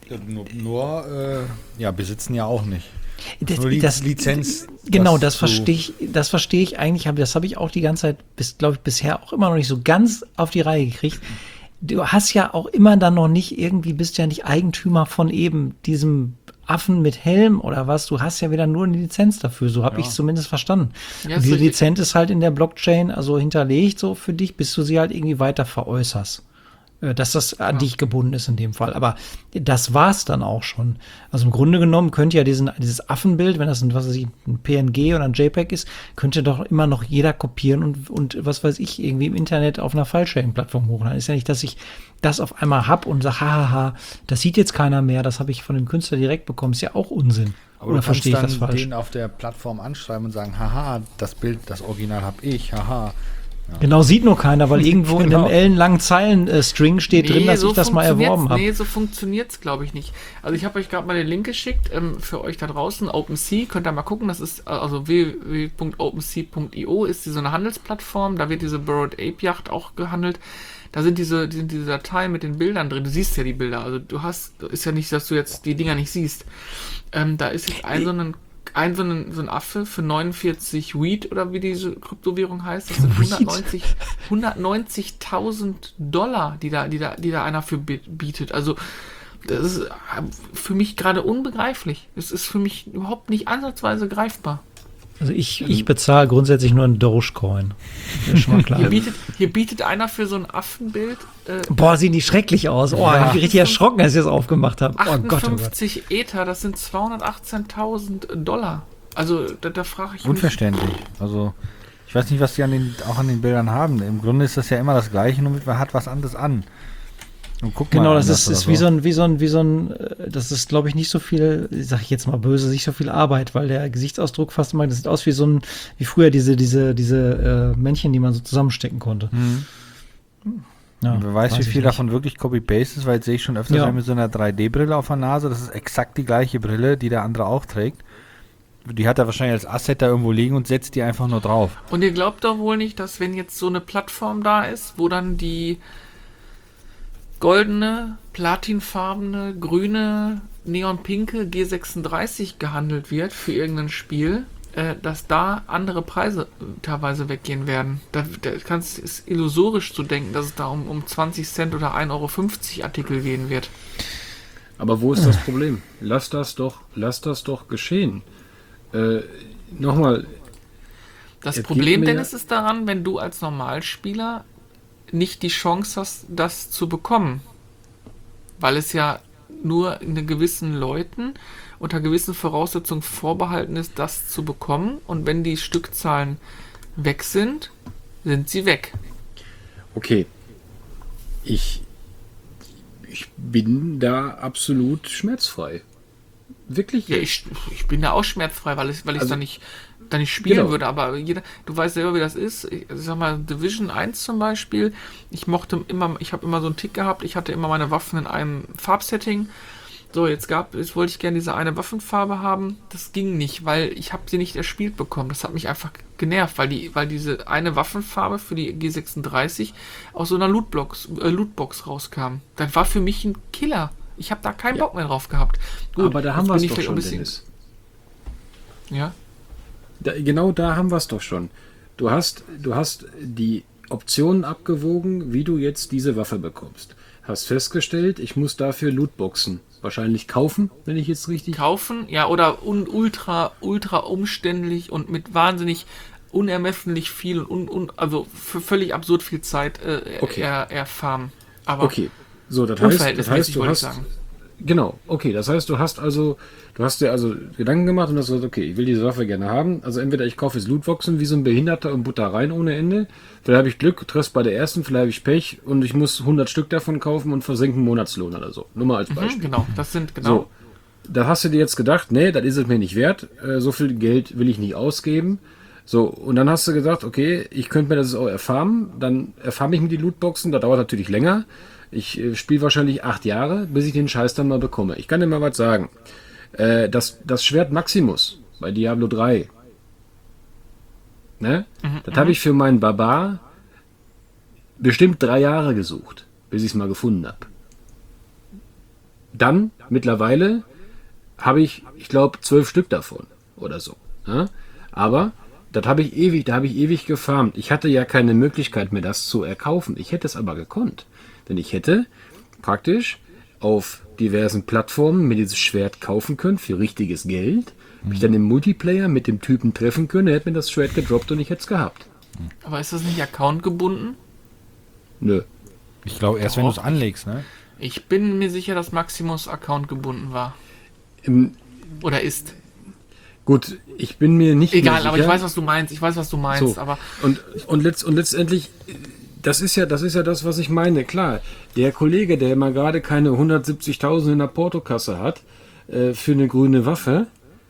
Besitzen ja auch nicht. Nur Lizenz. Genau, das verstehe ich eigentlich, aber das habe ich auch die ganze Zeit, bisher auch immer noch nicht so ganz auf die Reihe gekriegt. Du hast ja auch immer dann noch nicht bist ja nicht Eigentümer von eben diesem Affen mit Helm oder was. Du hast ja wieder nur eine Lizenz dafür. So habe ich es zumindest verstanden. Ja, und diese Lizenz ist halt in der Blockchain also hinterlegt so für dich, bis du sie halt irgendwie weiter veräußerst. Dass das an dich gebunden ist in dem Fall. Aber das war's dann auch schon. Also im Grunde genommen könnte ja dieses Affenbild, wenn das ein PNG oder ein JPEG ist, könnte doch immer noch jeder kopieren und was weiß ich, irgendwie im Internet auf einer File-Sharing-Plattform hochladen. Ist ja nicht, dass ich das auf einmal hab und sage, hahaha, das sieht jetzt keiner mehr, das habe ich von dem Künstler direkt bekommen. Ist ja auch Unsinn. Aber oder du kannst verstehe ich das dann falsch? den auf der Plattform anschreiben und sagen, haha, das Bild, das Original habe ich, haha. Ja. Genau, sieht nur keiner, weil irgendwo in Genau. einem ellenlangen Zeilen-String steht drin, dass ich das mal erworben habe. Nee, so funktioniert's, glaube ich, nicht. Also ich habe euch gerade mal den Link geschickt für euch da draußen. OpenSea, könnt ihr mal gucken. Das ist also www.opensea.io ist so eine Handelsplattform. Da wird diese Bored Ape Yacht auch gehandelt. Da sind diese Dateien mit den Bildern drin. Du siehst ja die Bilder. Also ist ja nicht, dass du jetzt die Dinger nicht siehst. Da ist jetzt so ein Affe für 49 Weed oder wie diese Kryptowährung heißt. Das sind 190.000 Dollar, die da einer für bietet. Also das ist für mich gerade unbegreiflich. Es ist für mich überhaupt nicht ansatzweise greifbar. Also ich bezahle grundsätzlich nur einen Dogecoin. Ist schon mal klar. Hier bietet einer für so ein Affenbild Boah, sehen die schrecklich aus. Oh, ich bin richtig erschrocken, als ich das aufgemacht habe. Oh Gott, oh Gott. 58 Ether, das sind 218.000 Dollar. Also da frage ich mich. Unverständlich. Also ich weiß nicht, was die auch an den Bildern haben. Im Grunde ist das ja immer das Gleiche, nur man hat was anderes an. Und guck Genau, mal das anders ist oder wie so ein, das ist, glaube ich, nicht so viel, sag ich jetzt mal böse, nicht so viel Arbeit, weil der Gesichtsausdruck fast immer, das sieht aus wie früher diese Männchen, die man so zusammenstecken konnte. Ja, Und wer weiß, wie ich viel nicht. davon wirklich Copy-Paste ist, weil jetzt sehe ich schon öfters Ja. mit so einer 3D-Brille auf der Nase. Das ist exakt die gleiche Brille, die der andere auch trägt. Die hat er wahrscheinlich als Asset da irgendwo liegen und setzt die einfach nur drauf. Und ihr glaubt doch wohl nicht, dass wenn jetzt so eine Plattform da ist, wo dann die goldene, platinfarbene, grüne, neonpinke G36 gehandelt wird für irgendein Spiel, dass da andere Preise teilweise weggehen werden. Ist illusorisch zu denken, dass es da um 20 Cent oder 1,50 Euro Artikel gehen wird. Aber wo ist das Problem? Lass das doch geschehen. nochmal. Das Es Problem, geht mir- Dennis, ist daran, wenn du als Normalspieler nicht die Chance hast, das zu bekommen. Weil es ja nur in gewissen Leuten unter gewissen Voraussetzungen vorbehalten ist, das zu bekommen. Und wenn die Stückzahlen weg sind, sind sie weg. Okay. Ich bin da absolut schmerzfrei. Wirklich? Ja, ich bin da auch schmerzfrei, weil ich Also- dann nicht spielen Genau. würde, aber du weißt selber, wie das ist. Ich sag mal, Division 1 zum Beispiel, ich habe immer so einen Tick gehabt, ich hatte immer meine Waffen in einem Farbsetting. So, jetzt wollte ich gerne diese eine Waffenfarbe haben. Das ging nicht, weil ich habe sie nicht erspielt bekommen. Das hat mich einfach genervt, weil diese eine Waffenfarbe für die G36 aus so einer Lootbox rauskam. Das war für mich ein Killer. Ich habe da keinen Bock mehr drauf gehabt. Gut, Aber da jetzt haben wir bin es ich doch vielleicht schon, ein bisschen- Dennis. Ja. Genau da haben wir es doch schon. Du hast die Optionen abgewogen, wie du jetzt diese Waffe bekommst. Hast festgestellt, ich muss dafür Lootboxen wahrscheinlich kaufen, wenn ich jetzt richtig... Kaufen, ja, oder ultra umständlich und mit wahnsinnig unermessentlich viel und also für völlig absurd viel Zeit Okay. erfahren. Aber Okay, so, das unverhältnismäßig, du wollte ich hast... sagen. Genau, okay, das heißt, du hast dir also Gedanken gemacht und hast gesagt, okay, ich will diese Waffe gerne haben. Also entweder ich kaufe jetzt Lootboxen wie so ein Behinderter und butter rein ohne Ende. Vielleicht habe ich Glück, treffe bei der ersten, vielleicht habe ich Pech und ich muss 100 Stück davon kaufen und versenke einen Monatslohn oder so. Nur mal als Beispiel. Genau, das sind So, da hast du dir jetzt gedacht, nee, das ist es mir nicht wert, so viel Geld will ich nicht ausgeben. So, und dann hast du gesagt, okay, ich könnte mir das auch erfarmen, dann erfarme ich mir die Lootboxen, das dauert natürlich länger. Ich spiele wahrscheinlich 8 Jahre, bis ich den Scheiß dann mal bekomme. Ich kann dir mal was sagen. Das Schwert Maximus bei Diablo 3, ne? Das habe ich für meinen Barbar bestimmt 3 Jahre gesucht, bis ich es mal gefunden habe. Dann, mittlerweile, habe ich glaube, 12 Stück davon oder so. Ja? Aber da habe ich ewig gefarmt. Ich hatte ja keine Möglichkeit mehr, das zu erkaufen. Ich hätte es aber gekonnt. Denn ich hätte praktisch auf diversen Plattformen mir dieses Schwert kaufen können für richtiges Geld. Mich dann im Multiplayer mit dem Typen treffen können. Er hätte mir das Schwert gedroppt und ich hätte es gehabt. Aber ist das nicht Account gebunden? Nö. Ich glaube, erst wenn du es anlegst, ne? Ich bin mir sicher, dass Maximus Account gebunden war. Oder ist. Gut, ich bin mir nicht Egal, mehr aber ich sicher. weiß, was du meinst. So. Aber Und letztendlich, das ist ja das, was ich meine. Klar, der Kollege, der mal gerade keine 170.000 in der Portokasse hat, für eine grüne Waffe,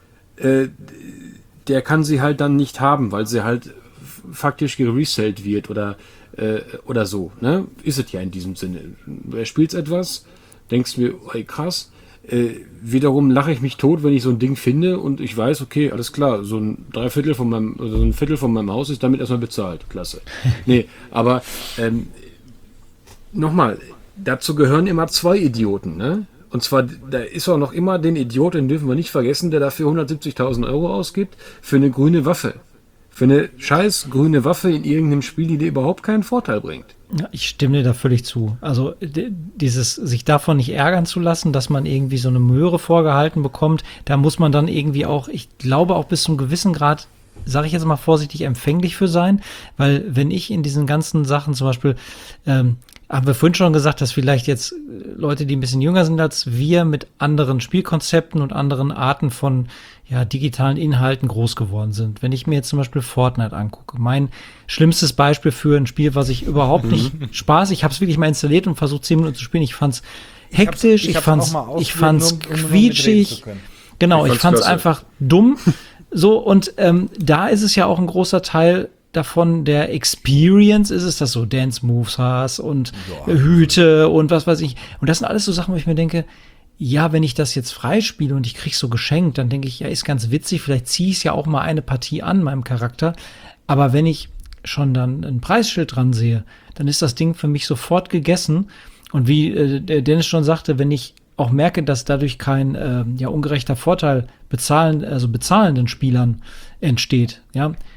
der kann sie halt dann nicht haben, weil sie halt faktisch geresellt wird oder so. Ne? Ist es ja in diesem Sinne. Er spielt etwas, denkst mir, ey, krass. Wiederum lache ich mich tot, wenn ich so ein Ding finde und ich weiß, okay, alles klar, so ein Viertel von meinem Haus ist damit erstmal bezahlt. Klasse. Nee, aber nochmal, dazu gehören immer 2 Idioten, ne? Und zwar, da ist auch noch immer den Idiot, den dürfen wir nicht vergessen, der dafür 170.000 Euro ausgibt, für eine grüne Waffe. Für eine scheiß grüne Waffe in irgendeinem Spiel, die dir überhaupt keinen Vorteil bringt. Ja, ich stimme dir da völlig zu. Also dieses sich davon nicht ärgern zu lassen, dass man irgendwie so eine Möhre vorgehalten bekommt, da muss man dann irgendwie auch, ich glaube auch bis zum gewissen Grad, sage ich jetzt mal vorsichtig, empfänglich für sein, weil wenn ich in diesen ganzen Sachen zum Beispiel, haben wir vorhin schon gesagt, dass vielleicht jetzt Leute, die ein bisschen jünger sind als wir, mit anderen Spielkonzepten und anderen Arten von digitalen Inhalten groß geworden sind. Wenn ich mir jetzt zum Beispiel Fortnite angucke, mein schlimmstes Beispiel für ein Spiel, was ich überhaupt nicht ich habe es wirklich mal installiert und versucht 10 Minuten zu spielen. Ich fand's hektisch, ich fand's quietschig. Genau, ich fand's einfach dumm. So, und da ist es ja auch ein großer Teil davon der Experience ist es, dass du Dance Moves hast und Hüte und was weiß ich. Und das sind alles so Sachen, wo ich mir denke, ja, wenn ich das jetzt freispiele und ich krieg's so geschenkt, dann denke ich, ja, ist ganz witzig, vielleicht ziehe ich es ja auch mal eine Partie an meinem Charakter. Aber wenn ich schon dann ein Preisschild dran sehe, dann ist das Ding für mich sofort gegessen. Und wie der Dennis schon sagte, wenn ich auch merke, dass dadurch kein ungerechter Vorteil bezahlenden Spielern entsteht, ja,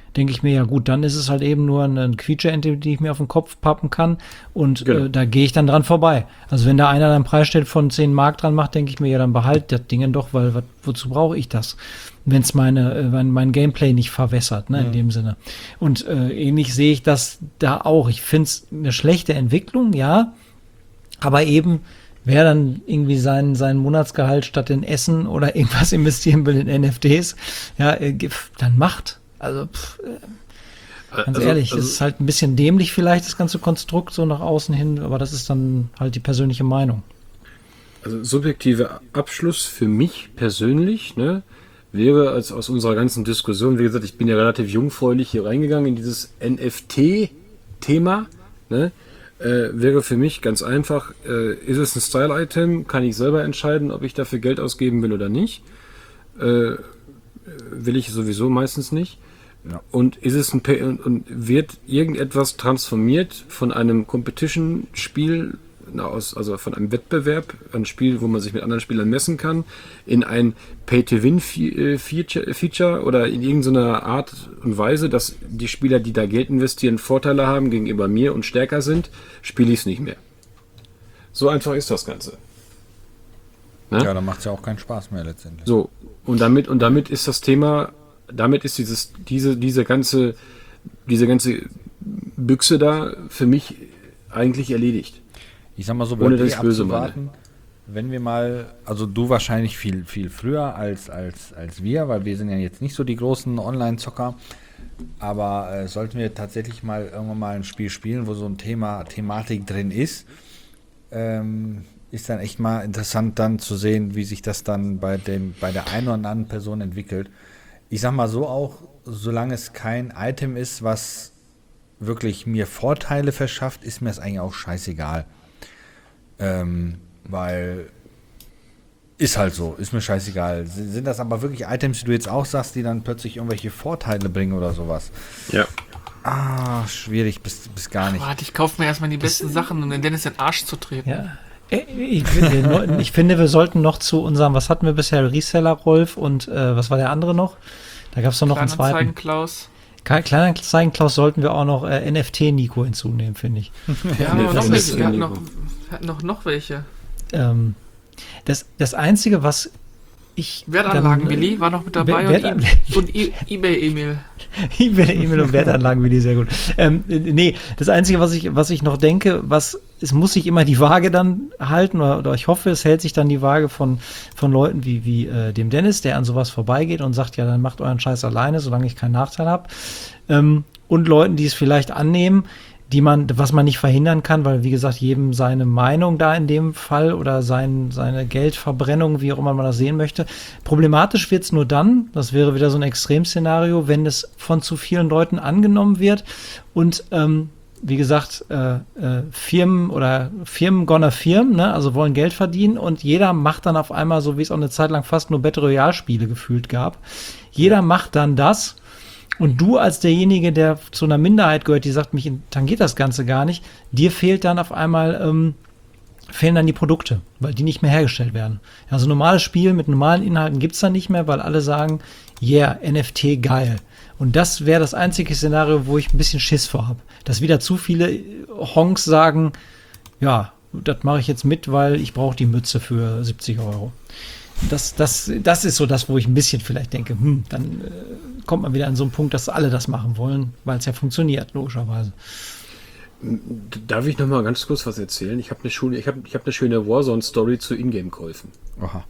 denke ich mir, ja gut, dann ist es halt eben nur eine Quietsche-Ente, die ich mir auf den Kopf pappen kann und da gehe ich dann dran vorbei. Also wenn da einer einen Preisschild von 10 Mark dran macht, denke ich mir, ja dann behalt das Ding doch, weil wozu brauche ich das? Wenn es mein Gameplay nicht verwässert, ne, in dem Sinne. Und ähnlich sehe ich das da auch. Ich finde es eine schlechte Entwicklung, ja, aber eben wer dann irgendwie sein Monatsgehalt statt in Essen oder irgendwas investieren will in NFTs, ja, dann macht. Also, ganz ehrlich, es ist halt ein bisschen dämlich vielleicht, das ganze Konstrukt so nach außen hin, aber das ist dann halt die persönliche Meinung. Also subjektiver Abschluss für mich persönlich, ne, wäre als aus unserer ganzen Diskussion, wie gesagt, ich bin ja relativ jungfräulich hier reingegangen in dieses NFT-Thema, ne, wäre für mich ganz einfach, ist es ein Style-Item, kann ich selber entscheiden, ob ich dafür Geld ausgeben will oder nicht. Will ich sowieso meistens nicht. Ja. Und ist es und wird irgendetwas transformiert von einem Competition-Spiel, also von einem Wettbewerb, ein Spiel, wo man sich mit anderen Spielern messen kann, in ein Pay-to-Win-Feature oder in irgendeiner Art und Weise, dass die Spieler, die da Geld investieren, Vorteile haben gegenüber mir und stärker sind, spiele ich es nicht mehr. So einfach ist das Ganze. Ne? Ja, dann macht es ja auch keinen Spaß mehr letztendlich. So, und damit ist das Thema, damit ist diese ganze Büchse da für mich eigentlich erledigt. Ich sag mal so, ohne das böse meine. Wenn wir mal, also du wahrscheinlich viel, viel früher als wir, weil wir sind ja jetzt nicht so die großen Online-Zocker, aber sollten wir tatsächlich mal irgendwann mal ein Spiel spielen, wo so ein Thematik drin ist dann echt mal interessant dann zu sehen, wie sich das dann bei der einen oder anderen Person entwickelt. Ich sag mal so auch, solange es kein Item ist, was wirklich mir Vorteile verschafft, ist mir das eigentlich auch scheißegal. Weil ist halt so, ist mir scheißegal. Sind das aber wirklich Items, die du jetzt auch sagst, die dann plötzlich irgendwelche Vorteile bringen oder sowas? Ja. Schwierig bis gar nicht. Warte, ich kaufe mir erstmal die besten Sachen, um den Dennis in den Arsch zu treten. Ja. Ich finde, wir sollten noch zu unserem, was hatten wir bisher, Reseller Rolf und was war der andere noch? Da gab es doch noch einen zweiten. Kleinanzeigen-Klaus sollten wir auch noch NFT-Nico hinzunehmen, finde ich. Ja, aber noch welche. Wir hatten noch welche. Das Einzige, was ich... Wertanlagen-Willi war noch mit dabei und eBay-Emil. eBay-Emil und Wertanlagen-Willi, sehr gut. Nee, das Einzige, was ich noch denke, es muss sich immer die Waage dann halten, oder ich hoffe, es hält sich dann die Waage von Leuten wie dem Dennis, der an sowas vorbeigeht und sagt, ja, dann macht euren Scheiß alleine, solange ich keinen Nachteil habe. Und Leuten, die es vielleicht annehmen, was man nicht verhindern kann, weil, wie gesagt, jedem seine Meinung da in dem Fall oder seine Geldverbrennung, wie auch immer man das sehen möchte. Problematisch wird es nur dann, das wäre wieder so ein Extremszenario, wenn es von zu vielen Leuten angenommen wird und wie gesagt, Firmen gonna Firmen, ne, also wollen Geld verdienen und jeder macht dann auf einmal, so wie es auch eine Zeit lang fast nur Battle Royale Spiele gefühlt gab, jeder macht dann das und du als derjenige, der zu einer Minderheit gehört, die sagt, mich tangiert das Ganze gar nicht, dir fehlt dann auf einmal, fehlen dann die Produkte, weil die nicht mehr hergestellt werden. Also normales Spiel mit normalen Inhalten gibt's dann nicht mehr, weil alle sagen, yeah, NFT geil. Und das wäre das einzige Szenario, wo ich ein bisschen Schiss vor habe. Dass wieder zu viele Honks sagen, ja, das mache ich jetzt mit, weil ich brauche die Mütze für 70 €. Das ist so das, wo ich ein bisschen vielleicht denke, dann kommt man wieder an so einen Punkt, dass alle das machen wollen, weil es ja funktioniert, logischerweise. Darf ich noch mal ganz kurz was erzählen? Ich habe eine schöne Warzone-Story zu Ingame-Käufen. Aha.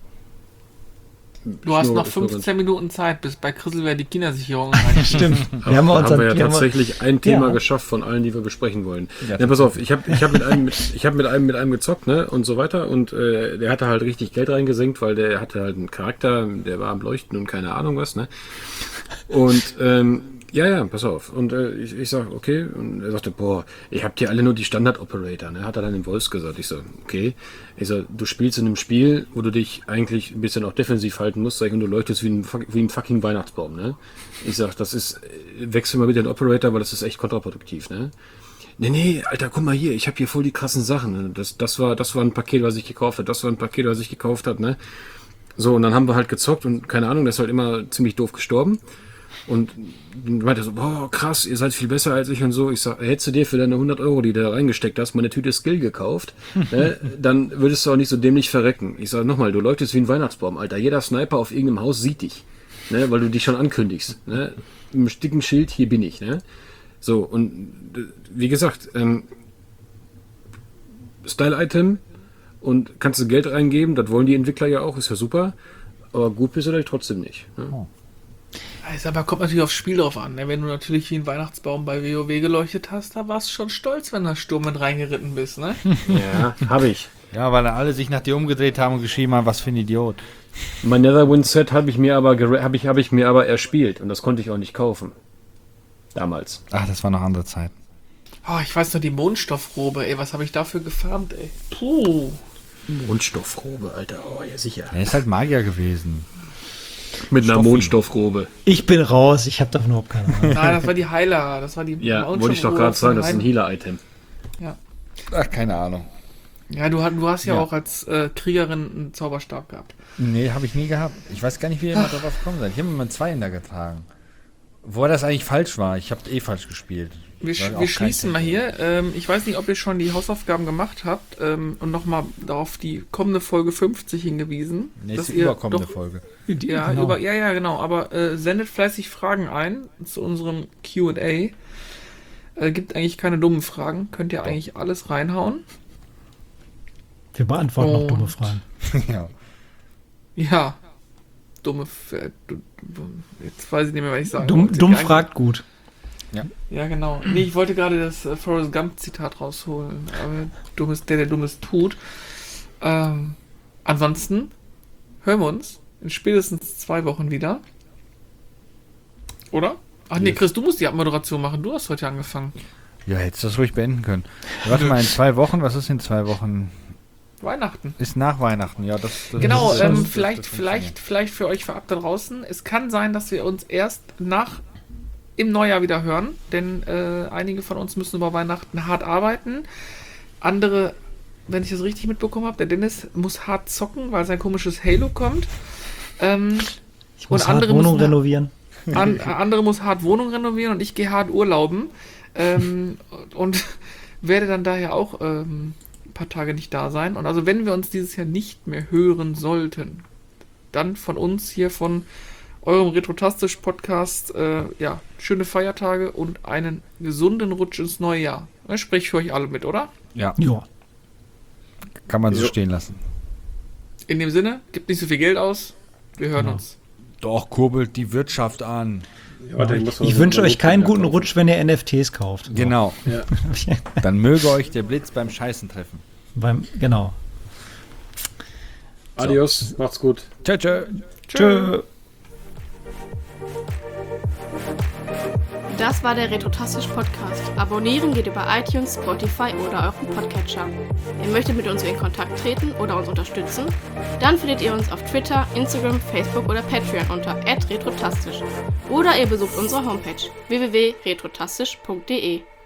Du hast noch 15 Minuten Zeit, bis bei Chriselwehr die Kindersicherung rein. Stimmt. Haben wir ja tatsächlich ein Thema geschafft von allen, die wir besprechen wollen. Ja, pass auf, ich hab mit einem gezockt, ne, und so weiter, und der hatte halt richtig Geld reingesenkt, weil der hatte halt einen Charakter, der war am Leuchten und keine Ahnung was, ne. Und ja, pass auf. Und ich sag, okay. Und er sagte, boah, ihr habt hier alle nur die Standard-Operator, ne? Hat er dann im Voice gesagt. Ich so, okay. Ich so, du spielst in einem Spiel, wo du dich eigentlich ein bisschen auch defensiv halten musst, sag ich, und du leuchtest wie ein fucking Weihnachtsbaum, ne? Ich sag, wechsel mal bitte den Operator, weil das ist echt kontraproduktiv, ne? Nee, Alter, guck mal hier, ich habe hier voll die krassen Sachen. Ne? Das war ein Paket, was ich gekauft habe, ne? So, und dann haben wir halt gezockt und keine Ahnung, der ist halt immer ziemlich doof gestorben. Und meinte so, boah, krass, ihr seid viel besser als ich und so. Ich sag, hättest du dir für deine 100 Euro, die du da reingesteckt hast, mal eine Tüte Skill gekauft, ne, dann würdest du auch nicht so dämlich verrecken. Ich sag nochmal, du leuchtest wie ein Weihnachtsbaum, Alter. Jeder Sniper auf irgendeinem Haus sieht dich, ne, weil du dich schon ankündigst. Ne? Mit einem dicken Schild, hier bin ich. Ne? So, und wie gesagt, Style-Item und kannst du Geld reingeben, das wollen die Entwickler ja auch, ist ja super. Aber gut bist du vielleicht trotzdem nicht. Ne? Aber kommt natürlich aufs Spiel drauf an. Ne? Wenn du natürlich wie ein Weihnachtsbaum bei WoW geleuchtet hast, da warst du schon stolz, wenn du Sturm mit reingeritten bist, ne? Ja, habe ich. Ja, weil alle sich nach dir umgedreht haben und geschrieben haben, was für ein Idiot. Mein Netherwind-Set habe ich mir aber erspielt und das konnte ich auch nicht kaufen. Damals. Ach, das war noch andere Zeit. Oh, ich weiß noch, die Mondstoffrobe, ey, was habe ich dafür gefarmt, ey? Puh. Mondstoffrobe, Alter, oh ja sicher. Er ist halt Magier gewesen. Mit einer Stoffi. Mondstoffrobe. Ich bin raus, ich habe davon überhaupt keine Ahnung. Nein, das war die Heiler, das war die Ja, wollte ich doch gerade sagen, das ist ein Healer-Item. Ja. Ach, keine Ahnung. Ja, du hast ja Ja. auch als Kriegerin einen Zauberstab gehabt. Nee, habe ich nie gehabt. Ich weiß gar nicht, wie ihr immer darauf gekommen seid. Ich habe immer einen Zweiender getragen. Wo das eigentlich falsch war. Ich habe falsch gespielt. Wir Weil auch wir kein schließen mal hier. Ich weiß nicht, ob ihr schon die Hausaufgaben gemacht habt und nochmal darauf die kommende Folge 50 hingewiesen. Nächste dass ihr überkommende doch, Folge. Ja, Genau. genau. Aber sendet fleißig Fragen ein zu unserem Q&A. Gibt eigentlich keine dummen Fragen. Könnt ihr eigentlich alles reinhauen. Wir beantworten noch Und- dumme Fragen. Ja. Ja. Jetzt weiß ich nicht mehr, was ich sagen Dumm, wollte. dumm Die fragt gut. Ja, genau. Nee, ich wollte gerade das Forrest Gump-Zitat rausholen. Aber der Dummes tut. Ansonsten hören wir uns in spätestens 2 Wochen wieder. Oder? Ach nee, Chris, du musst die Abmoderation machen. Du hast heute angefangen. Ja, hättest du das ruhig beenden können. Warte mal, in 2 Wochen, was ist in 2 Wochen? Weihnachten. Ist nach Weihnachten, ja. Das Genau, das- das vielleicht für euch vorab da draußen. Es kann sein, dass wir uns erst im Neujahr wieder hören, denn einige von uns müssen über Weihnachten hart arbeiten. Andere, wenn ich das richtig mitbekommen habe, der Dennis muss hart zocken, weil sein komisches Halo kommt. Ich muss Und hart andere Wohnung müssen- renovieren. Andere muss hart Wohnung renovieren und ich gehe hart urlauben. Und werde dann daher auch ein paar Tage nicht da sein. Und also wenn wir uns dieses Jahr nicht mehr hören sollten, dann von uns hier von eurem Retrotastisch-Podcast, ja, schöne Feiertage und einen gesunden Rutsch ins neue Jahr. Das spreche ich für euch alle mit, oder? Ja, Ja. kann man so Jo. stehen lassen. In dem Sinne, gebt nicht so viel Geld aus. Wir hören uns. Doch, kurbelt die Wirtschaft an. Ich wünsche euch keinen guten Rutsch, wenn ihr NFTs kauft. So. Genau. Ja. Dann möge euch der Blitz beim Scheißen treffen. Genau. Adios, macht's gut. Tschö, tschö. Tschö. Das war der Retrotastisch Podcast. Abonnieren geht über iTunes, Spotify oder euren Podcatcher. Ihr möchtet mit uns in Kontakt treten oder uns unterstützen? Dann findet ihr uns auf Twitter, Instagram, Facebook oder Patreon unter @retrotastisch. Oder ihr besucht unsere Homepage www.retrotastisch.de.